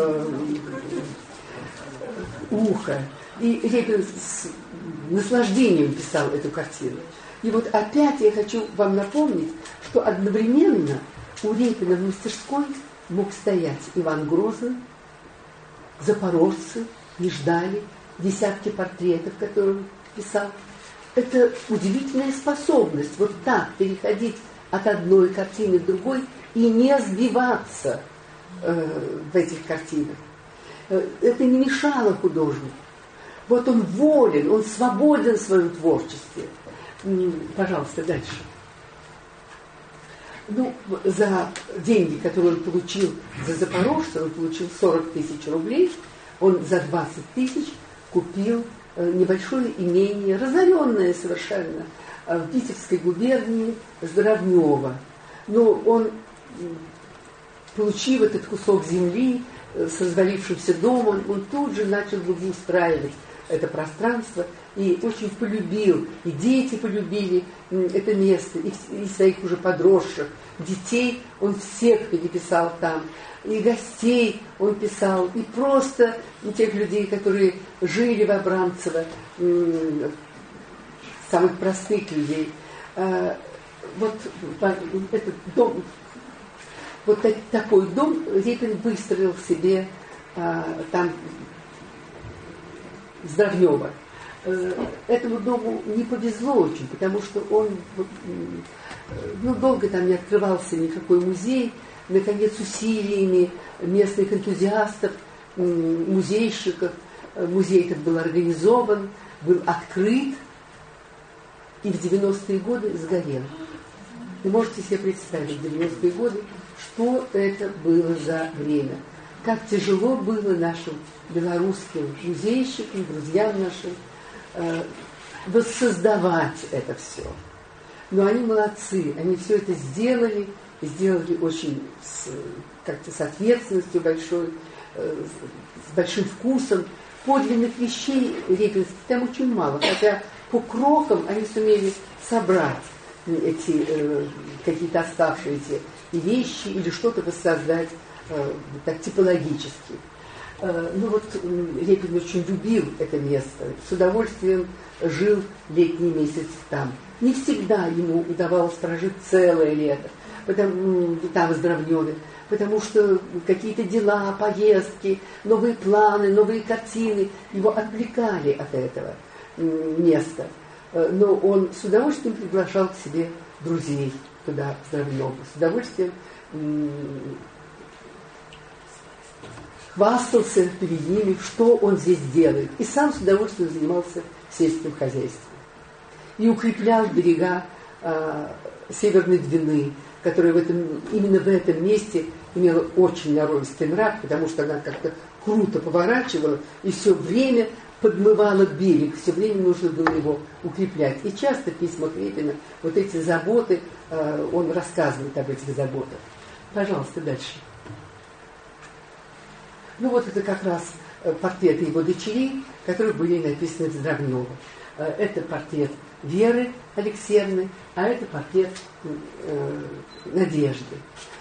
ухо. И Репин с наслаждением писал эту картину. И вот опять я хочу вам напомнить, что одновременно у Репина в мастерской мог стоять Иван Грозный, запорожцы, не ждали, десятки портретов, которые он писал. Это удивительная способность вот так переходить от одной картины к другой и не сбиваться в этих картинах. Это не мешало художнику. Вот он волен, он свободен в своем творчестве. Пожалуйста, дальше. Ну, за деньги, которые он получил за запорожца, он получил 40 тысяч рублей, он за 20 тысяч купил небольшое имение, разоренное совершенно, в Питерской губернии Здоровнево. Но он, получив этот кусок земли с развалившимся домом, он тут же начал благоустраивать это пространство и очень полюбил, и дети полюбили это место, и своих уже подросших детей он всех переписал там, и гостей он писал, и просто тех людей, которые жили в Абрамцево, самых простых людей. Вот этот дом, вот такой дом Репин выстроил себе там в Здоровнево. Этому дому не повезло очень, потому что он долго там не открывался никакой музей. Наконец, усилиями местных энтузиастов, музейщиков, музей этот был организован, был открыт, и в 90-е годы сгорел. Вы можете себе представить, в 90-е годы, что это было за время. Как тяжело было нашим белорусским музейщикам, друзьям нашим, воссоздавать это все. Но они молодцы, они все это сделали очень как-то с ответственностью большой, с большим вкусом. Подлинных вещей репинских там очень мало, хотя по крохам они сумели собрать эти какие-то оставшиеся вещи или что-то воссоздать так типологически. Ну вот Репин очень любил это место, с удовольствием жил летний месяц там. Не всегда ему удавалось прожить целое лето, там в Здоровневе, потому что какие-то дела, поездки, новые планы, новые картины его отвлекали от этого места. Но он с удовольствием приглашал к себе друзей туда, в Здоровнево, с удовольствием хвастался перед ними, что он здесь делает. И сам с удовольствием занимался сельским хозяйством. И укреплял берега Северной Двины, которая именно в этом месте имела очень нарористый нрав, потому что она как-то круто поворачивала и все время подмывала берег, все время нужно было его укреплять. И часто в письмах Репина вот эти заботы, он рассказывает об этих заботах. Пожалуйста, дальше. Ну вот это как раз портреты его дочерей, которые были написаны в Здоровнево. Это портрет Веры Алексеевны, а это портрет Надежды.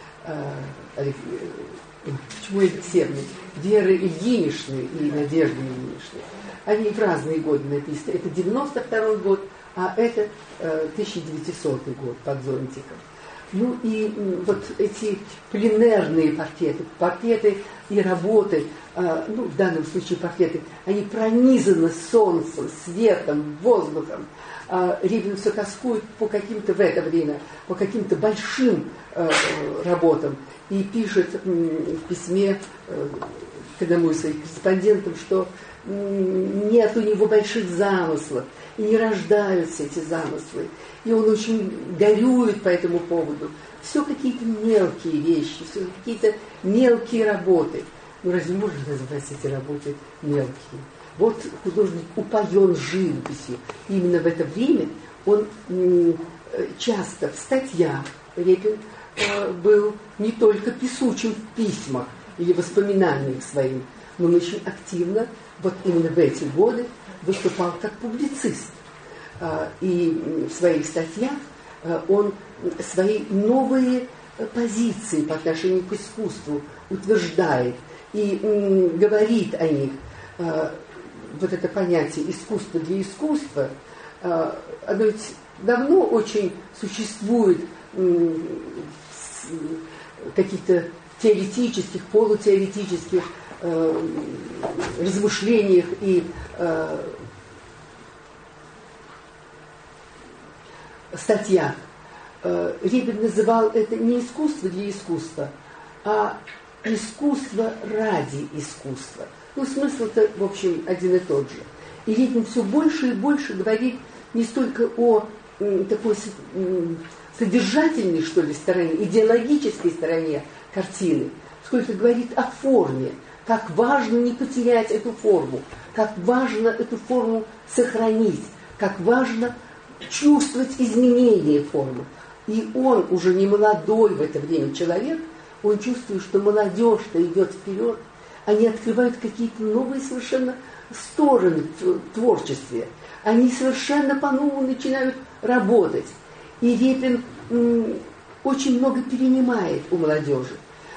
Почему Алексеевны? Веры Ильиничны и Надежды Ильиничны. Они в разные годы написаны. Это 92-й год, а это 1900 год под зонтиком. Ну и вот эти пленерные портреты и работы, ну в данном случае портреты, они пронизаны солнцем, светом, воздухом. Репин все тоскует по каким-то в это время, по каким-то большим работам и пишет в письме к одному из своих корреспондентов, что нет у него больших замыслов, и не рождаются эти замыслы. И он очень горюет по этому поводу. Все какие-то мелкие вещи, все какие-то мелкие работы. Ну разве можно назвать эти работы мелкие? Вот художник упоен живописью. Именно в это время он часто в статьях, Репин был не только писучим в письмах или воспоминаниях своим, но он очень активно, вот именно в эти годы, выступал как публицист. И в своих статьях он свои новые позиции по отношению к искусству утверждает и говорит о них. Вот это понятие «искусство для искусства», оно ведь давно очень существует в каких-то теоретических, полутеоретических размышлениях и статьях. Репин называл это не искусство для искусства, а искусство ради искусства. Ну, смысл-то, в общем, один и тот же. И Репин все больше и больше говорит не столько о такой содержательной, что ли, стороне, идеологической стороне картины, сколько говорит о форме, как важно не потерять эту форму, как важно эту форму сохранить, как важно чувствовать изменение формы. И он уже не молодой в это время человек, он чувствует, что молодежь-то идет вперед, они открывают какие-то новые совершенно стороны в творчестве. Они совершенно по-новому начинают работать. И Репин очень много перенимает у молодежи.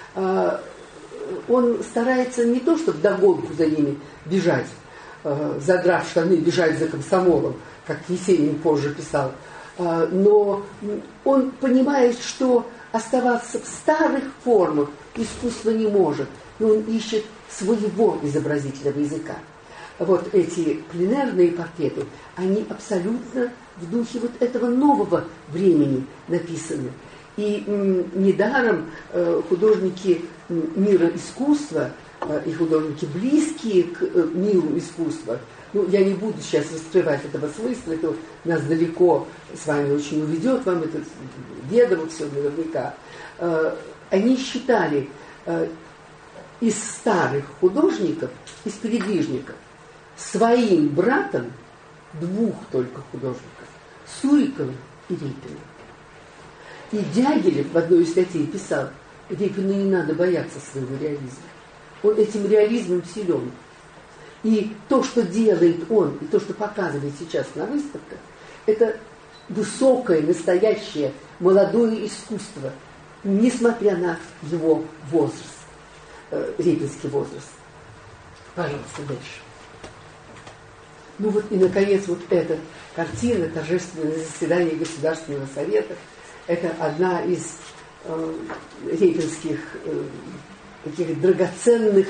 Он старается не то, чтобы вдогонку за ними бежать, задрав штаны, бежать за комсомолом, как Есенин позже писал, но он понимает, что оставаться в старых формах искусство не может, и он ищет своего изобразительного языка. Вот эти пленерные портреты, они абсолютно в духе вот этого нового времени написаны. И недаром художники мира искусства и художники, близкие к миру искусства, ну, я не буду сейчас раскрывать этого смысла, это нас далеко с вами очень уведет, вам это ведомо все наверняка. Они считали из старых художников, из передвижников, своим братом двух только художников, Сурикова и Репина. И Дягилев в одной из статей писал, Репину не надо бояться своего реализма. Он этим реализмом силен. И то, что делает он, и то, что показывает сейчас на выставках, это высокое, настоящее, молодое искусство, несмотря на его возраст, репинский возраст. Пожалуйста, дальше. Ну вот и, наконец, вот эта картина «Торжественное заседание Государственного совета». Это одна из репинских таких драгоценных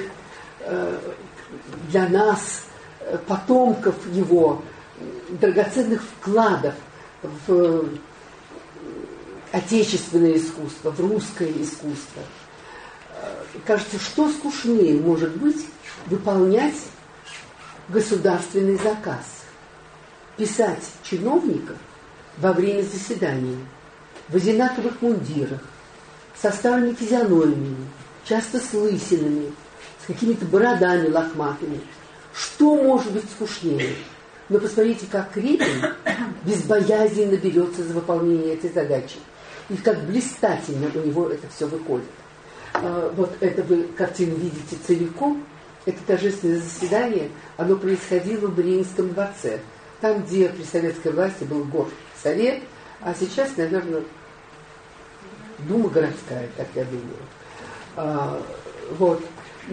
для нас, потомков его, драгоценных вкладов в отечественное искусство, в русское искусство. Кажется, что скучнее может быть выполнять государственный заказ, писать чиновников во время заседания в одинаковых мундирах, со старыми физиономиями, часто с лысинами, с какими-то бородами лохматыми. Что может быть скучнее? Но посмотрите, как Репин безбоязненно берется за выполнение этой задачи. И как блистательно у него это все выходит. Вот это вы картину видите целиком. Это торжественное заседание, оно происходило в Мариинском дворце. там, где при советской власти был горсовет, а сейчас, наверное, Дума городская, так я думаю. Вот.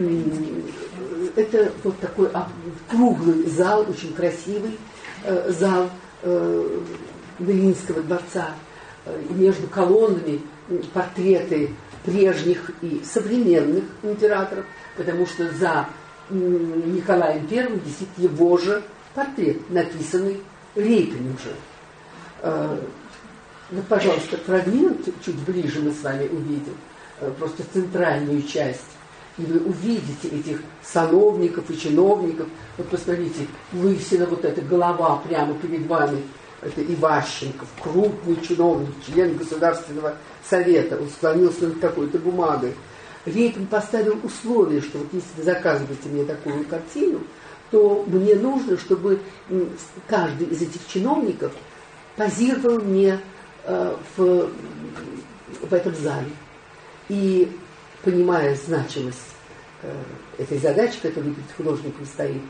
Это вот такой круглый зал, очень красивый зал Мариинского дворца. Между колоннами портреты прежних и современных императоров, потому что за Николаем I висит его же портрет, написанный Репиным же. Вот, пожалуйста, фрагмент чуть ближе мы с вами увидим, просто центральную часть. И вы увидите этих сановников и чиновников. Вот посмотрите, лысина, вот эта голова прямо перед вами. Это Иващенко, крупный чиновник, член Государственного совета. Он склонился над какой-то бумагой. Репин поставил условие, что вот если вы заказываете мне такую картину, то мне нужно, чтобы каждый из этих чиновников позировал мне в этом зале. И, понимая значимость этой задачи, которая перед художником стоит,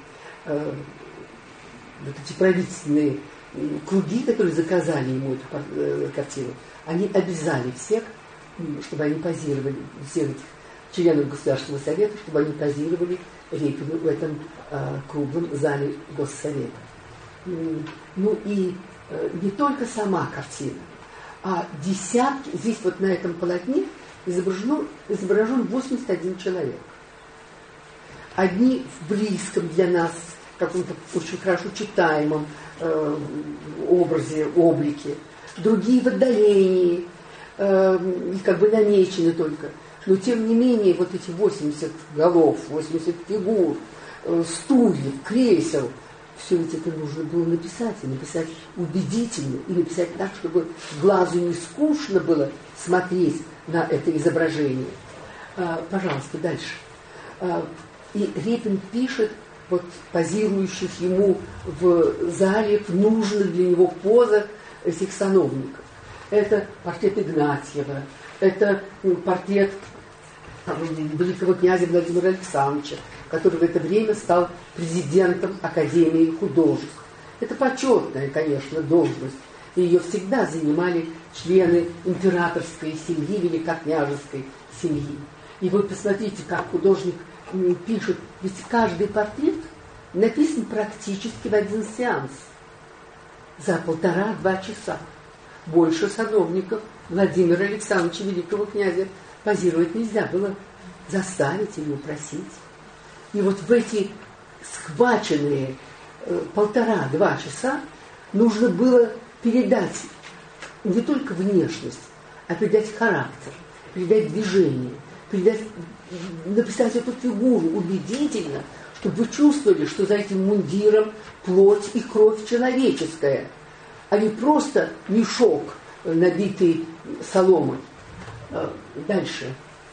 вот эти правительственные круги, которые заказали ему эту картину, они обязали всех, чтобы они позировали, всех этих членов Государственного совета, чтобы они позировали Репину в этом круглом зале Госсовета. Ну и не только сама картина, а десятки, здесь вот на этом полотне изображен 81 человек. Одни в близком для нас, каком-то очень хорошо читаемом образе, облике, другие в отдалении, и как бы намечены только. Но тем не менее, вот эти 80 голов, 80 фигур, стульев, кресел, все ведь это нужно было написать, и написать убедительно, и написать так, чтобы глазу не скучно было смотреть на это изображение. Пожалуйста, дальше. И Репин пишет вот позирующих ему в зале, в нужных для него позах этих сановников. Это портрет Игнатьева, это портрет великого князя Владимира Александровича, который в это время стал президентом Академии художеств. Это почетная, конечно, должность. И ее всегда занимали члены императорской семьи, великокняжеской семьи. И вы посмотрите, как художник пишет, ведь каждый портрет написан практически в один сеанс. За 1,5-2 часа. Больше сановников Владимира Александровича, великого князя, позировать нельзя было заставить или упросить. И вот в эти схваченные 1,5-2 часа нужно было передать не только внешность, а передать характер, передать движение, написать эту фигуру убедительно, чтобы вы чувствовали, что за этим мундиром плоть и кровь человеческая, а не просто мешок, набитый соломой. Дальше.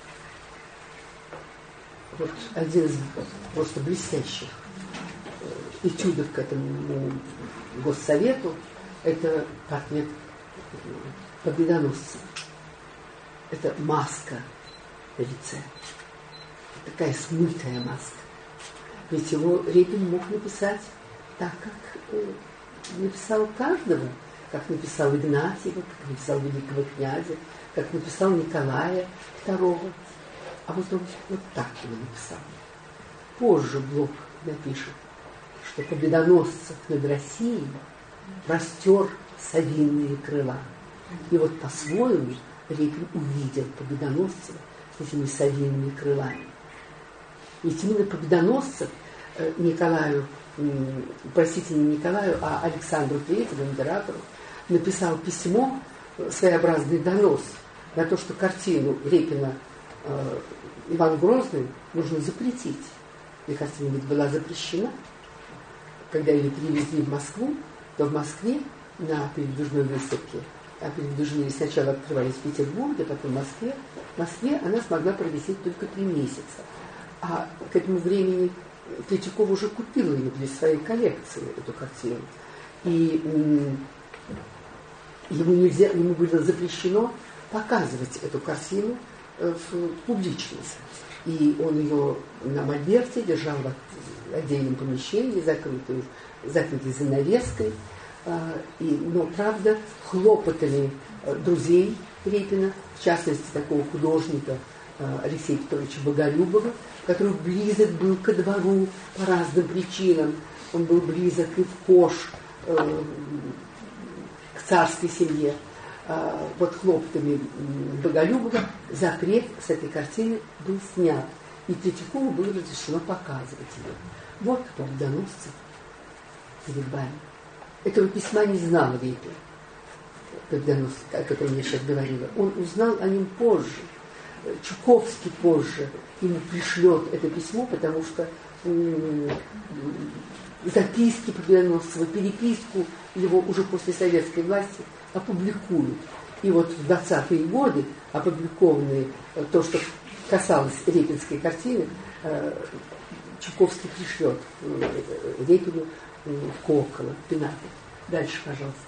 Вот один из просто блестящих этюдов к этому Госсовету – это портрет победоносца. Это маска на лице. Такая смытая маска. Ведь его Репин мог написать так, как написал каждого, как написал Игнатьева, как написал великого князя, как написал Николая II. А вот он вот так его написал. Позже Блок напишет, что победоносцев над Россией простер совиные крыла. И вот по-своему Репин увидел победоносцев с этими совиными крылами. Ведь именно победоносцев Николаю, простите, не Николаю, а Александру III, императору, написал письмо, своеобразный донос на то, что картину Репина «Иван Грозный» нужно запретить. И картина ведь была запрещена. Когда ее перевезли в Москву, то в Москве на передвижной выставке, а передвижные сначала открывались в Петербурге, потом в Москве она смогла провисеть только 3 месяца. А к этому времени Третьяков уже купил ее для своей коллекции, эту картину. И ему было запрещено показывать эту картину в публичность. И он ее на мольберте держал отдельном помещении, закрытой занавеской. Но, правда, хлопотами друзей Репина, в частности, такого художника Алексея Петровича Боголюбова, который близок был ко двору по разным причинам. Он был близок и в Кош, к царской семье. Под хлопотами Боголюбова запрет с этой картины был снят. И Третьякову было разрешено показывать ее. Вот Победоносцев перед вами. Этого письма не знал Репин, Победоносцев, о котором я сейчас говорила. Он узнал о нем позже. Чуковский позже ему пришлет это письмо, потому что записки Победоносцева, переписку его уже после советской власти опубликуют. И вот в 20-е годы опубликованные то, что касалось репинской картины, Чуковский пришлет Репину в Кокола, Пенаты. Дальше, пожалуйста.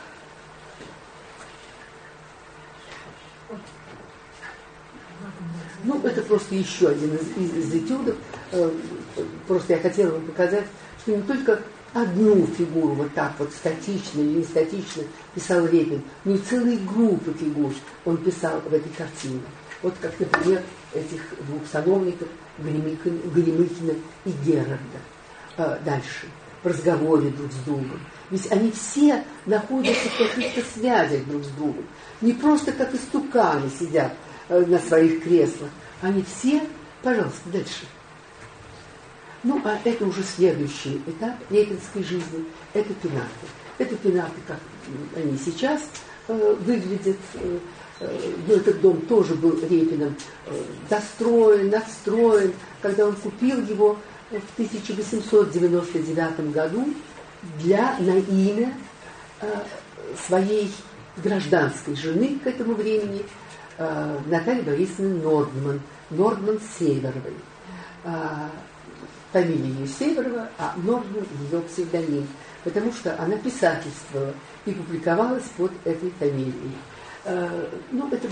Ну, это просто еще один из этюдов. Просто я хотела вам показать, что не только одну фигуру вот так вот статично или не статично писал Репин, но и целые группы фигур он писал в этой картине. Вот как, например, этих двух сановников Горемыкина и Герарда. Дальше. В разговоре друг с другом. Ведь они все находятся в каких-то связях друг с другом. Не просто как истуканы сидят на своих креслах. Они все... Пожалуйста, дальше. Ну, а это уже следующий этап репинской жизни. Это пенаты. Это пенаты, как они сейчас выглядят. Но этот дом тоже был Репиным достроен, надстроен. Когда он купил его в 1899 году на имя своей гражданской жены к этому времени, Натальи Борисовны Нордман Северовой. Фамилия ее Северова, а Нордман ее псевдоним, потому что она писательствовала и публиковалась под этой фамилией. Ну, это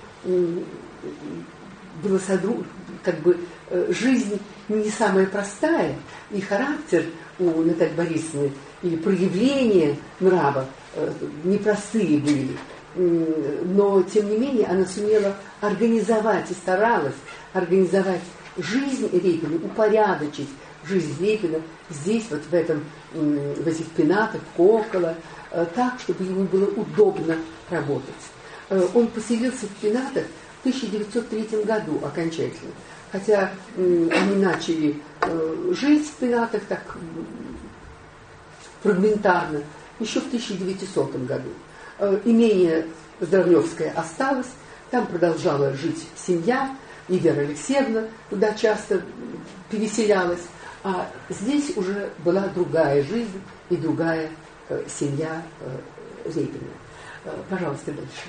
была как бы жизнь не самая простая, и характер у Натальи Борисовны, и проявления нрава непростые были. Но, тем не менее, она сумела организовать и старалась организовать жизнь Репина, упорядочить жизнь Репина здесь, вот в этих пенатах, Кокола, так, чтобы ему было удобно работать. Он поселился в пенатах в 1903 году окончательно. Хотя они начали жить в пенатах так фрагментарно еще в 1900 году. Имение Здравлевское осталось, там продолжала жить семья, и Вера Алексеевна туда часто переселялась, а здесь уже была другая жизнь и другая семья Репина. Пожалуйста, дальше.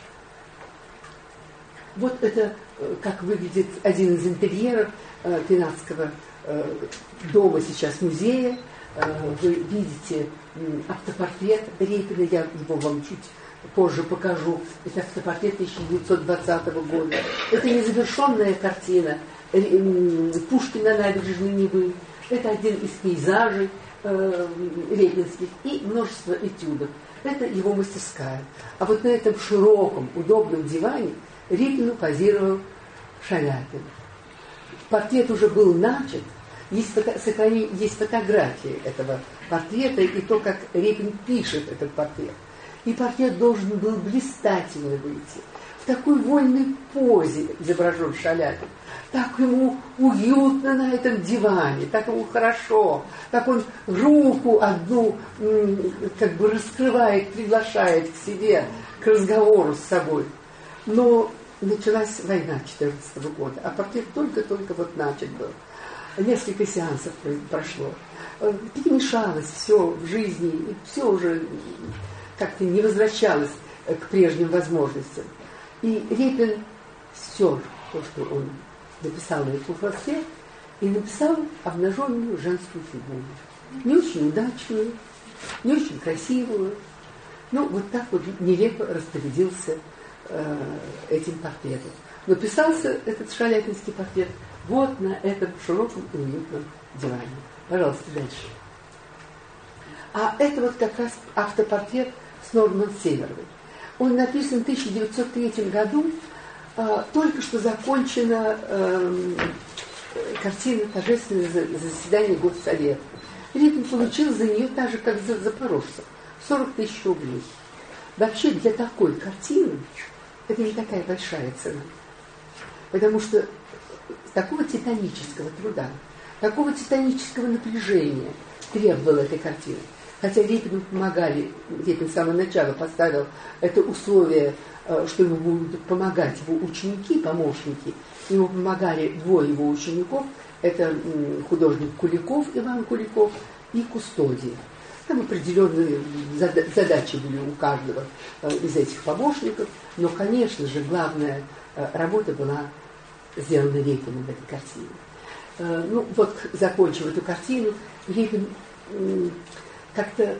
Вот это как выглядит один из интерьеров пенатского дома, сейчас музея. Вы видите автопортрет Репина, я его вам чуть позже покажу. Это автопортрет 1920 года. Это незавершенная картина Пушкин на набережной Невы. Это один из пейзажей репинских и множество этюдов. Это его мастерская. А вот на этом широком, удобном диване Репину позировал Шаляпин. Портрет уже был начат. Есть фотографии этого портрета и то, как Репин пишет этот портрет. И портрет должен был блистательно выйти. В такой вольной позе изображен Шаляпин. Так ему уютно на этом диване, так ему хорошо, так он руку одну как бы раскрывает, приглашает к себе, к разговору с собой. Но началась война 14 года, а портрет только-только вот начат был. Несколько сеансов прошло. Перемешалось все в жизни, и все уже как-то не возвращалось к прежним возможностям. И Репин все, то, что он написал на этом холсте, и написал обнаженную женскую фигуру. Не очень удачную, не очень красивую. Ну, вот так вот нелепо распорядился этим портретом. Но писался этот шаляпинский портрет вот на этом широком и уютном диване. Пожалуйста, дальше. А это вот как раз автопортрет с Норман Северовой. Он написан в 1903 году. Только что закончена картина «Торжественное заседание Госсовета». Репин получил за нее так же, как за запорожцев, 40 тысяч рублей. Вообще для такой картины это не такая большая цена. Потому что такого титанического труда, такого титанического напряжения требовала эта картина. Хотя Репину помогали, Репин с самого начала поставил это условие, что ему будут помогать его ученики, помощники. Ему помогали двое его учеников, это художник Куликов, Иван Куликов, и Кустодий. Там определенные задачи были у каждого из этих помощников, но, конечно же, главная работа была сделана Репиным в этой картине. Ну, вот, закончив эту картину, Репин как-то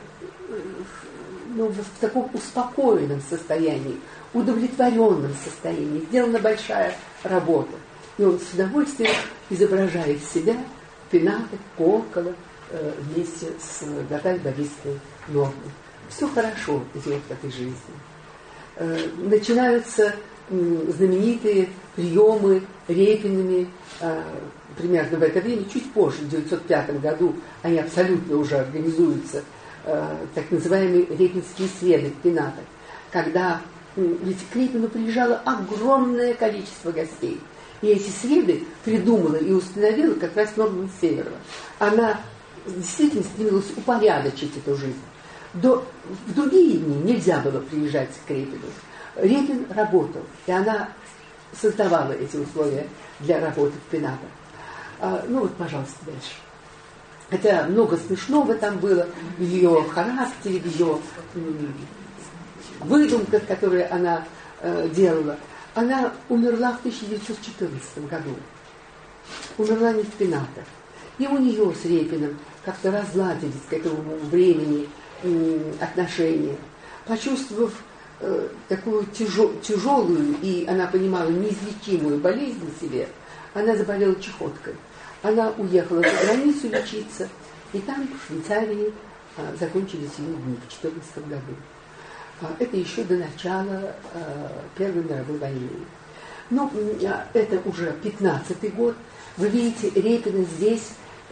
в таком успокоенном состоянии, удовлетворенном состоянии. Сделана большая работа. И он с удовольствием изображает себя в пенатах, около, вместе с Натальей Борисовной Нормой. Все хорошо идет в этой жизни. Начинаются знаменитые приемы Репиными, примерно в это время, чуть позже, в 1905 году, они абсолютно уже организуются, так называемые репинские среды в пенатах, когда ведь к Репину приезжало огромное количество гостей. И эти среды придумала и установила как раз Норман Северова. Она действительно стремилась упорядочить эту жизнь. В другие дни нельзя было приезжать к Репину. Репин работал, и она создавала эти условия для работы в пенатах. Ну вот, пожалуйста, дальше. Хотя много смешного там было в ее характере, в ее выдумках, которые она делала. Она умерла в 1914 году. Умерла не в пенатах. И у нее с Репиным как-то разладились к этому времени отношения. Почувствовав такую тяжелую и, она понимала, неизлечимую болезнь в себе, она заболела чехоткой. Она уехала за границу лечиться, и там, в Швейцарии, закончились ее дни в 1914 году. Это еще до начала Первой мировой войны. Но это уже 15-й год. Вы видите Репина здесь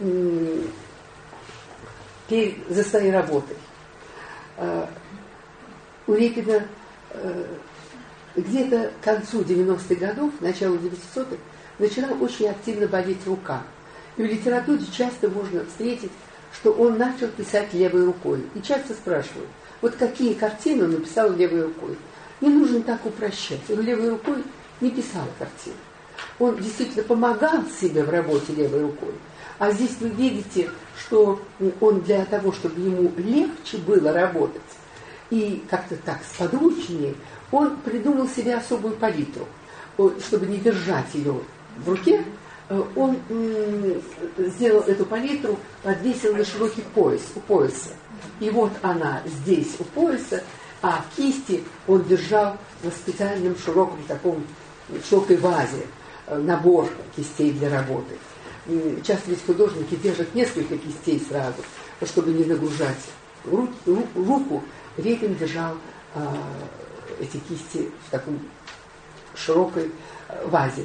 за своей работой. У Репина где-то к концу 90-х годов, началу 900-х, начала очень активно болеть рука. И в литературе часто можно встретить, что он начал писать левой рукой. И часто спрашивают, вот какие картины он написал левой рукой. Не нужно так упрощать. Он левой рукой не писал картины. Он действительно помогал себе в работе левой рукой. А здесь вы видите, что он для того, чтобы ему легче было работать, и как-то так сподручнее, он придумал себе особую палитру. Чтобы не держать ее в руке, он сделал эту палитру, подвесил на широкий пояс, у пояса. И вот она здесь у пояса, а в кисти он держал в специальном широком таком широкой вазе набор кистей для работы. Часто ведь художники держат несколько кистей сразу, чтобы не нагружать руку. Репин держал эти кисти в таком широкой вазе.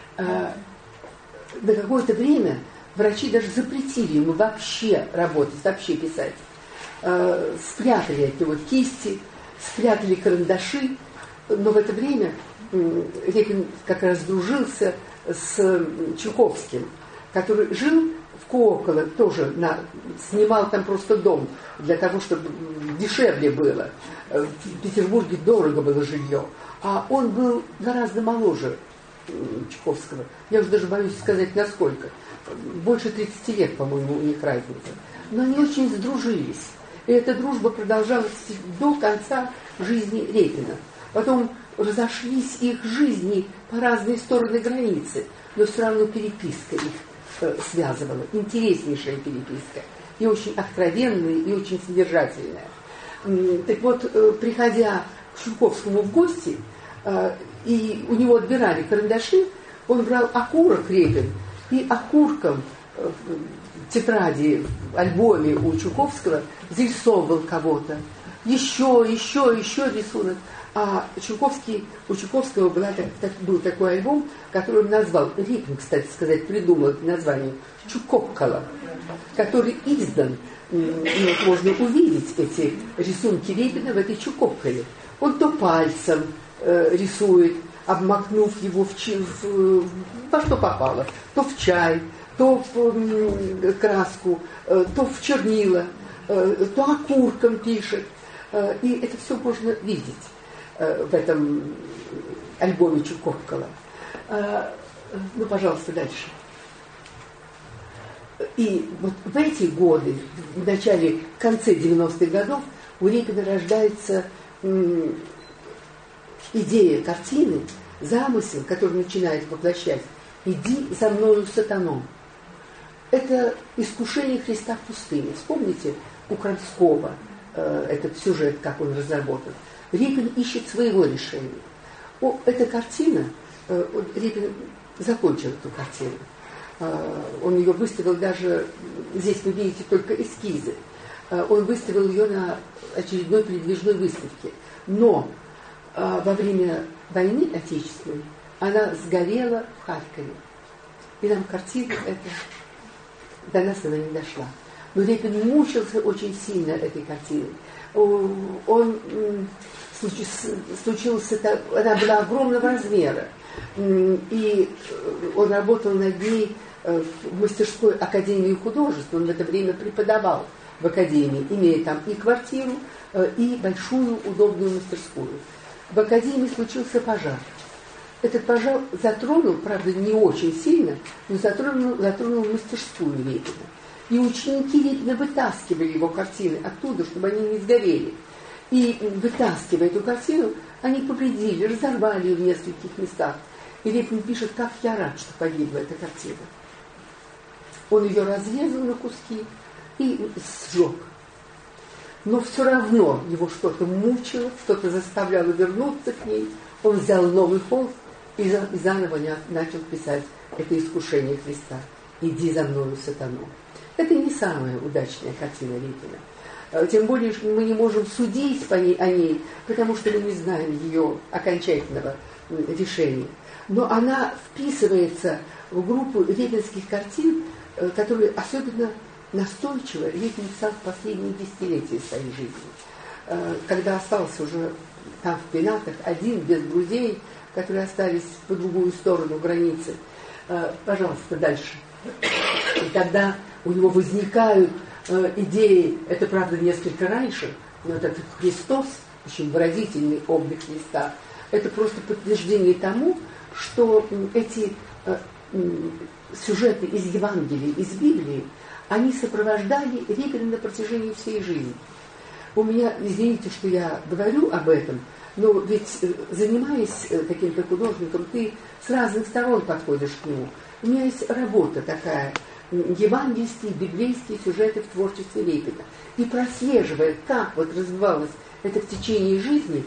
На какое-то время врачи даже запретили ему вообще работать, вообще писать. Спрятали от него кисти, спрятали карандаши, но в это время Репин как раз дружился с Чуковским, который жил в Кооколо, тоже снимал там просто дом для того, чтобы дешевле было. В Петербурге дорого было жилье, а он был гораздо моложе Чуковского. Я уже даже боюсь сказать, насколько. Больше 30 лет, по-моему, у них разница. Но они очень сдружились. И эта дружба продолжалась до конца жизни Репина. Потом разошлись их жизни по разные стороны границы, но все равно переписка их связывала. Интереснейшая переписка. И очень откровенная, и очень содержательная. Так вот, приходя к Чуковскому в гости, и у него отбирали карандаши, он брал окурок Репин и окурком тетради, в альбоме у Чуковского зарисовывал кого-то. Еще рисунок. А у Чуковского был такой альбом, который он назвал, Репин, кстати сказать, придумал это название, Чукоккола, который издан. Можно увидеть эти рисунки Репина в этой Чукокколе. Он то пальцем рисует, обмакнув его во что попало, то в чай, то в краску, то в чернила, то окурком пишет. И это все можно видеть в этом альбоме Чукоккола. Ну, пожалуйста, дальше. И вот в эти годы, в конце 90-х годов, у Репина рождается идея картины, замысел, который начинает воплощать: «Иди за мною, сатаном». Это искушение Христа в пустыне. Вспомните у Крамского этот сюжет, как он разработан. Репин ищет своего решения. Эта картина, Репин закончил эту картину. Он ее выставил даже, здесь вы видите только эскизы, он выставил ее на очередной передвижной выставке. Но во время войны Отечественной она сгорела в Харькове. И нам картина эта, до нас она не дошла. Но Репин мучился очень сильно этой картиной. Она была огромного размера. И он работал над ней в мастерской Академии художеств. Он в это время преподавал в Академии, имея там и квартиру, и большую удобную мастерскую. В Академии случился пожар. Этот пожар затронул, правда, не очень сильно, но затронул мастерскую Репина. И ученики Репина вытаскивали его картины оттуда, чтобы они не сгорели. И, вытаскивая эту картину, они повредили, разорвали ее в нескольких местах. И Репин пишет: «Как я рад, что погибла эта картина». Он ее разрезал на куски и сжег. Но все равно его что-то мучило, что-то заставляло вернуться к ней. Он взял новый холст и заново начал писать это искушение Христа: «Иди за мною, сатану». Это не самая удачная картина Репина. Тем более, что мы не можем судить о ней, потому что мы не знаем ее окончательного решения. Но она вписывается в группу репинских картин, которые особенно настойчиво Репин писал в последние десятилетия своей жизни. Когда остался уже там в Пенатах один, без друзей, которые остались по другую сторону границы. Пожалуйста, дальше. И тогда у него возникают идеи, это, правда, несколько раньше, но вот этот Христос, очень выразительный облик Христа, это просто подтверждение тому, что эти сюжеты из Евангелия, из Библии, они сопровождали Репина на протяжении всей жизни. У меня, извините, что я говорю об этом, но ведь, занимаясь каким-то художником, ты с разных сторон подходишь к нему. У меня есть работа такая, евангельские, библейские сюжеты в творчестве Репина. И прослеживая, как вот развивалось это в течение жизни,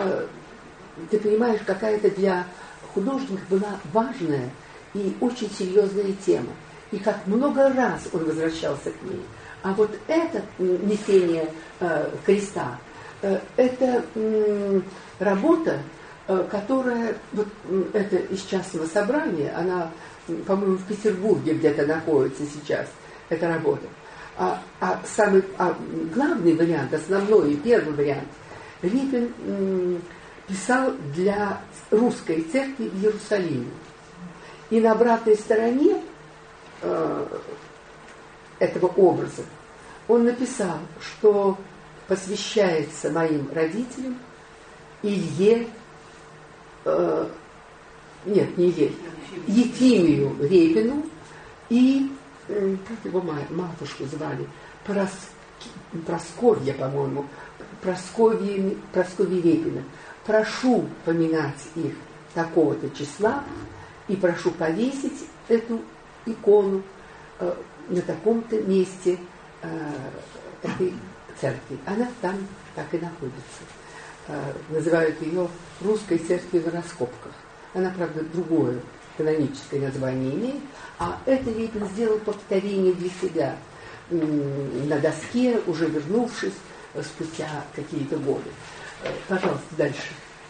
ты понимаешь, какая это для художника была важная и очень серьезная тема. И как много раз он возвращался к ней. А вот это несение креста, это работа, которая, вот это из частного собрания, она, по-моему, в Петербурге где-то находится сейчас, эта работа. Главный вариант, основной и первый вариант, Репин писал для русской церкви в Иерусалиме. И на обратной стороне этого образа он написал, что посвящается моим родителям Илье, Ефимию Репину и, как его матушку звали, Прасковья, по-моему, Прасковья Репина. Прошу поминать их такого-то числа и прошу повесить эту икону на таком-то месте этой церкви. Она там так и находится. Называют ее русской церковью на раскопках. Она, правда, другое каноническое название имеет, а это Репин сделал повторение для себя на доске, уже вернувшись спустя какие-то годы. Пожалуйста, дальше.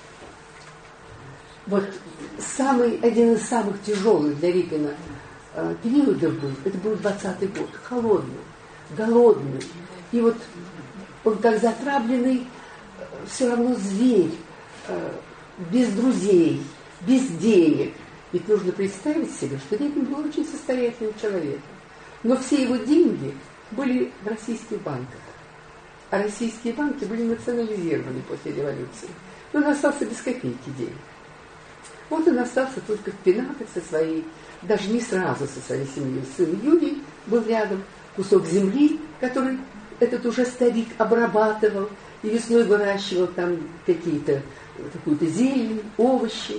Вот один из самых тяжелых для Репина периодов был, это был 20-й год, холодный, голодный. И вот он как затравленный, все равно зверь, без друзей, без денег. Ведь нужно представить себе, что Репин был очень состоятельным человеком. Но все его деньги были в российских банках. А российские банки были национализированы после революции. И он остался без копейки денег. Вот он остался только в Пенатах со своей, даже не сразу со своей семьей. Сын Юрий был рядом, кусок земли, который этот уже старик обрабатывал, и весной выращивал там какую-то зелень, овощи.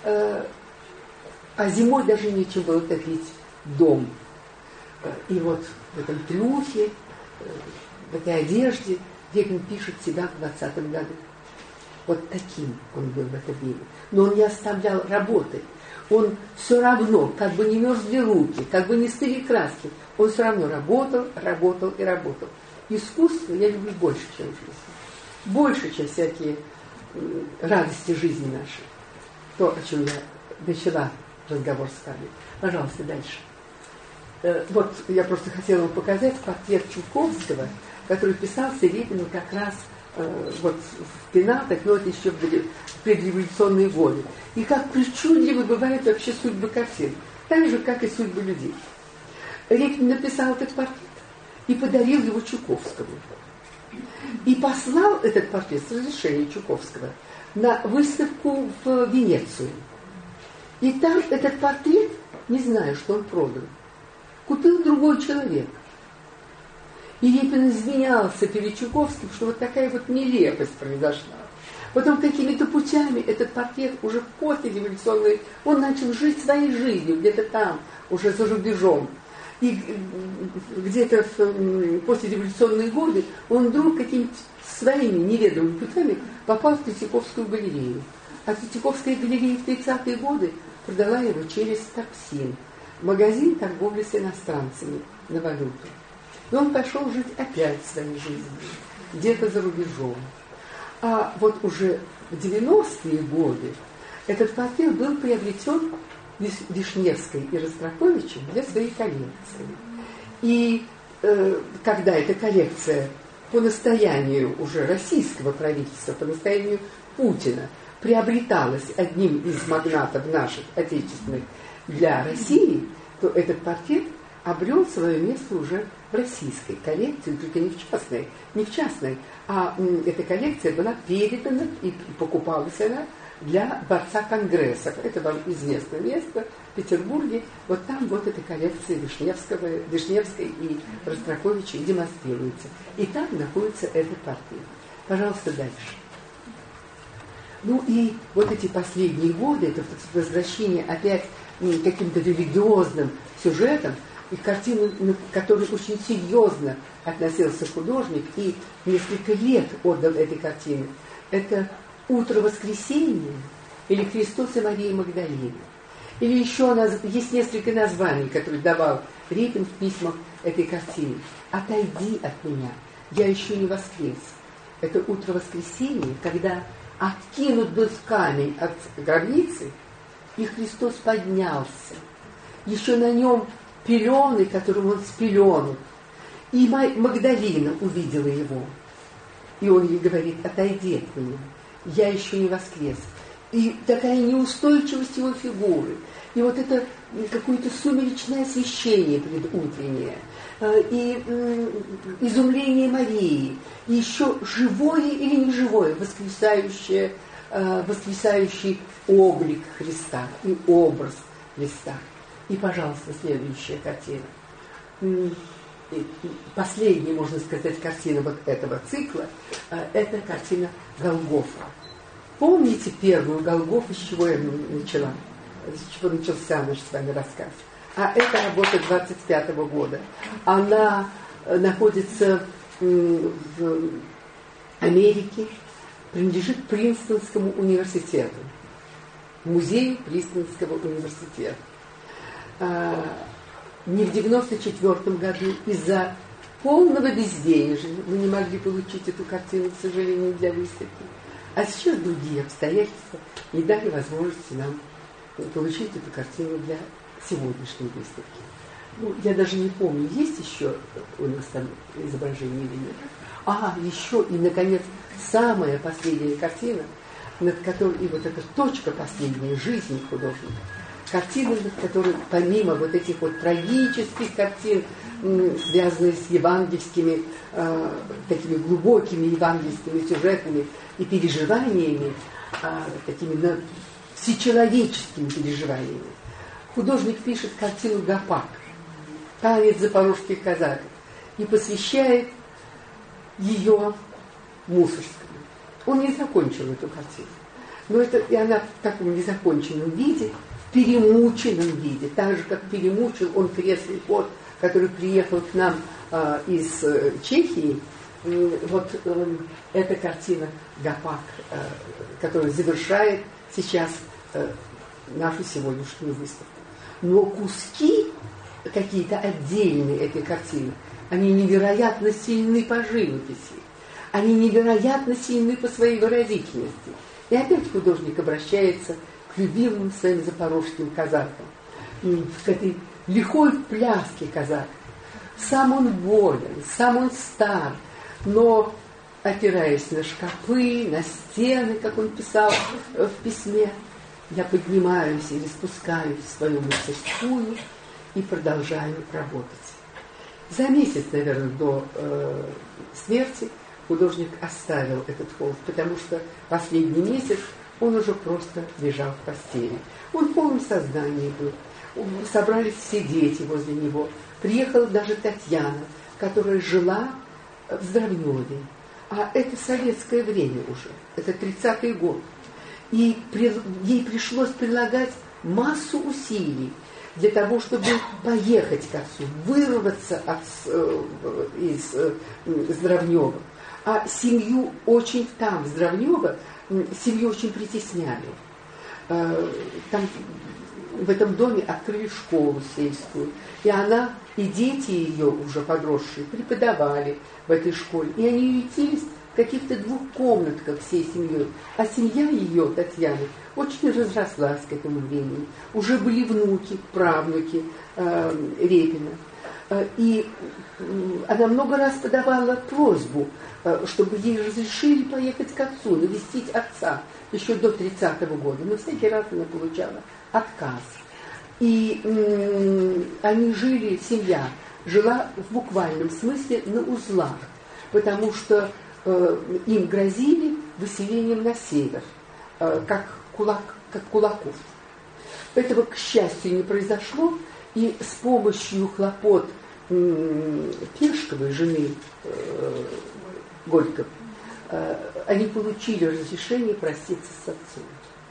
А зимой даже нечем было топить дом. И вот в этом трюхе, в этой одежде Репин пишет себя в 20-м году. Вот таким он был в это время. Но он не оставлял работы. Он все равно, как бы не мерзли руки, как бы не стыли краски, он все равно работал и работал. Искусство я люблю больше, чем жизнь. Больше, чем всякие радости жизни нашей. То, о чем я начала разговор с вами. Пожалуйста, дальше. Вот я просто хотела вам показать портрет Чуковского, который писался Репину как раз вот в Пенатах, но это еще в предреволюционные годы. И как причудливо бывает вообще судьбы картин, так же, как и судьбы людей. Репин написал этот портрет и подарил его Чуковскому. И послал этот портрет с разрешения Чуковского на выставку в Венецию. И там этот портрет, не знаю, что он продал, купил другой человек. И Репин извинялся перед Чуковским, что вот такая вот нелепость произошла. Потом какими-то путями этот портрет уже после революционной, он начал жить своей жизнью, где-то там, уже за рубежом. И где-то в послереволюционные годы он вдруг какими-то своими неведомыми путями попал в Третьяковскую галерею. А Третьяковская галерея в 30-е годы продала его через Торпсин, магазин торговли с иностранцами на валюту. И он пошел жить опять своей жизнью, где-то за рубежом. А вот уже в 90-е годы этот портрет был приобретен Вишневской и Ростроповичем для своей коллекции. И когда эта коллекция по настоянию уже российского правительства, по настоянию Путина, приобреталась одним из магнатов наших отечественных для России, то этот портрет обрел свое место уже в российской коллекции, только не в частной, а эта коллекция была передана и покупалась она для Дворца Конгрессов. Это вам известное место в Петербурге. Вот там вот эта коллекция Вишневской и Ростроповича и демонстрируется. И там находится этот портрет. Пожалуйста, дальше. Ну и вот эти последние годы, это возвращение опять к каким-то религиозным сюжетам, и картину, к которой очень серьезно относился художник, и несколько лет отдал этой картине. Это «Утро воскресенья» или «Христос и Мария Магдалина». Или еще есть несколько названий, которые давал Репин в письмах этой картине. «Отойди от меня, я еще не воскрес». Это «Утро воскресенья», когда откинут был камень от гробницы, и Христос поднялся. Еще на нем пелены, которым он спеленут. И Магдалина увидела его. И он ей говорит: отойди от меня, я еще не воскрес. И такая неустойчивость его фигуры. И вот это какое-то сумеречное освещение предутреннее. И изумление Марии. И еще живое или неживое, воскресающий облик Христа и образ Христа. И, пожалуйста, следующая картина. Последняя, можно сказать, картина вот этого цикла, это картина Голгофа. Помните первую Голгофу, с чего я начала? С чего начался наш с вами рассказ? А это работа 25-го года. Она находится в Америке, принадлежит Принстонскому университету. в музее Пристанского университета. Не в 1994 году из-за полного безденежья мы не могли получить эту картину, к сожалению, для выставки. А сейчас другие обстоятельства не дали возможности нам получить эту картину для сегодняшней выставки. Ну, я даже не помню, есть еще у нас там изображение или нет. Еще и, наконец, самая последняя картина, над которой, и вот эта точка последней жизни художника, картина, над которой, помимо вот этих вот трагических картин, связанных с евангельскими, такими глубокими евангельскими сюжетами и переживаниями, такими всечеловеческими переживаниями, художник пишет картину «Гопак», «Танец запорожских казаков», и посвящает ее Мусорскому. Он не закончил эту картину, но и она в таком незаконченном виде, в перемученном виде, так же, как перемучил он крестный ход, который приехал к нам из Чехии. Вот эта картина «Гопак», которая завершает сейчас нашу сегодняшнюю выставку. Но куски, какие-то отдельные этой картины, они невероятно сильны по живописи, они невероятно сильны по своей выразительности. И опять художник обращается к любимым своим запорожским казакам, к этой лихой пляске казак. Сам он болен, сам он стар, но, опираясь на шкафы, на стены, как он писал в письме, я поднимаюсь или спускаюсь в свою мастерскую и продолжаю работать. За месяц, наверное, до смерти художник оставил этот холст, потому что последний месяц он уже просто лежал в постели. Он в полном сознании был. Собрались все дети возле него. Приехала даже Татьяна, которая жила в Здравневе. А это советское время уже. Это 30-й год. И ей пришлось прилагать массу усилий для того, чтобы поехать к отцу, вырваться из Здравнева. А семью очень там, в Здравнево, семью очень притесняли. Там в этом доме открыли школу сельскую. И она, и дети ее, уже подросшие, преподавали в этой школе. И они ютились в каких-то 2 комнатках всей семьей. А семья ее, Татьяны, очень разрослась к этому времени. Уже были внуки, правнуки Репина. И она много раз подавала просьбу, чтобы ей разрешили поехать к отцу, навестить отца еще до 30-го года. Но всякий раз она получала отказ. И они жили, семья жила в буквальном смысле на узлах, потому что им грозили выселением на север, как кулаков. Этого, к счастью, не произошло, и с помощью хлопот Пешковой, жены Горького, они получили разрешение проститься с отцом.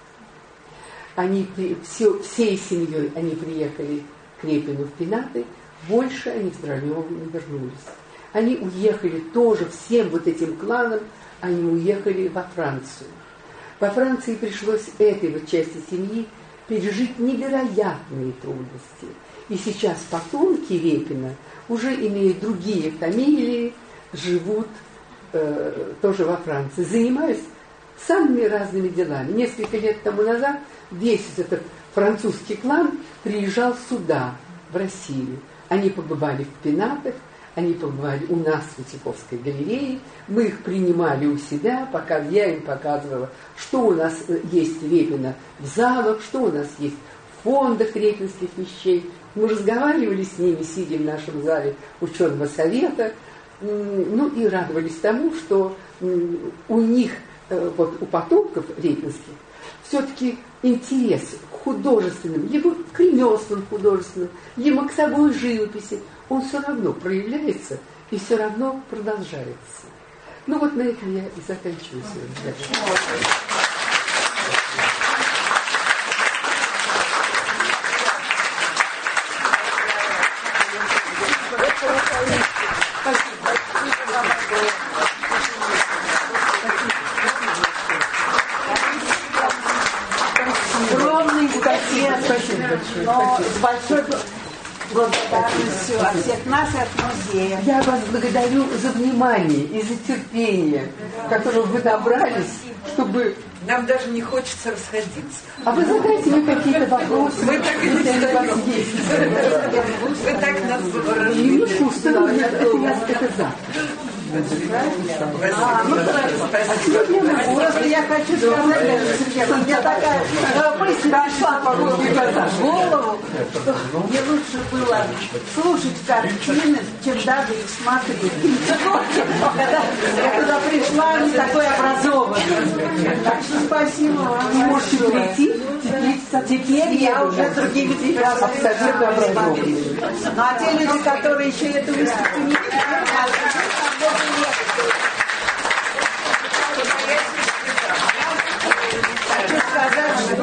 Они всей семьей они приехали к Репину в Пенаты, больше они в Здравневу не вернулись. Они уехали тоже всем вот этим кланом, они уехали во Францию. Во Франции пришлось этой вот части семьи пережить невероятные трудности. И сейчас потомки Репина, уже имея другие фамилии, живут тоже во Франции, занимаясь самыми разными делами. Несколько лет тому назад весь этот французский клан приезжал сюда, в Россию. Они побывали в Пенатах, они побывали у нас в Тиховской галерее, мы их принимали у себя, пока я им показывала, что у нас есть Репина в залах, что у нас есть в фондах репинских вещей. Мы разговаривали с ними, сидя в нашем зале ученого совета, ну и радовались тому, что у них, вот у потомков репинских, все-таки интерес к художественным, либо к ремеслам художественным, либо к собой живописи, он все равно проявляется и все равно продолжается. Ну вот на этом я и заканчиваю сегодня. Спасибо. Спасибо большое. Но с большой благодарностью от всех нас и от музея. Я вас благодарю за внимание и за терпение, которое вы набрались, чтобы... Нам даже не хочется расходиться. А вы задайте мне какие-то вопросы. Мы так и если они у вас есть. Вы так нас заворожили. Немножко установлено, это я это завтра. Просто я хочу сказать, я такая мысль пришла по в голову, что мне лучше было слушать картины, чем даже их смотреть. Когда я туда пришла, не такой образованный. Так что спасибо вам. Вы можете прийти, Теперь я уже с другими ребятами абсолютно образованные. Ну а те люди, которые еще эту выставку не видели, хочу сказать, что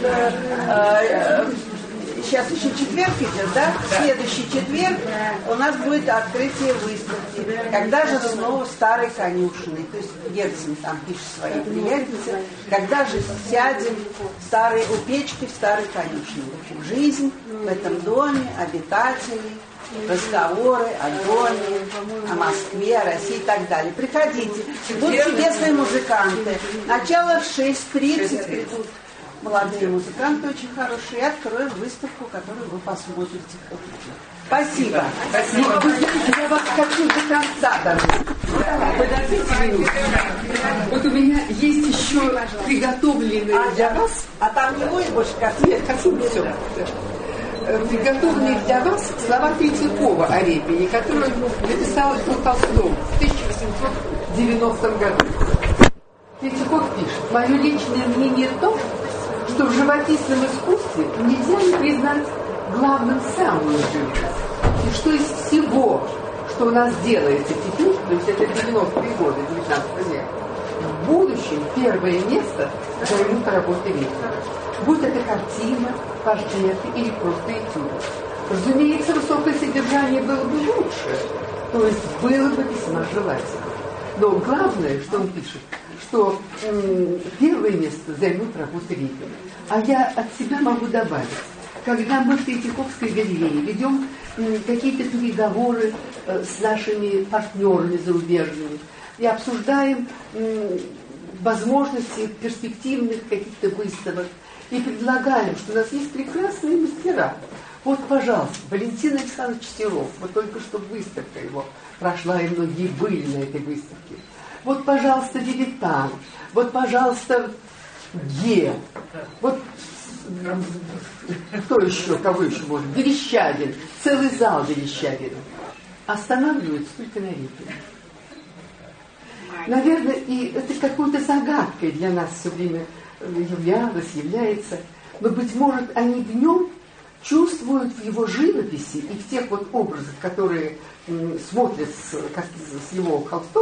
вот сейчас еще четверг идет, да? В следующий четверг у нас будет открытие выставки. Когда же снова старой конюшной? То есть Герцен там пишет своей приятельнице. Когда же сядем у печки в старой конюшне? В общем, жизнь в этом доме, обитатели, разговоры о доме, о Москве, о России и так далее. Приходите. Будьте чудесные музыканты. Начало в 6:30 придут молодые музыканты очень хорошие. И откроем выставку, которую вы посмотрите. Спасибо. Спасибо. Вы знаете, я вас хочу до конца даже. Подождите минуту. Вот у меня есть еще приготовленные для вас. А там не будет больше картин? Все. Приготовленные для вас слова Третьякова о Репине, которую написал Толстой в 1890 году. Третьяков пишет: «Мое личное мнение то, что в живописном искусстве нельзя не признать главным самую живопись. И что из всего, что у нас делается теперь, то есть это 90-е годы 19 века, в будущем первое место займут работы Репина. Будь это картина, портреты или просто этюд. Разумеется, высокое содержание было бы лучше, то есть было бы весьма желательно. Но главное, что он пишет, что первое место займут работы Репина. А я от себя могу добавить, когда мы в Третьяковской галерее ведем какие-то переговоры с нашими партнерами зарубежными и обсуждаем возможности перспективных каких-то выставок, и предлагаем, что у нас есть прекрасные мастера. Вот, пожалуйста, Валентин Александрович Серов, вот только что выставка его прошла, и многие были на этой выставке. Вот, пожалуйста, Дилетант, вот, пожалуйста, Ге, вот, кто еще, кого еще может, Верещагин, целый зал Верещагина. Останавливаются только на Репине. Наверное, и это какой-то загадкой для нас все время является, но, быть может, они в нем чувствуют в его живописи и в тех вот образах, которые смотрят с его холстов,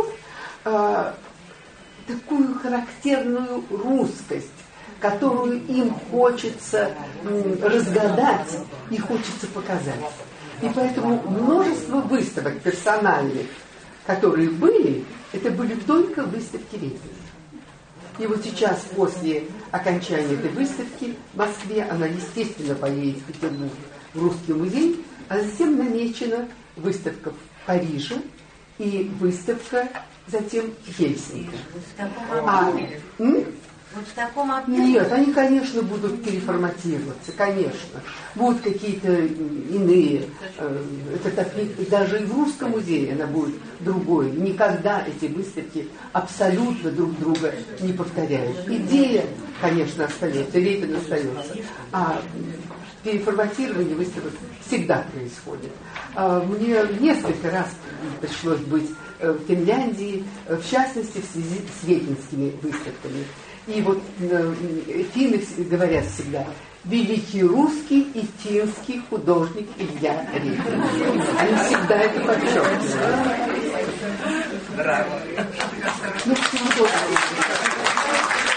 такую характерную русскость, которую им хочется разгадать и хочется показать. И поэтому множество выставок персональных, которые были, это были только выставки Репина. И вот сейчас, после окончания этой выставки в Москве, она, естественно, поедет в Петербург, в Русский музей, а затем намечена выставка в Париже и выставка затем в Хельсинки. Вот в таком объеме? Нет, они, конечно, будут переформатироваться, конечно. Будут какие-то иные. Это так, даже и в Русском музее она будет другой. Никогда эти выставки абсолютно друг друга не повторяют. Идея, конечно, остается, Репин остается. А переформатирование выставок всегда происходит. Мне несколько раз пришлось быть в Финляндии, в частности, в связи с Ветинскими выставками. И вот финны говорят всегда: великий русский и финский художник Илья Репин. Они всегда это подчеркивают. Браво. Ну, всего доброго.